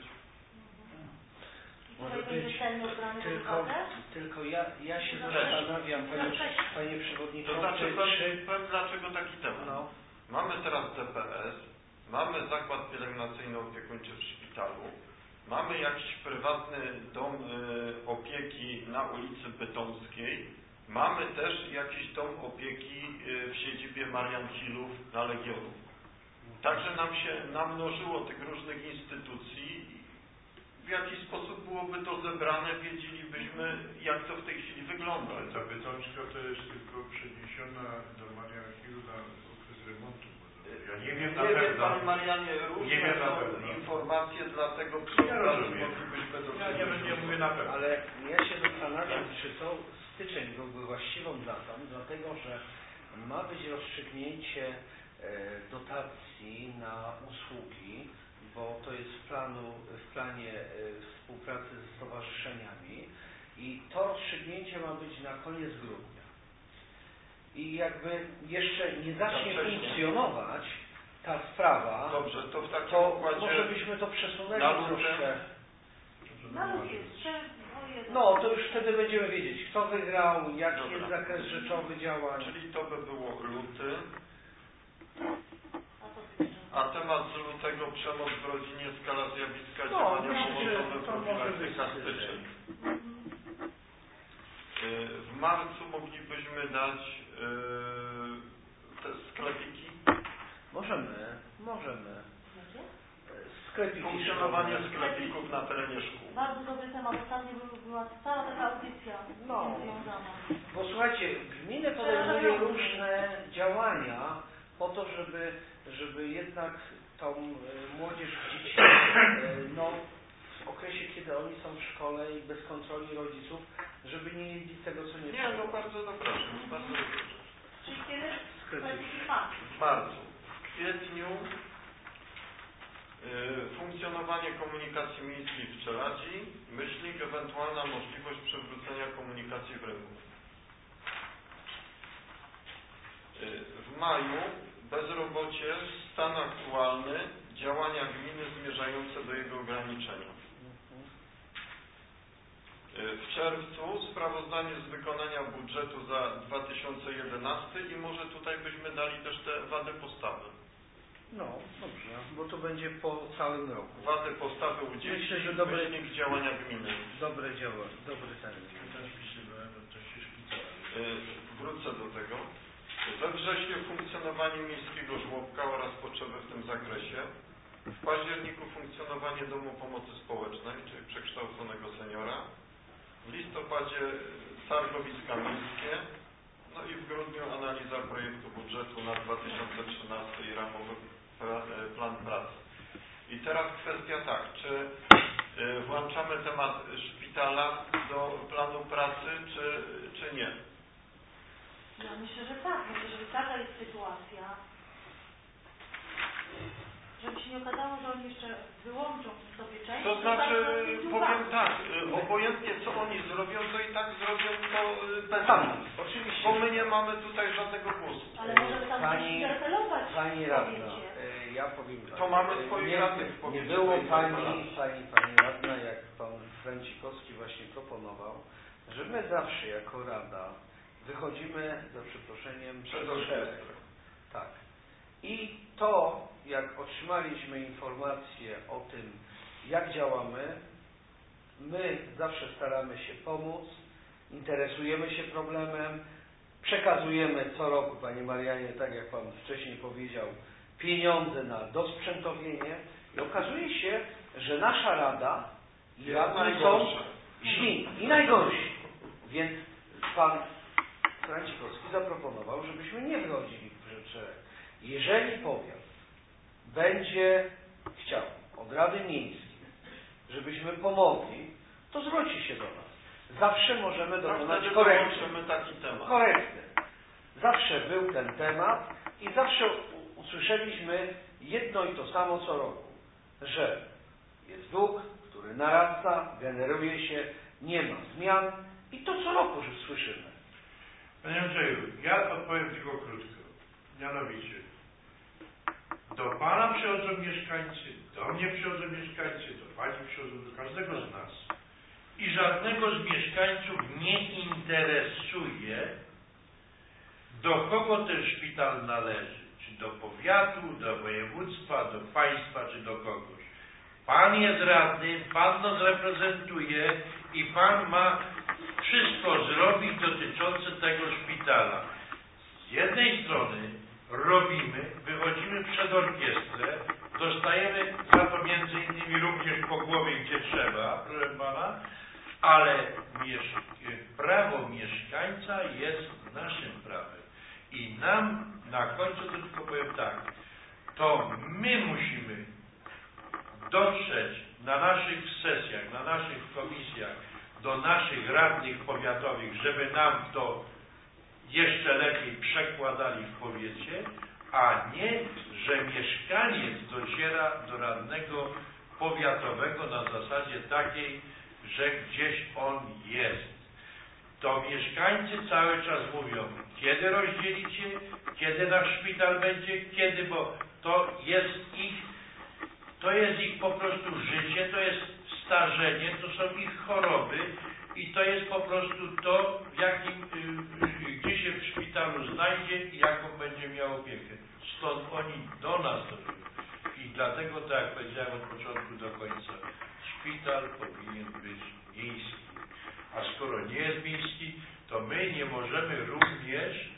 Może być, tylko ja się zastanawiam, panie przewodniczący, to znaczy, powiem dlaczego taki temat. Mamy teraz DPS, mamy zakład pielęgnacyjno-opiekuńczy w szpitalu, mamy jakiś prywatny dom opieki na ulicy Bytomskiej, mamy też jakiś dom opieki w siedzibie Marian Hillów na Legionów. Także nam się namnożyło tych różnych instytucji. W jaki sposób byłoby to zebrane, wiedzielibyśmy, jak to w tej chwili wygląda. Ale ta Bytomska to jest tylko przeniesiona do Mariana Hillu na okres remontu. Ja nie wiem na pewno. Nie wiem, Panie Marianie, różne są informacje, dlatego przy okazji moglibyśmy Ja nie mówię na pewno. Ale ja się zastanawiam, czy to styczeń byłby właściwą datą, dlatego że ma być rozstrzygnięcie dotacji na usługi, bo to jest w planie współpracy ze stowarzyszeniami i to rozstrzygnięcie ma być na koniec grudnia. I jakby jeszcze nie zacznie funkcjonować ta sprawa, dobrze, to w takim to układzie może byśmy to przesunęli troszkę. To już wtedy będziemy wiedzieć, kto wygrał, jaki jest zakres rzeczowy działań. Czyli to by było luty. A temat z lutego, przemoc w rodzinie, skala zjawiska, działania pomocowe, profilaktyka, styczeń. W marcu moglibyśmy dać te sklepiki? Możemy. Sklepiki. Funkcjonowanie sklepików na terenie szkół. Bardzo dobry temat. Ostatnio była cała taka audycja związana. Bo słuchajcie, gminy podejmują różne działania po to, żeby jednak tą młodzież, dzieci w okresie, kiedy oni są w szkole i bez kontroli rodziców, żeby nie jedli tego, co nie trzeba. Bardzo dobrze. Czyli kiedy? W marcu. W kwietniu funkcjonowanie komunikacji miejskiej w Czeladzi, myślnik, ewentualna możliwość przywrócenia komunikacji w rynku. w maju bezrobocie, stan aktualny, działania gminy zmierzające do jego ograniczenia. W czerwcu sprawozdanie z wykonania budżetu za 2011 i może tutaj byśmy dali też te wady postawy. No, dobrze, bo to będzie po całym roku. Wady postawy udzielić, myślę, że wynik działania gminy. Dobre działanie, dobry termin. Wrócę do tego. We wrześniu funkcjonowanie miejskiego żłobka oraz potrzeby w tym zakresie. W październiku funkcjonowanie Domu Pomocy Społecznej, czyli przekształconego seniora. W listopadzie targowiska miejskie. No i w grudniu analiza projektu budżetu na 2013 i ramowy plan pracy. I teraz kwestia tak, czy włączamy temat szpitala do planu pracy, czy nie? Ja myślę, że tak. Myślę, że taka jest sytuacja, żeby się nie okazało, że oni jeszcze wyłączą sobie część. To znaczy, powiem tak, obojętnie co oni zrobią, to i tak zrobią to bez nas. Oczywiście. Bo my nie mamy tutaj żadnego głosu. Ale możemy tam coś interpelować. Pani radna, ja powiem tak. To mamy swoich radnych w Nie było pani radna, jak pan Francikowski właśnie proponował, że my zawsze jako rada wychodzimy, za przeproszeniem, przed orkiestrę. Tak. I to, jak otrzymaliśmy informacje o tym, jak działamy, my zawsze staramy się pomóc, interesujemy się problemem, przekazujemy co roku, Panie Marianie, tak jak Pan wcześniej powiedział, pieniądze na dosprzętowienie i okazuje się, że nasza rada i radni są źli i najgorsi. Więc Pan Francikowski zaproponował, żebyśmy nie wychodzili w szereg. Jeżeli powiat będzie chciał od Rady Miejskiej, żebyśmy pomogli, to zwróci się do nas. Zawsze możemy dokonać korekty. Korekty. Zawsze był ten temat i zawsze usłyszeliśmy jedno i to samo co roku, że jest dług, który narasta, generuje się, nie ma zmian i to co roku już słyszymy. Panie Andrzeju, ja odpowiem tylko krótko. Mianowicie, do Pana przychodzą mieszkańcy, do mnie przychodzą mieszkańcy, do Pani przychodzą, do każdego z nas. I żadnego z mieszkańców nie interesuje, do kogo ten szpital należy. Czy do powiatu, do województwa, do państwa, czy do kogoś. Pan jest radny, Pan nas reprezentuje i Pan ma wszystko zrobić dotyczące tego szpitala. Z jednej strony robimy, wychodzimy przed orkiestrę, dostajemy za to między innymi również po głowie, gdzie trzeba, proszę Pana, ale prawo mieszkańca jest naszym prawem. I nam na końcu to tylko powiem tak, to my musimy dotrzeć na naszych sesjach, na naszych komisjach, do naszych radnych powiatowych, żeby nam to jeszcze lepiej przekładali w powiecie, a nie, że mieszkaniec dociera do radnego powiatowego na zasadzie takiej, że gdzieś on jest. To mieszkańcy cały czas mówią, kiedy rozdzielicie, kiedy nasz szpital będzie, kiedy, bo to jest ich po prostu życie, to jest starzenie, to są ich choroby i to jest po prostu to, gdzie się w szpitalu znajdzie i jaką będzie miał opiekę. Stąd oni do nas doszli. I dlatego, tak jak powiedziałem od początku do końca, szpital powinien być miejski. A skoro nie jest miejski, to my nie możemy również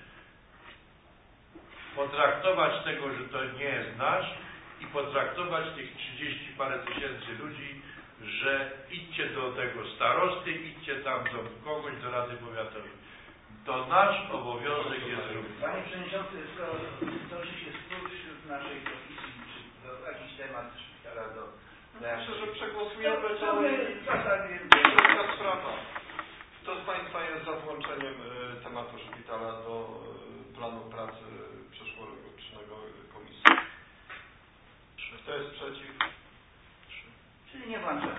potraktować tego, że to nie jest nasz i potraktować tych 30 parę tysięcy ludzi, że idźcie do tego starosty, idźcie tam do kogoś, do Rady Powiatowej. To nasz obowiązek jest robić. Panie Przewodniczący, toczy się spór wśród naszej komisji, czy to jakiś temat szpitala do... Myślę, że przegłosujemy to w zasadzie krótka sprawa. Kto z Państwa jest za włączeniem tematu szpitala do planu pracy przyszłorocznego komisji? Kto jest przeciw? Czyli nie włączamy.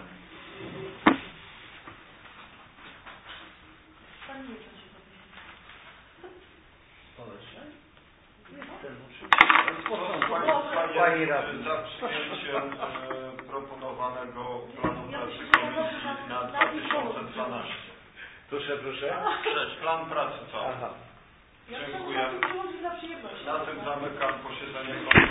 Pan nie chce się dowiedzieć. Społeczne? Nie, Pani radny. Za przyjęciem proponowanego planu pracy komisji na 2012. Proszę. Plan pracy cały. Aha. Dziękuję. Dla przyjemności. Na tym zamykam posiedzenie komisji.